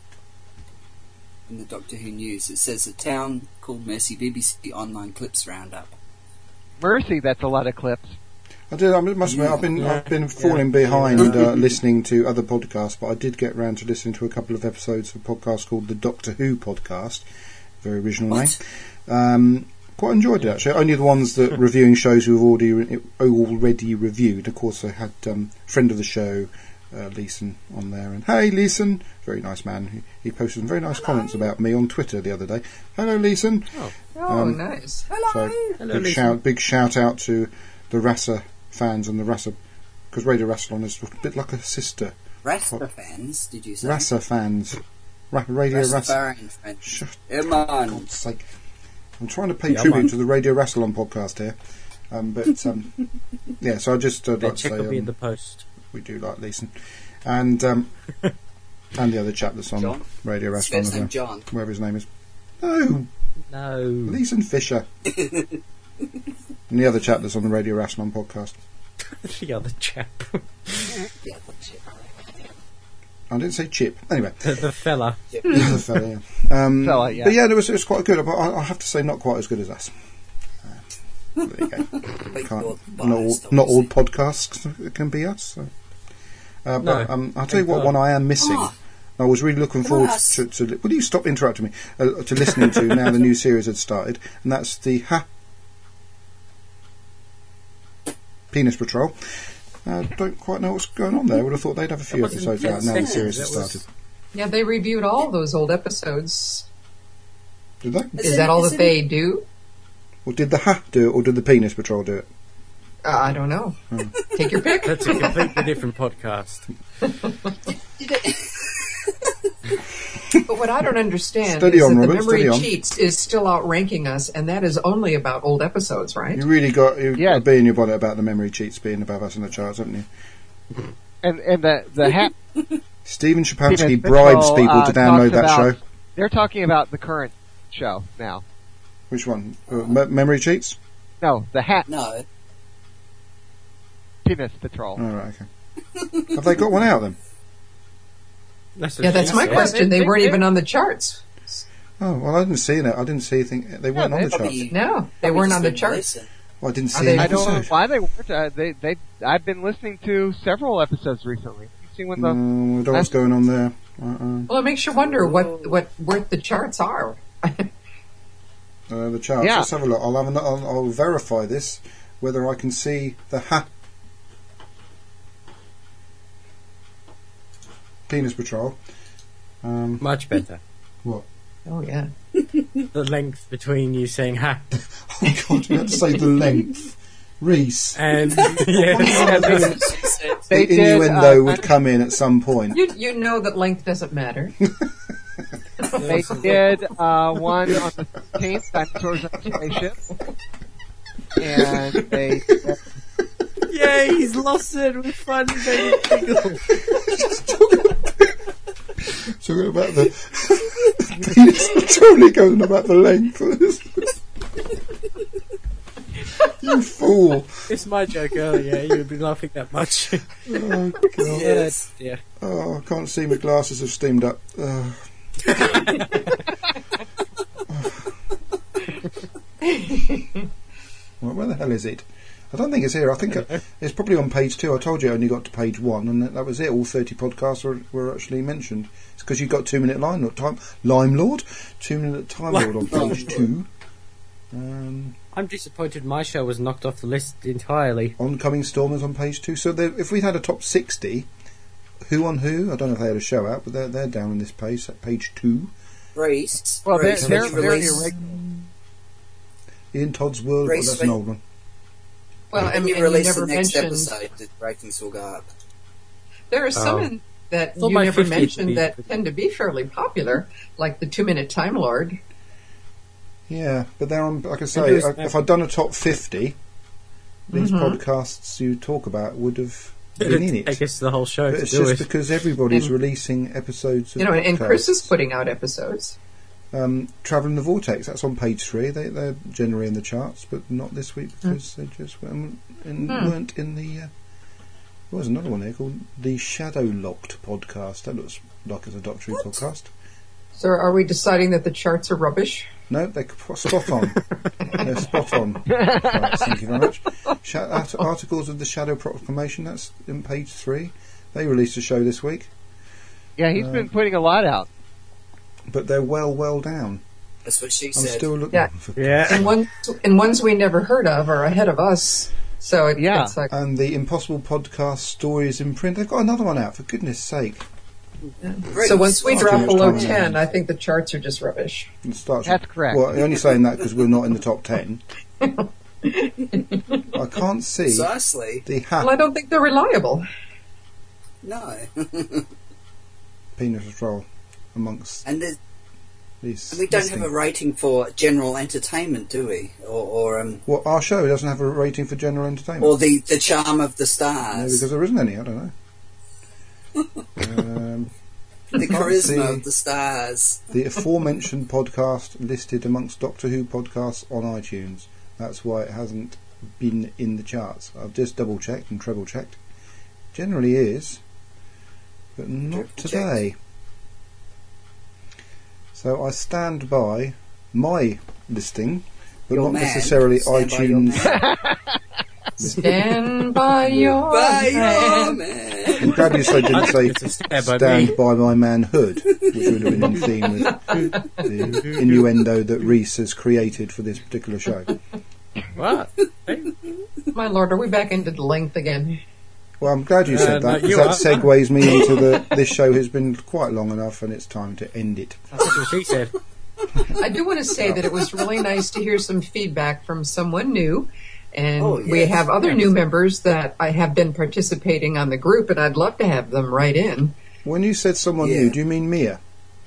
in the Doctor Who news. It says a town called Mercy, B B C Online Clips Roundup. Mercy, that's a lot of clips. I did. I must admit, I've been Yeah. I've been falling behind uh, listening to other podcasts, but I did get round to listening to a couple of episodes of a podcast called the Doctor Who Podcast. Very original What? name. Um, quite enjoyed it actually. Only the ones that reviewing shows we've already re- already reviewed. Of course, I had um, friend of the show, uh, Leeson, on there, and hey, Leeson, very nice man. He, he posted some very nice comments about me on Twitter the other day. Hello, Leeson. Oh, oh Um, nice. So Hello, big Leeson. shout, big shout out to the Rasa fans and the Rasa, because Radio Rassilon is a bit like a sister. Rasta fans, did you say? Rasa fans, Ra- Radio Rasa. Rastafarian fans. Shut Come on. God's sake. I'm trying to pay Yeah, tribute man. to the Radio Rassilon podcast here, um, but um, yeah. So I just uh, Their like to check say will be in um, the post. we do like Leeson, and um, and the other chap that's on John? Radio His Rassilon first as name well, John. whatever his name is. No, No. Leeson Fisher, and the other chap that's on the Radio Rassilon podcast. The other chap. Yeah, that's it. I didn't say Chip. Anyway. The, the fella. The other fella, yeah. Um, Fella, yeah. But yeah, it was, it was quite good. But I, I have to say, not quite as good as us. Uh, there you go. Can't, not, all, not all podcasts can be us. So. Uh, but No. um, I'll tell you what Thank one God. I am missing. Ah. I was really looking Come forward on, to, to, to... Will you stop interrupting me? Uh, to listening to now the new series had started. And that's the Ha... Penis Patrol. I uh, don't quite know what's going on there. I would have thought they'd have a few That wasn't episodes out now the ten series seconds, has that was- started. Yeah, they reviewed all those old episodes. Did they? Is, it- that all is that it- they do? Or did the Ha do it, or did the Penis Patrol do it? Uh, I don't know. Take your pick. That's a completely different podcast. But what I don't understand Steady is on, that Robert, the memory steady on. cheats is still outranking us, and that is only about old episodes, right? You really got you Yeah. got a bee in your bonnet about the memory cheats being above us in the charts, haven't you? And and the the hat. Stephen Shapowski Penis bribes Patrol, people uh, to download talks that about- show. They're talking about the current show now. Which one? Uh, me- memory cheats? No, the hat. No. Penis Patrol. Oh, right, okay. Have they got one out then? That's Yeah, that's my question. They weren't even on the charts. Oh, well, I didn't see it. I didn't see anything. They weren't on the charts. Probably- No, they probably weren't just on the didn't charts. listen. Well, I didn't Are see they- an I don't know episode. why they weren't. Uh, they they. I've been listening to several episodes recently. You see when the Mm, I don't know what's going on there. Uh-uh. Well, it makes you wonder what what what the charts are. Uh, the charts. Yeah. Let's have a look. I'll have an, I'll, I'll verify this whether I can see the Ha Penis Patrol. Um, Much better. what? Oh yeah. The length between you saying ha Oh God! You had to say the length, Reese. and yeah, The they did, innuendo uh, would come in at some point. You you know that length doesn't matter. they did uh, one on the fifteenth, Dinosaurs on a Spaceship, and they. yeah, he's lost it with fun, baby. Talking about the penis, totally going about the length. You fool! It's my joke earlier. You would be laughing that much. Oh God! Yes. Yeah. Oh, I can't see. My glasses have steamed up. Oh. Well, where the hell is it? I don't think it's here. I think it, it's probably on page two. I told you I only got to page one, and that, that was it. All thirty podcasts were, were actually mentioned. It's because you got two minute line Lord time Lime Lord, two minute time Lord on page two. Um, I'm disappointed my show was knocked off the list entirely. Oncoming Stormers on page two. So there- if we had a top sixty, who on who? I don't know if they had a show out, but they're they're down in this page at page two. Reese. Well, they're, Reese, they're, when you they're release- irregular. Ian Todd's World. Well, Race that's when- an old one. Well, when and, you and you release never the next mentioned episode, the ratings will go up. there are some Oh. in that Thought you by never fifty it'd mentioned be- that tend to be fairly popular, like the Two Minute Time Lord. Yeah, but they're on. Like I And say, there's- I- if I'd done a top fifty, these Mhm. podcasts you talk about would have been in it. Take us to the whole show But to it's do just it. because everybody's And- releasing episodes of You know, and podcasts. Chris is putting out episodes. Um, Travel in the Vortex, that's on page three. They, they're generally in the charts, but not this week because they just weren't in, Hmm. weren't in the. Uh, there was another one there called the Shadow Locked podcast. That looks like it's a Doctor Who podcast. So are we deciding that the charts are rubbish? No, they're spot on. They're spot on. Right, thank you very much. Sh- art- articles of the Shadow Proclamation, that's in page three. They released a show this week. Yeah, he's Uh, been putting a lot out. But they're well, well down. That's what she I'm said. still looking Yeah. for. And ones, and ones we never heard of are ahead of us. So it, Yeah. it's like, And the Impossible Podcast Stories in Print, they've got another one out, for goodness sake. so once we Far drop too much below time. ten, I think the charts are just rubbish. It starts That's correct. Well, you're only saying that because we're not in the top ten. I can't see Precisely. the hat. Well, I don't think they're reliable. No. Penis roll amongst and there's- these. and we don't listening. have a rating for general entertainment, do we? Or, or um, Well, our show doesn't have a rating for general entertainment. or the, the charm of the No, stars, because there isn't any. I don't know. um, the can't charisma see of the stars. the aforementioned podcast listed amongst Doctor Who podcasts on iTunes. That's why it hasn't been in the charts. I've just double checked and treble checked. Generally is, but not Triple today. So I stand by my listing, but Your not man. necessarily Stand by your iTunes. Stand by your By your man. man. I'm glad you say, didn't say Stand by stand me. by my manhood, which would have been in theme with the innuendo that Reese has created for this particular show. What? My lord, are we back into the length again? Well, I'm glad you Uh, said no, that, because you that are. segues me into the. This show has been quite long enough, and it's time to end it. That's what she said. I do want to say that it was really nice to hear some feedback from someone new. And Oh, we yes. have other new members that I have been participating on the group, and I'd love to have them write in. When you said someone Yeah. new, do you mean Mia?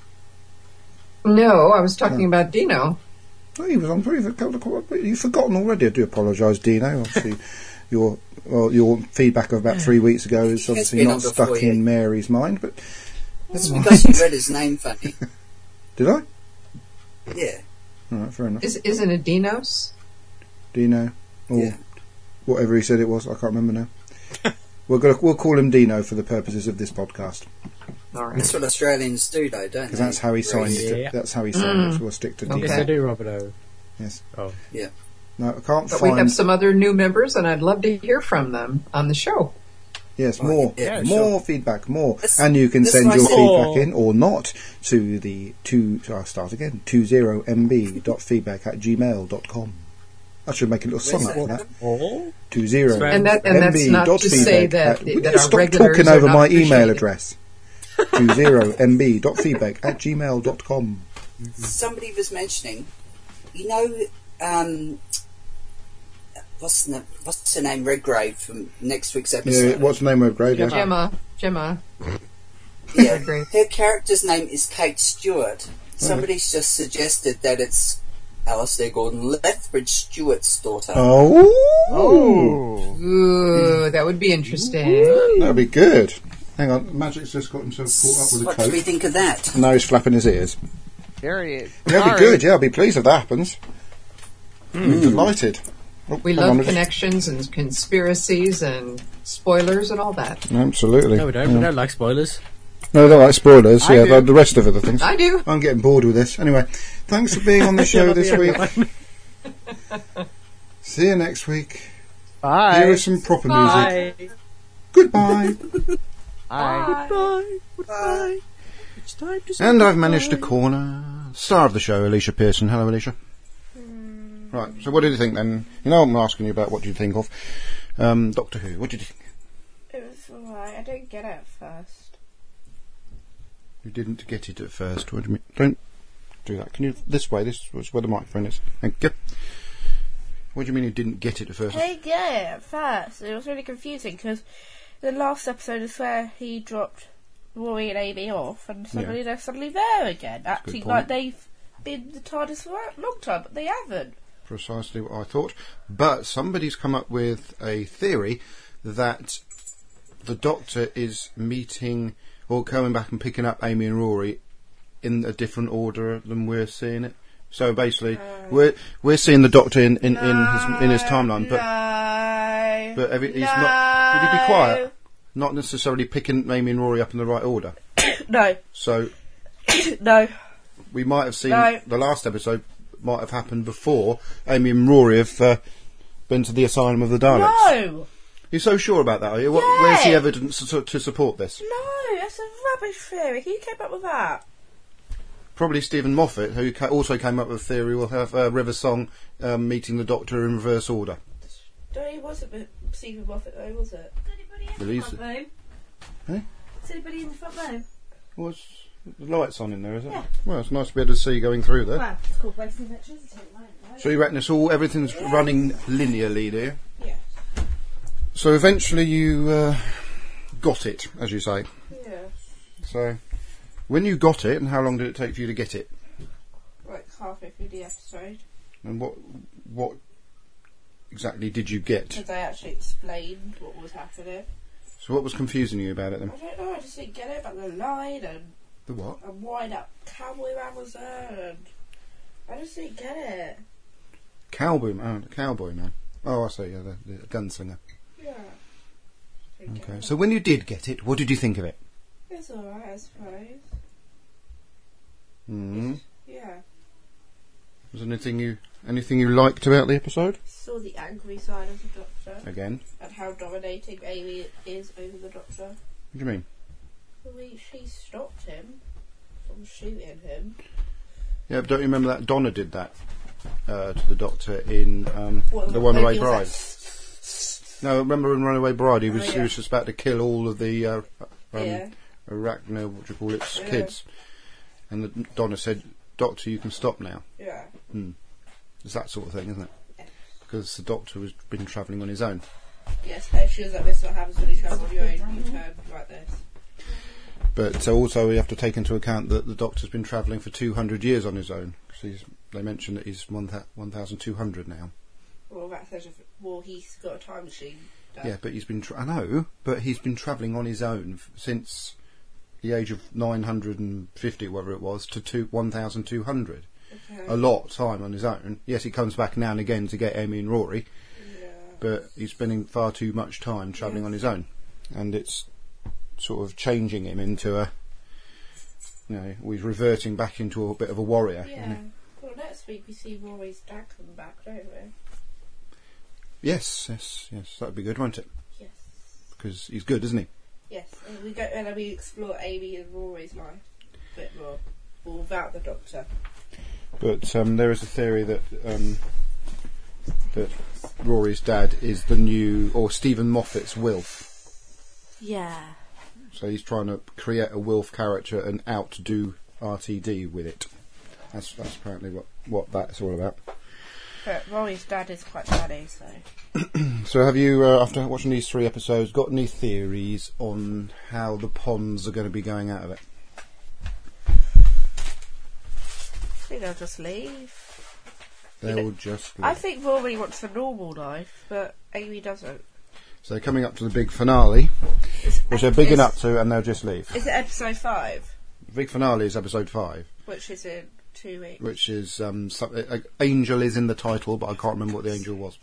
No, I was talking about Dino. Oh, he was on very. You've forgotten already. I do apologise, Dino. Obviously, your well, your feedback of about three weeks ago is He has obviously been not on stuck before, in yeah. Mary's mind. But It's because you read his name funny. did I? Yeah. All right, fair enough. Is, isn't it Dinos? Dino, or Yeah. whatever he said it was. I can't remember now. We're gonna we'll call him Dino for the purposes of this podcast, All right. That's what Australians do, though, don't they? because that's how he signed it. Yeah. That's how he signed it. So we'll stick to Okay. Yes, Dino. I do, Roberto. Yes. Oh. Yeah. No, I can't But we find. have some other new members, and I'd love to hear from them on the show. Yes, Oh, more, yeah, more sure. feedback, more, That's- and you can that's send what I your said. feedback in or not to the two. I'll start again. Two zero mb dot feedback at gmail dot com. I should make a little song out of that. Oh? Two zero And that- and that's not to say that- At, that will you our stop regulars talking are over not my email appreciated. address. Two zero mb dot feedback at gmail dot com. Somebody was mentioning, you know, um, what's the, what's her name, Redgrave, from next week's Yeah, episode? what's the name of Grade? Yeah. Gemma. Gemma. Yeah, Redgrave. her character's name is Kate Stewart. Somebody's just suggested that it's Alistair Gordon Lethbridge Stewart's daughter. Oh, Oh. Ooh, that would be interesting. that'd be good. Hang on, Magic's just got himself caught up with a What do we coat. think of that? Now he's flapping his ears. There he is. That'd be Sorry. good, yeah, I'll be pleased if that happens. I'm delighted. Oh, We hang love on, just- connections and conspiracies and spoilers and all that. Absolutely. No, we don't. Yeah. We don't like spoilers. No, they like spoilers, I yeah, do. but the rest of it, the things. I do. I'm getting bored with this. Anyway, thanks for being on the show You're not this the only week. one. See you next week. Bye. Here is some proper music. Bye. Goodbye. Bye. Goodbye. Goodbye. It's time to say And I've managed to goodbye. corner star of the show, Alicia Pearson. Hello, Alicia. Right, so what did you think then? You know I'm asking you about what you think of. Um, Doctor Who, what did you think? It was alright. I didn't get it at first. You didn't get it at first. What do you mean? Don't do that. Can you, this way, this was where the microphone is. Thank you. What do you mean you didn't get it at first? I didn't get it at first. It was really confusing because the last episode is where he dropped Rory and Amy off, and suddenly Yeah. they're suddenly there again, acting point. like they've been the TARDIS for a long time, but they haven't. Precisely what I thought. But somebody's come up with a theory that the Doctor is meeting or coming back and picking up Amy and Rory in a different order than we're seeing it. So basically, Uh, we're we're seeing the Doctor in in, in his in his timeline, but No. but every, he's no. not. Would he be quiet? Not necessarily picking Amy and Rory up in the right order. No. So No. we might have seen No. the last episode might have happened before Amy and Rory have uh, been to the asylum of the Daleks. No. You're so sure about that, are you? What, Yeah. Where's the evidence to, to support this? No, that's a rubbish theory. Who came up with that? Probably Stephen Moffat, who ca- also came up with a theory we'll have uh, River Song um, meeting the Doctor in reverse order. No, it wasn't Stephen Moffat, though, was it? Well, he's- room? Eh? Is anybody in the front room? What's the lights on in there, is it? Yeah. Well, it's nice to be able to see going through there. Well, it's called wasting electricity, right? So you reckon it's all, everything's Yeah. running linearly, do you? Yeah. So eventually you uh, got it, as you say. Yeah. So when you got it, and how long did it take for you to get it? Like halfway through the episode. And what what exactly did you get? Because I actually explained what was happening. So what was confusing you about it then? I don't know, I just didn't get it about the line and, The what? and why that cowboy man was there. And I just didn't get it. Cowboy, oh, the cowboy man. Oh, I see. Yeah, the, the gunslinger. Yeah. Didn't get Okay. it. So when you did get it, what did you think of it? It's alright, I suppose. Hmm. Yeah. Was there anything you anything you liked about the episode? Saw the angry side of the Doctor. Again. And how dominating Amy is over the Doctor. What do you mean? Well, we, she stopped him from shooting him. Yeah, but don't you remember that Donna did that uh, to the Doctor in um, What, the when Runaway he was Bride? No, remember in Runaway Bride, he was Oh, yeah. he was just about to kill all of the uh, um, Yeah. arachno, what do you call it, Yeah. kids, and the, Donna said, "Doctor, you can stop now." Yeah. Hmm. It's that sort of thing, isn't it? Because the Doctor has been travelling on his own. Yes, and she was like, this is what happens when you travel on your own. You turn like this. But uh, also we have to take into account that the Doctor's been travelling for two hundred years on his own. Because they mentioned that he's one thousand two hundred now. Well, that's such a... Well, he's got a time machine. does. Yeah, but he's been... Tra- I know, but he's been travelling on his own f- since the age of nine hundred fifty, whatever it was, to two, one thousand two hundred. Okay. A lot of time on his own. Yes, he comes back now and again to get Amy and Rory, Yeah. but he's spending far too much time travelling Yes. on his own. And it's sort of changing him into a... You know, he's reverting back into a bit of a warrior. isn't he? Yeah. Well, next week we see Rory's dad come back, don't we? Yes, yes, yes. That'd be good, won't it? Yes. Because he's good, isn't he? Yes. And we go and then we explore Amy and Rory's life a bit more. Well, without the Doctor. But um, there is a theory that um, that Rory's dad is the new, or Stephen Moffat's Wilf. Yeah. So he's trying to create a Wilf character and outdo R T D with it. That's that's apparently what, what that's all about. But Rory's dad is quite funny, so... So have you, uh, after watching these three episodes, got any theories on how the Ponds are going to be going out of it? I think they'll just leave. They'll just... I think Rory wants a normal life, but Amy doesn't. So they're coming up to the big finale, which they're bigging up to, and they'll just leave. Is it episode five? The big finale is episode five. Which is in two weeks. Which is um, some, uh, Angel is in the title, but I can't remember what the angel was.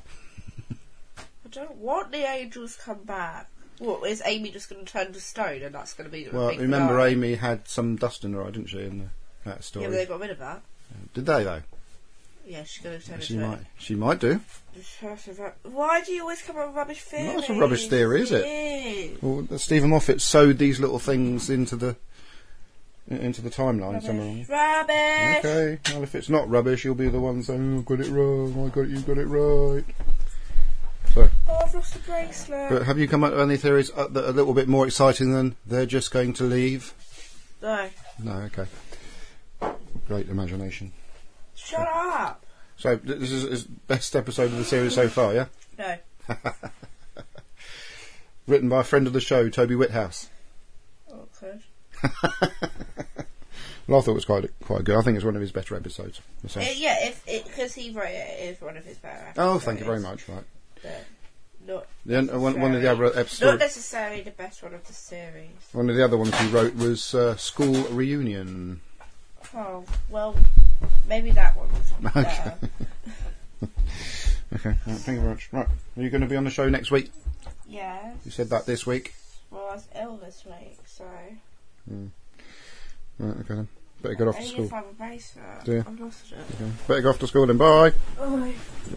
I don't want the angels to come back. What, is Amy just going to turn to stone and that's going to be the Well, big remember finale? Amy had some dust in her eye, didn't she, in the, that story? Yeah, but they got rid of that. Did they though? Yeah, she's going to turn She into might. She might do. it. Why do you always come up with rubbish theories? Well, that's a rubbish theory, is it? is. Well, Stephen Moffat sewed these little things into the into the timeline Rubbish. somewhere. Rubbish! Okay. Well, if it's not rubbish, you'll be the one saying, "Oh, I got it wrong. I got it, you got it right." So. Oh, I've lost a bracelet. But have you come up with any theories uh, that are a little bit more exciting than they're just going to leave? No. No, okay. Great imagination. Shut up! So th- this is is best episode of the series so far, yeah? No. Written by a friend of the show, Toby Whithouse. could. Well, I thought it was quite quite good. I think it's one of his better episodes. Uh, yeah, if because he wrote it, it is one of his better episodes. Oh, thank you very much. Right. But not The, uh, one, one of the other episodes. Not necessarily the best one of the series. One of the other ones he wrote was uh, School Reunion. Oh, well, maybe that one was Okay. better. Okay, right, thank you very much. Right, are you going to be on the show next week? Yes. You said that this week. Well, I was ill this week, so... Mm. Right, okay then. Better get off to Only school. if I'm a racer. Do you? I've lost it. Okay. Better go off to school then. Bye. Bye.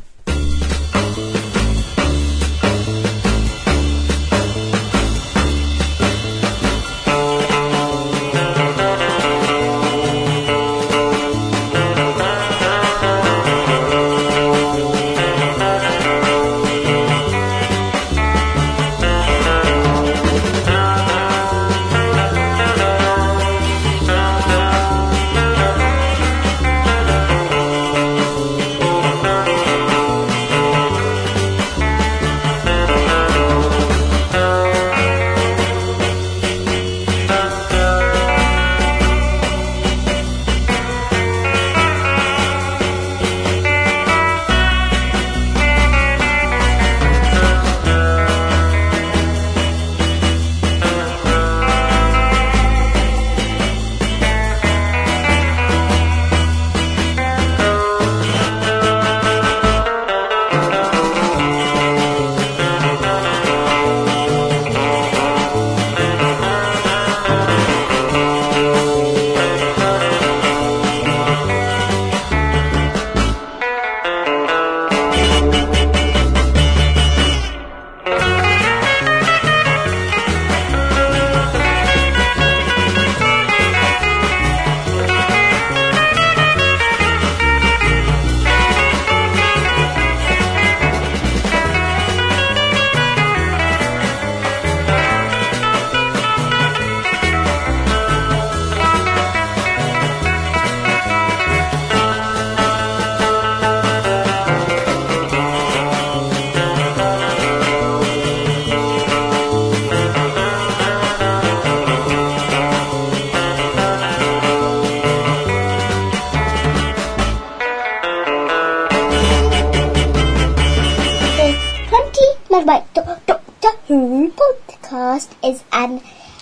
Doctor Who podcast is an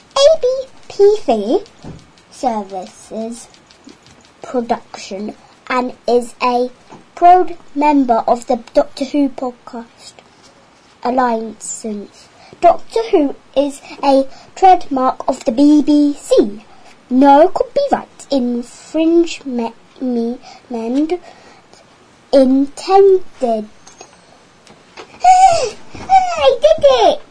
A B P C services production and is a proud member of the Doctor Who podcast alliance. Doctor Who is a trademark of the B B C. No copyright infringement intended. I did it!